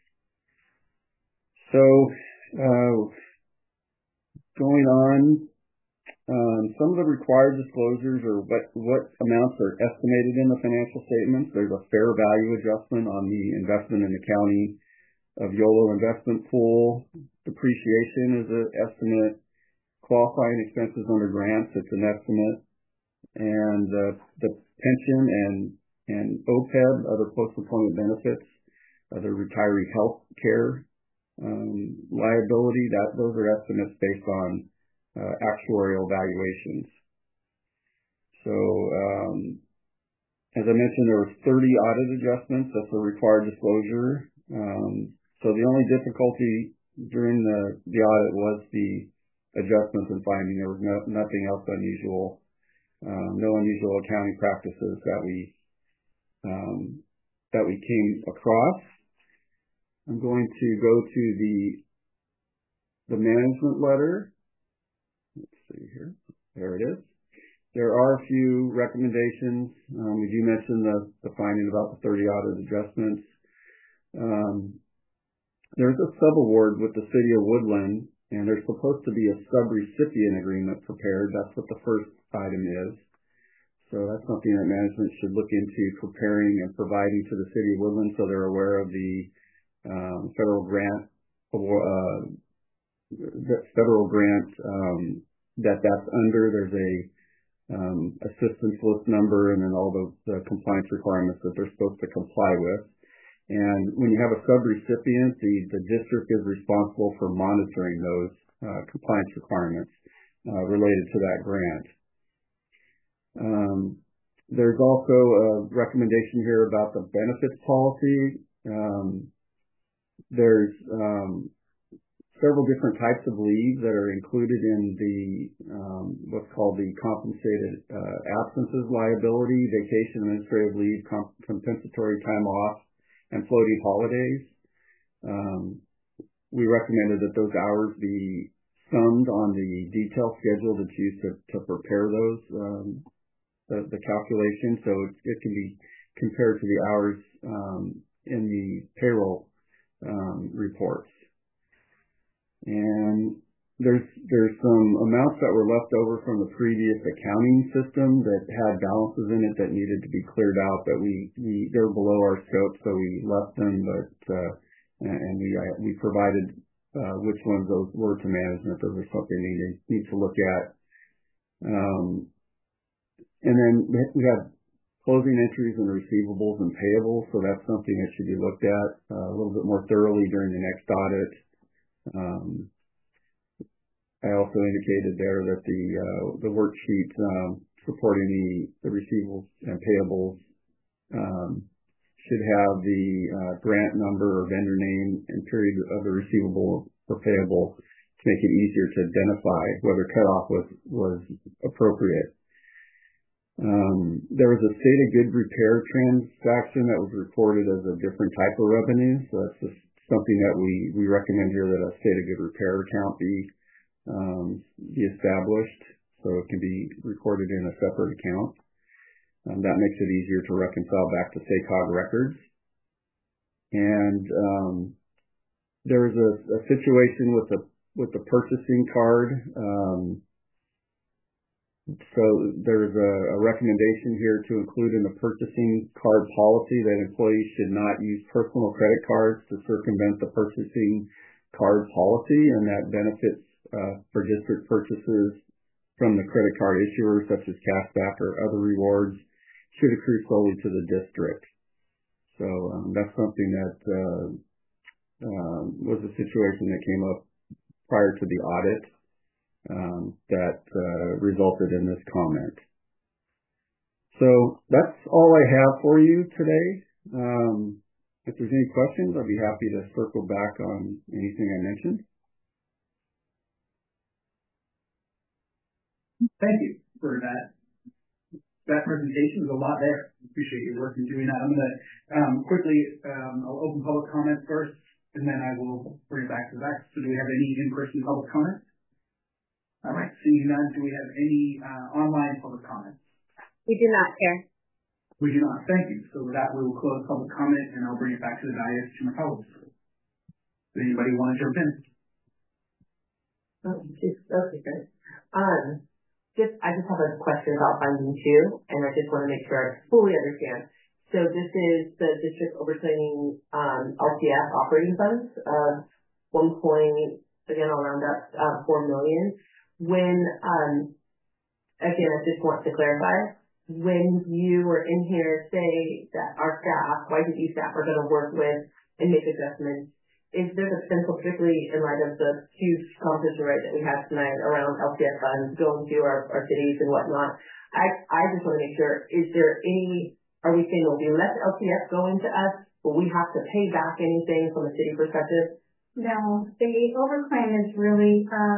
So, uh, going on, Um, some of the required disclosures are what, what amounts are estimated in the financial statements. There's a fair value adjustment on the investment in the county of YOLO investment pool. Depreciation is an estimate. Qualifying expenses under grants, it's an estimate. And uh, the pension and, and O P E B, other post-employment benefits, other retiree health care um, liability, that those are estimates based on Uh, actuarial valuations. So, um, as I mentioned, there were thirty audit adjustments. That's a required disclosure. Um, so the only difficulty during the, the audit was the adjustments and finding there was no, nothing else unusual, um, no unusual accounting practices that we um, that we came across. I'm going to go to the the management letter. Let's see here. There it is. There are a few recommendations. Um, we do mention the, the finding about the thirty audit adjustments. Um, there's a subaward with the City of Woodland, and there's supposed to be a sub-recipient agreement prepared. That's what the first item is. So that's something that management should look into preparing and providing to the City of Woodland so they're aware of the um, federal grant, uh, the federal grant um, that that's under. There's a um, assistance list number and then all the, the compliance requirements that they're supposed to comply with. And when you have a sub-recipient, the, the district is responsible for monitoring those uh, compliance requirements uh, related to that grant. Um, there's also a recommendation here about the benefits policy. Um, there's um, several different types of leave that are included in the um, what's called the compensated uh, absences liability, vacation, administrative leave, comp- compensatory time off, and floating holidays. Um, we recommended that those hours be summed on the detailed schedule that's used to, to prepare those, um, the, the calculation, so it, it can be compared to the hours um, in the payroll um, reports. And there's there's some amounts that were left over from the previous accounting system that had balances in it that needed to be cleared out, but we, we they were below our scope, so we left them, but uh, and we uh, we provided uh, which ones those were to management. Those are something they need, need to look at. Um, and then we have closing entries and receivables and payables, so that's something that should be looked at uh, a little bit more thoroughly during the next audit. Um, I also indicated there that the uh, the worksheet um, supporting the, the receivables and payables um, should have the uh, grant number or vendor name and period of the receivable or payable to make it easier to identify whether cutoff was was appropriate. Um, there was a state of good repair transaction that was reported as a different type of revenue, so that's just something that we, we recommend here that a state of good repair account be um, be established so it can be recorded in a separate account. Um, that makes it easier to reconcile back to SACOG records. And um, there was a, a situation with the with the purchasing card. Um, so there's a, a recommendation here to include in the purchasing card policy that employees should not use personal credit cards to circumvent the purchasing card policy, and that benefits uh, for district purchases from the credit card issuers, such as cashback or other rewards, should accrue solely to the district. So um, that's something that uh, um, was a situation that came up prior to the audit um, that uh, resulted in this comment. So that's all I have for you today. Um, if there's any questions, I'd be happy to circle back on anything I mentioned. Thank you for that. That presentation was a lot there. Appreciate your work in doing that. I'm going to um, quickly, um, I'll open public comment first, and then I will bring it back to Zach. So do we have any in-person public comments? All right. Seeing none, do we have any uh, online public comments? We do not, Chair. We do not. Thank you. So with that, we will close public comment, and I'll bring it back to the dais to my colleagues. Does anybody want to jump in? Oh, just, okay, good. Um, Just, I just have a question about funding too, and I just want to make sure I fully understand. So this is the district overseeing um, L T F operating funds of one point, again, I'll round up, uh, four million. When, um, again, I just want to clarify, when you were in here say that our staff, Y T D staff, are going to work with and make adjustments, is there a potential, particularly in light of the huge competition rate that we have tonight around L T F funds going to our, our cities and whatnot? I, I just want to make sure, is there any, are we saying there'll be less L T F going to us? Will we have to pay back anything from a city perspective? No, the overclaim is really uh,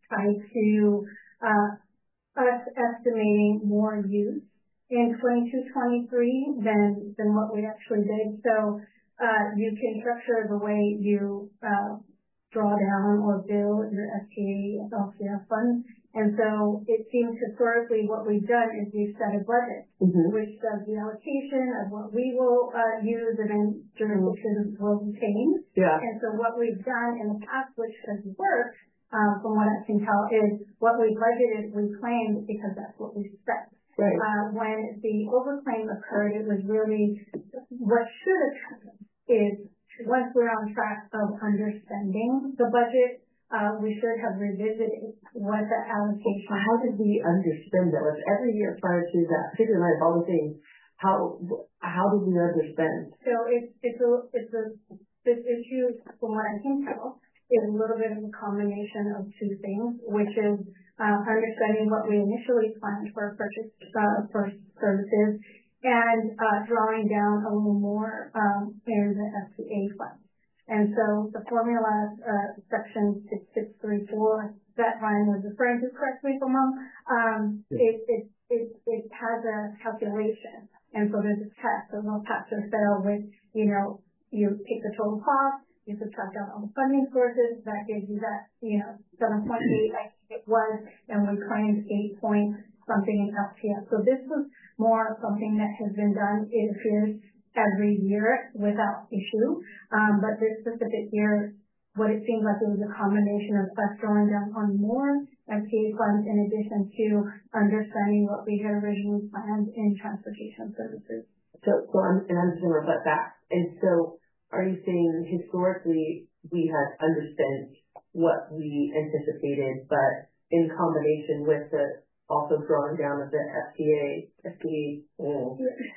tied to uh, us estimating more use in twenty-two twenty-three than than what we actually did. So uh, you can structure the way you uh, draw down or bill your S T A L C F funds. And so it seems historically what we've done is we've set a budget, mm-hmm. which does the allocation of what we will uh, use and then jurisdictions will retain. Yeah. And so what we've done in the past, which has worked, um, from what I can tell, is what we budgeted, we claimed because that's what we spent. Right. Uh, when the overclaim occurred, it was really what should have happened is once we're on track of underspending the budget, Uh, we should have revisited what the allocation. How did we underspend that? Like every year prior to that, particularly like all the things, how how did we underspend? So it's it's a it's a this issue, from what I can tell, is a little bit of a combination of two things, which is uh, understanding what we initially planned for purchase uh, for services and uh, drawing down a little more um, in the S T A funds. And so the formula, uh, section six six three four, that Ryan was referring to, correct me if I'm wrong, um, it, it, it, it has a calculation. And so there's a test, a little pass or fail with, you know, you take the total cost, you subtract out all the funding sources, that gives you that, you know, seven point eight, I think it was, and we claimed eight point something in L T F. So this was more something that has been done, it appears, every year without issue. Um, but this specific year, what it seems like it was a combination of us drawing down on more S T A funds in addition to understanding what we had originally planned in transportation services. So, so I'm, and I'm just going to reflect back. And so are you saying historically we had underspent what we anticipated, but in combination with the also drawing down of the S T A, S T A, mm,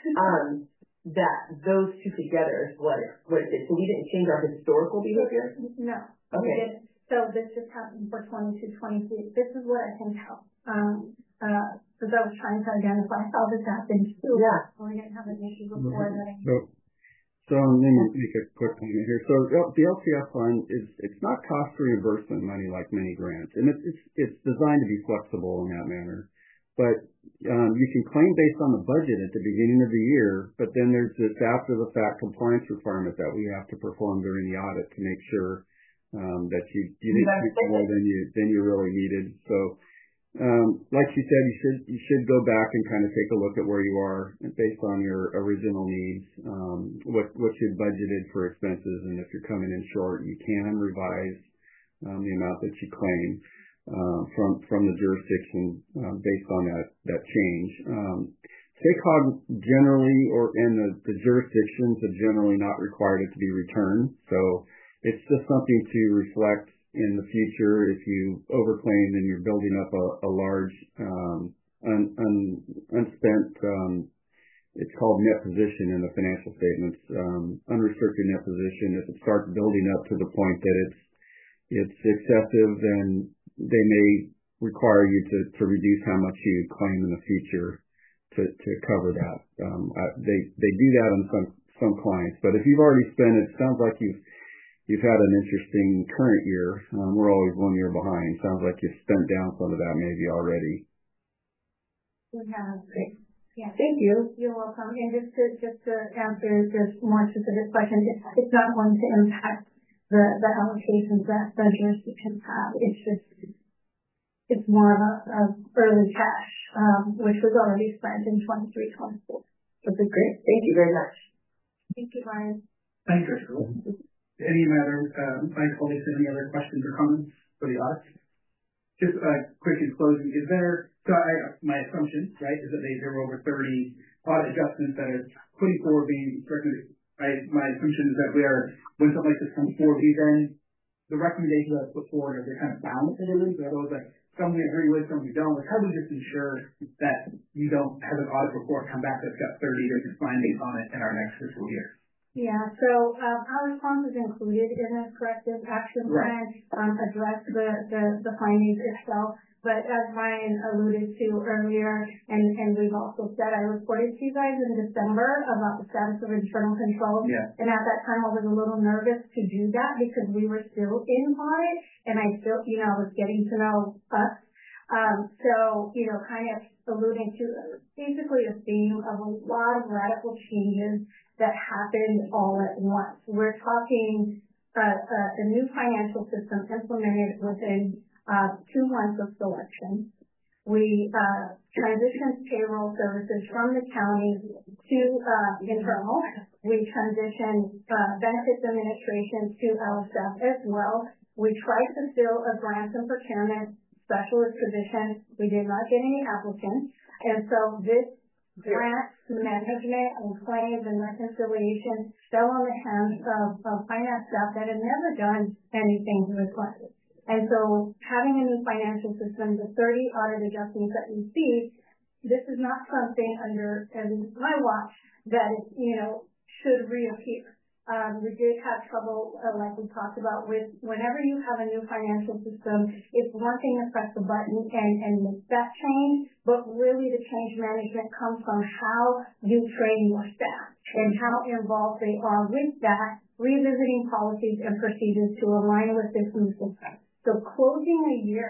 um, that those two together is what it, what it did. So we didn't change our historical behavior? No. Okay. So this just happened for twenty-two twenty-three. This is what I can tell. Um, uh, because I was trying to identify how this happened too. Yeah. We didn't have an issue before that. So, so let me make a quick point here. So the L T F fund is, it's not cost reimbursement money like many grants. And it's, it's, it's designed to be flexible in that manner. But um, you can claim based on the budget at the beginning of the year, but then there's this after-the-fact compliance requirement that we have to perform during the audit to make sure um, that you, you didn't take more than you than you really needed. So, um, like you said, you should you should go back and kind of take a look at where you are based on your original needs, um, what what you budgeted for expenses, and if you're coming in short, you can revise um, the amount that you claim. Uh, from from the jurisdiction uh, based on that that change. Um, S A C O G generally, or in the, the jurisdictions, are generally not required it to be returned. So it's just something to reflect in the future if you overclaim and you're building up a, a large um, un, un, unspent, um, it's called net position in the financial statements, um, unrestricted net position. If it starts building up to the point that it's it's excessive, then they may require you to, to reduce how much you claim in the future to, to cover that. Um, I, they they do that on some some clients, but if you've already spent it, sounds like you've you've had an interesting current year. Um, we're always one year behind. Sounds like you've spent down some of that maybe already. We have. Great. Yeah. Thank you. You're welcome. And just to just to answer this more specific question, it's, it's not going to impact the, the allocations that the jurisdictions have. It's just, it's more of a, a early cash, um, which was already spent in twenty-three twenty-four. Okay, great. Thank you very much. Thank you, Ryan. Thank you, Ursula. Any other, um, my colleagues, any other questions or comments for the audit? Just uh, quick in closing, is there, so I, my assumption, right, is that they, there were over thirty audit adjustments that are putting forward being recommended. I, my assumption is that we are, when something like this comes forward, we then, the recommendations that are put forward, are they kind of balanced in it? Are those like, some we agree with, some we don't? Like, how do we just ensure that you don't have an audit report come back that's got thirty different findings on it in our next fiscal year? Yeah, so um, our response is included in this corrective action plan, right. um, address the, the, the findings itself. But as Ryan alluded to earlier, and, and we've also said, I reported to you guys in December about the status of internal control. Yeah. And at that time, I was a little nervous to do that because we were still in audit, and I still, you know, was getting to know us. Um, so, you know, kind of alluding to basically a theme of a lot of radical changes that happened all at once. We're talking uh, uh, a new financial system implemented within Uh, two months of selection. We uh, transitioned payroll services from the county to uh, internal. We transitioned uh, benefits administration to our staff as well. We tried to fill a grants and procurement specialist position. We did not get any applicants. And so this grant management and claims and reconciliation fell on the hands of, of finance staff that had never done anything with claims. And so having a new financial system, the thirty audit adjustments that you see, this is not something under my watch that is, you know, should reappear. Um, we did have trouble, uh, like we talked about, with whenever you have a new financial system, it's one thing to press the button and, and make that change, but really the change management comes from how you train your staff and how involved they are with that, revisiting policies and procedures to align with this new system. So closing a year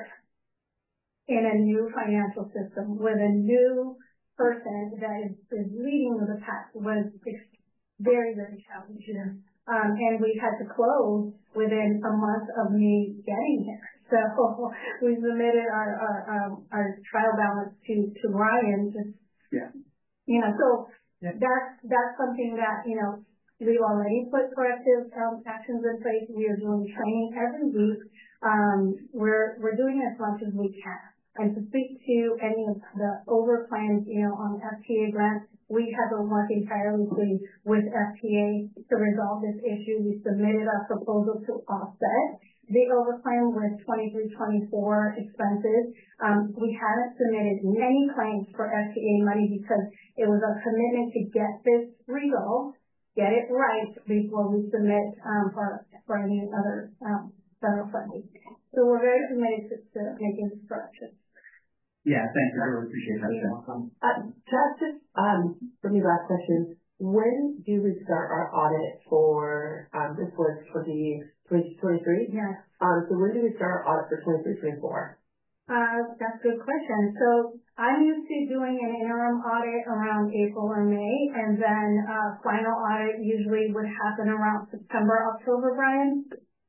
in a new financial system with a new person that is, is leading the pack was very, very challenging. Um, and we had to close within a month of me getting here. So we submitted our our, um, our trial balance to, to Ryan. Just, yeah. You know, so yeah. that's, that's something that, you know, we've already put corrective um, actions in place. We are doing training every week. Um, we're, we're doing as much as we can. And to speak to any of the over plans, you know, on F T A grants, we have been working tirelessly with F T A to resolve this issue. We submitted our proposal to offset the overclaim with twenty-three twenty-four expenses. Um, we haven't submitted many claims for F T A money because it was a commitment to get this resolved, get it right before we submit um, for, for any other um, federal funding. So we're very committed to, to making this correction. Yeah, thank you. I really appreciate that. You're welcome. Uh, just, just um, for me, last question. When do we start our audit for, um, this was twenty twenty-three? Yes. Um, so when do we start our audit for twenty-three twenty-four? Uh, that's a good question. So I'm used to doing an interim audit around April or May, and then uh, final audit usually would happen around September, October, Brian?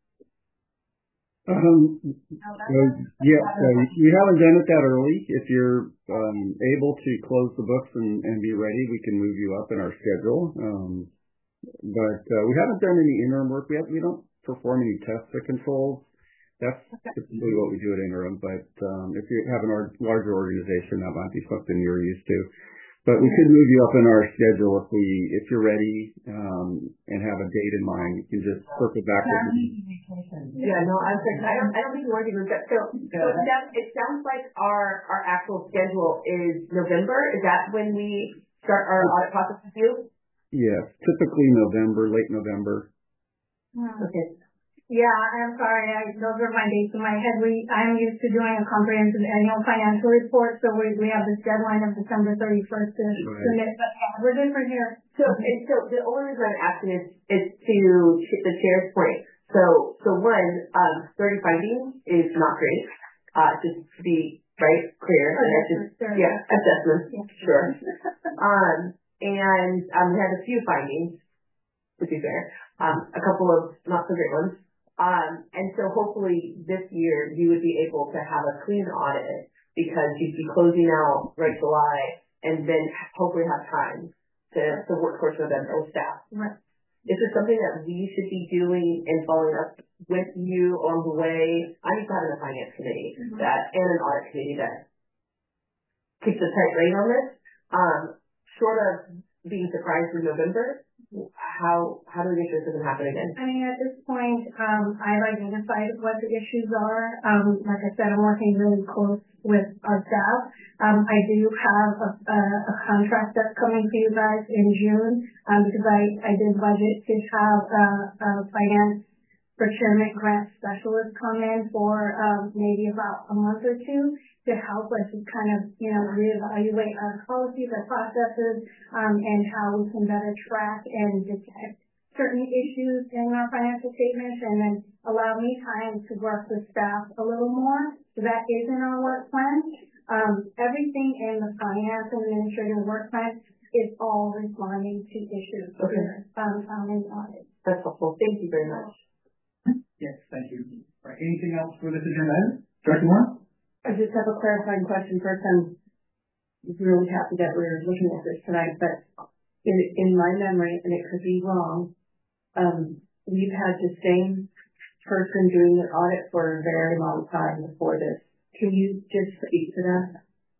Um, uh, yeah, uh, we haven't done it that early. If you're um, able to close the books and, and be ready, we can move you up in our schedule. Um, but uh, we haven't done any interim work. We, have, we don't perform any tests or controls. That's typically what we do at interim. But um, if you have a larger organization, that might be something you're used to. But we could move you up in our schedule if we, if you're ready um, and have a date in mind. You can just circle back with me. Yeah, no, I was like, I don't, I don't think we're going to So, so it, sounds, it sounds like our our actual schedule is November. Is that when we start our audit process with you? Yes, typically November, late November. Hmm. Okay. Yeah, I'm sorry. I, those are my dates in my head. We, I'm used to doing a comprehensive annual financial report, so we, we have this deadline of December thirty-first to right. submit. But yeah, we're different here. So, and so the only reason I'm asking is, is to the chair's point. So, so one, um, thirty findings is not great. Uh, just to be right, clear. Oh, and just, yeah, assessments, yeah. Sure. um, and um, we had a few findings, to be fair. Um, a couple of not so great ones. Um, and so hopefully this year you would be able to have a clean audit because you'd be closing out right July and then hopefully have time to, to work towards November with staff. Right. Is there something that we should be doing and following up with you on the way? I need to have a finance committee mm-hmm. that and an audit committee that keeps a tight rein on this. Um, short of being surprised in November, how how do we make sure this doesn't happen again? I mean, at this point, um, I've identified what the issues are. Um, like I said, I'm working really close with our staff. Um, I do have a, a, a contract that's coming to you guys in June um, because I, I did budget to have a, a finance procurement grant specialist come in for um, maybe about a month or two to help us kind of, you know, reevaluate our policies, our processes, um, and how we can better track and detect certain issues in our financial statements, and then allow me time to work with staff a little more. So that is in our work plan. Um, everything in the finance and administrative work plan is all responding to issues Okay. um, found in the audit. That's helpful. Thank you very much. Yes, thank you. All right, anything else for this agenda item? Director Moore? I just have a clarifying question. First, I'm really happy that we're looking at this tonight, but in, in my memory, and it could be wrong, um, we've had the same person doing the audit for a very long time before this. Can you just speak to that?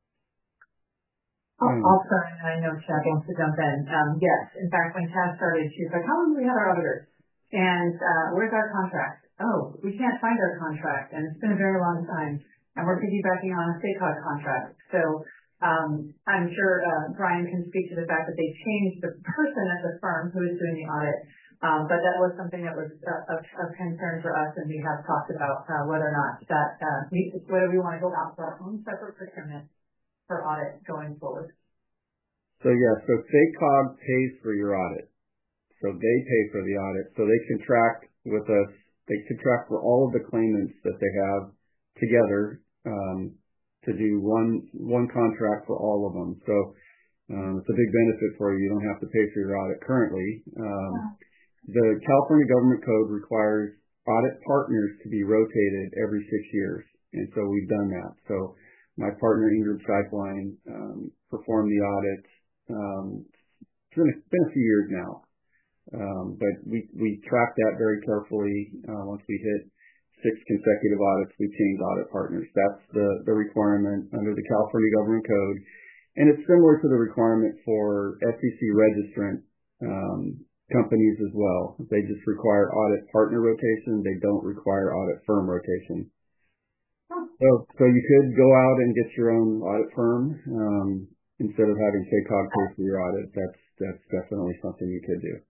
I'll, I'll start, and I know Chad wants to jump in. Um, yes, in fact, when Chad started, she was like, how long have we had our auditors? And uh, where's our contract? Oh, we can't find our contract, and it's been a very long time. And we're piggybacking on a S A C O G contract. So um, I'm sure uh, Brian can speak to the fact that they changed the person at the firm who is doing the audit. Um, but that was something that was uh, of, of concern for us, and we have talked about uh, whether or not that uh, we, whether we want to go out for our own separate procurement for audit going forward. So yeah, so S A C O G pays for your audit. So they pay for the audit. So they contract with us. They contract for all of the claimants that they have together um, to do one one contract for all of them. So um, it's a big benefit for you. You don't have to pay for your audit currently. Um, the California Government Code requires audit partners to be rotated every six years, and so we've done that. So my partner Ingrid Skyfline um, performed the audit. Um, it's been a, been a few years now, um, but we we track that very carefully. Uh, once we hit six consecutive audits, we change audit partners. That's the the requirement under the California Government Code, and it's similar to the requirement for S E C registrant um, companies as well. They just require audit partner rotation. They don't require audit firm rotation. So, so you could go out and get your own audit firm um, instead of having S A C O G pay for your audit. That's that's definitely something you could do.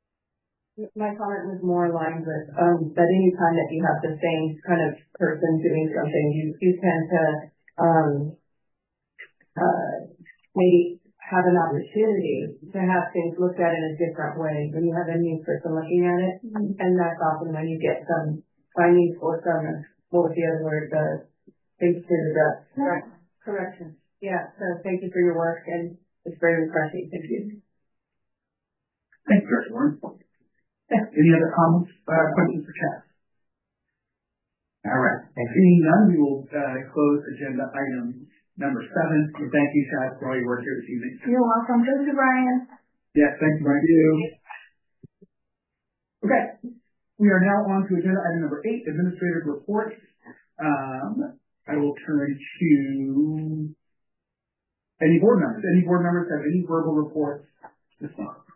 My comment was more aligned with um, that any time that you have the same kind of person doing something, you, you tend to um, uh, maybe have an opportunity to have things looked at in a different way when you have a new person looking at it. Mm-hmm. And that's often when you get some findings or some, what was the other word, the things to the correct. corrections. Yeah, so thank you for your work, and it's very refreshing. Thank you. Thanks, Director Warren. Any other comments, uh, questions for Chad? All right. Seeing none, we will uh, close agenda item number seven. And thank you, Chad, for all your work here this evening. You're welcome. Thank you, Brian. Yes, thank you, Brian. Thank you. Okay. We are now on to agenda item number eight, administrative reports. Um, I will turn to any board members. Any board members have any verbal reports this month?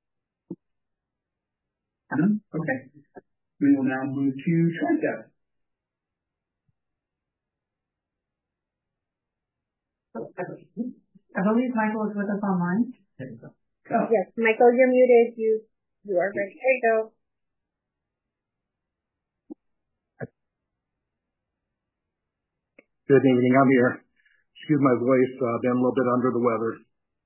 Okay. We will now move to TriCap. I believe Michael is with us online. Oh. Yes, Michael, you're muted. You you are ready. There you go. Good evening. I'm here. Excuse my voice. I've uh, been a little bit under the weather.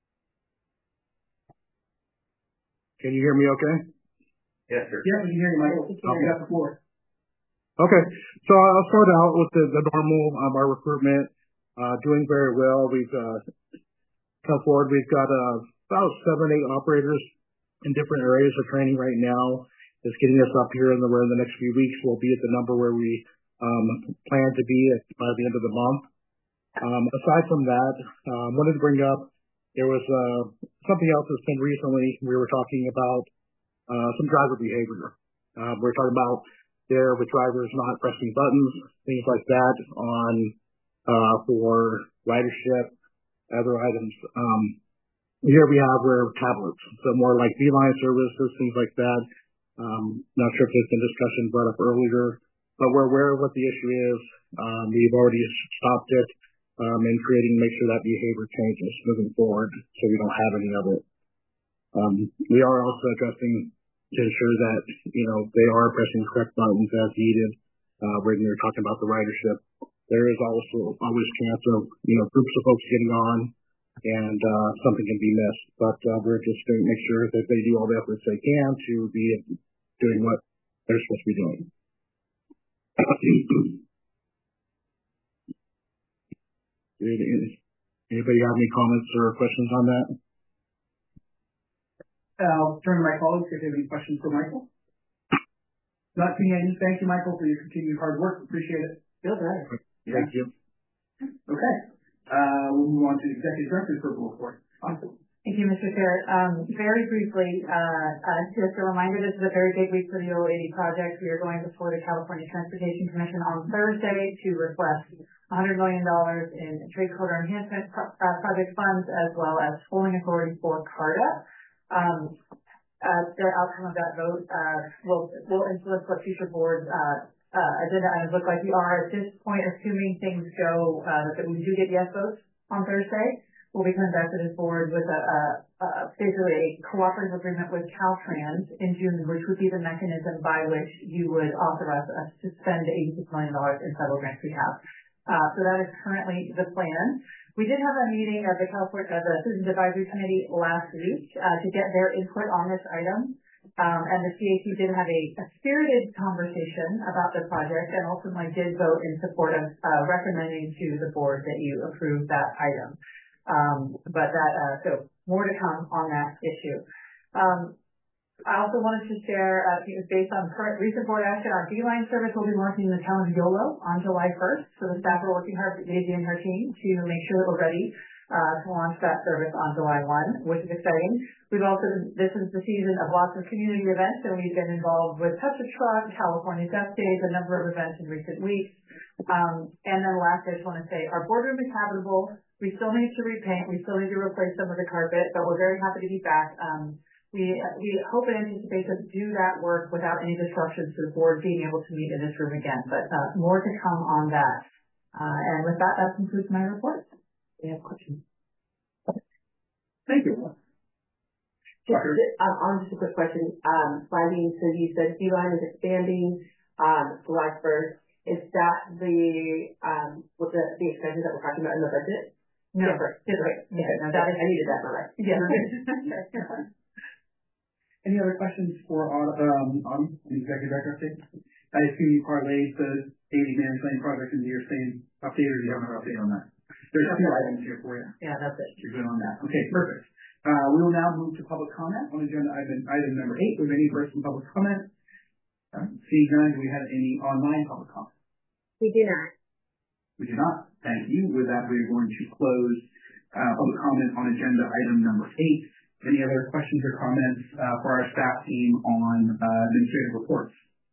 Can you hear me okay? Yes, sir. Yeah, we can hear you, Michael. Okay. You got the floor. Okay. So I'll start out with the, the normal of our recruitment. Uh, doing very well. We've uh, come forward. We've got uh, about seven, eight operators in different areas of training right now. It's getting us up here in the, where in the next few weeks we'll be at the number where we um, plan to be at, by the end of the month. Um, aside from that, I um, wanted to bring up, there was uh, something else that's been recently. We were talking about uh, some driver behavior. Uh, we're talking about there with drivers not pressing buttons, things like that on uh, for ridership, other items. Um, here we have where tablets, so more like Beeline services, things like that. Um, not sure if there's been discussion brought up earlier, but we're aware of what the issue is. Um, we've already stopped it um, and creating, make sure that behavior changes moving forward so we don't have any of it. Um, we are also addressing to ensure that, you know, they are pressing the correct buttons as needed. Uh, when you're talking about the ridership, there is also always a chance of, you know, groups of folks getting on and uh, something can be missed. But uh, we're just going to make sure that they do all the efforts they can to be doing what they're supposed to be doing. Anybody have any comments or questions on that? I'll turn to my colleagues if they have any questions for Michael. Not seeing any. Thank you, Michael, for your continued hard work. Appreciate it. Feel better. Yeah. Thank you. Okay. Uh, we'll move on to the executive director's report. Awesome. Thank you, Mister Chair. Um, very briefly, uh, uh, just a reminder, this is a very big week for the O eighty project. We are going before the California Transportation Commission on Thursday to request one hundred million dollars in trade corridor enhancement pro- uh, project funds, as well as tolling authority for CARTA. Um, uh, the outcome of that vote uh, will will influence what future board uh, uh, agenda items look like. We are at this point assuming things go uh, that we do get yes votes on Thursday. We'll be coming back to this board with a, a, a basically a cooperative agreement with Caltrans in June, which would be the mechanism by which you would authorize us to spend eighty-six million dollars in federal grants we have. Uh, so that is currently the plan. We did have a meeting of the California, uh, the Citizens Advisory Committee last week uh, to get their input on this item. Um, and the C A C did have a, a spirited conversation about the project and ultimately did vote in support of uh, recommending to the board that you approve that item. Um, but that, uh, so more to come on that issue. Um, I also wanted to share, uh, based on current recent board action, our Beeline service will be launching the town of YOLO on July first. So the staff are working hard, Daisy and her team, to make sure that we're ready uh, to launch that service on July first, which is exciting. We've also, this is the season of lots of community events, and we've been involved with Touch a Truck, California Death Days, a number of events in recent weeks. Um, and then last, I just want to say our boardroom is habitable. We still need to repaint. We still need to replace some of the carpet, but we're very happy to be back. Um, We we hope and anticipate to do that work without any disruptions to the board being able to meet in this room again, but uh, more to come on that. Uh, and with that, that concludes my report. We have questions. Thank you. Just, um, on just a quick question. Um, Finding, so you said Beeline is expanding um, July first. Is that the um, with the, the expenses that we're talking about in the budget? No, different. different. Yeah, no, that, I needed that in my life. Yeah. Any other questions for um, on the executive director update? I assume you parlayed the eighty managed lane project into your same update, or do you have another update on that? There's two items here for you. Yeah, that's it. You're good on that. Okay, perfect. Uh, we will now move to public comment on agenda item, item number eight. With any person public comment? Uh, seeing none, do we have any online public comment? We do not. We do not. Thank you. With that, we're going to close uh, public comment on agenda item number eight. Any other questions or comments uh, for our staff team on uh, administrative reports?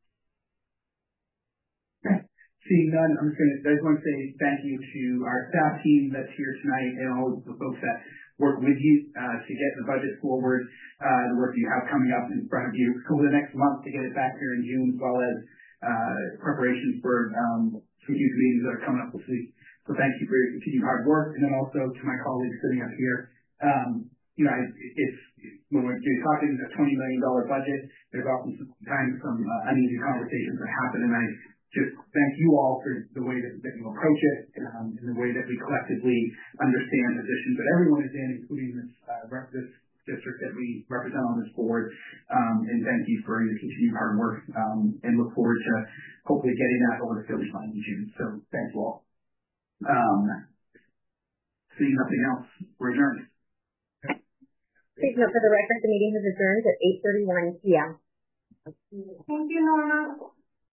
Okay. Seeing none, I'm just going to, I just want to say thank you to our staff team that's here tonight and all of the folks that work with you uh, to get the budget forward, uh, the work you have coming up in front of you over the next month to get it back here in June, as well as uh, preparations for um, some future meetings that are coming up this week. So thank you for your continued hard work. And then also to my colleagues sitting up here. Um, You know, it's, when we're talking a twenty million dollars budget, there's often sometimes some uh, uneasy conversations that happen, and I just thank you all for the way that, that you approach it, um, and the way that we collectively understand positions that everyone is in, including this, uh, rep- this district that we represent on this board, um, and thank you for your continued hard work, um, and look forward to hopefully getting that over the finish line in June. So thank you all. Um, seeing nothing else, we're adjourned. Please note for the record, the meeting is adjourned at eight thirty-one p.m. Thank you, Norma.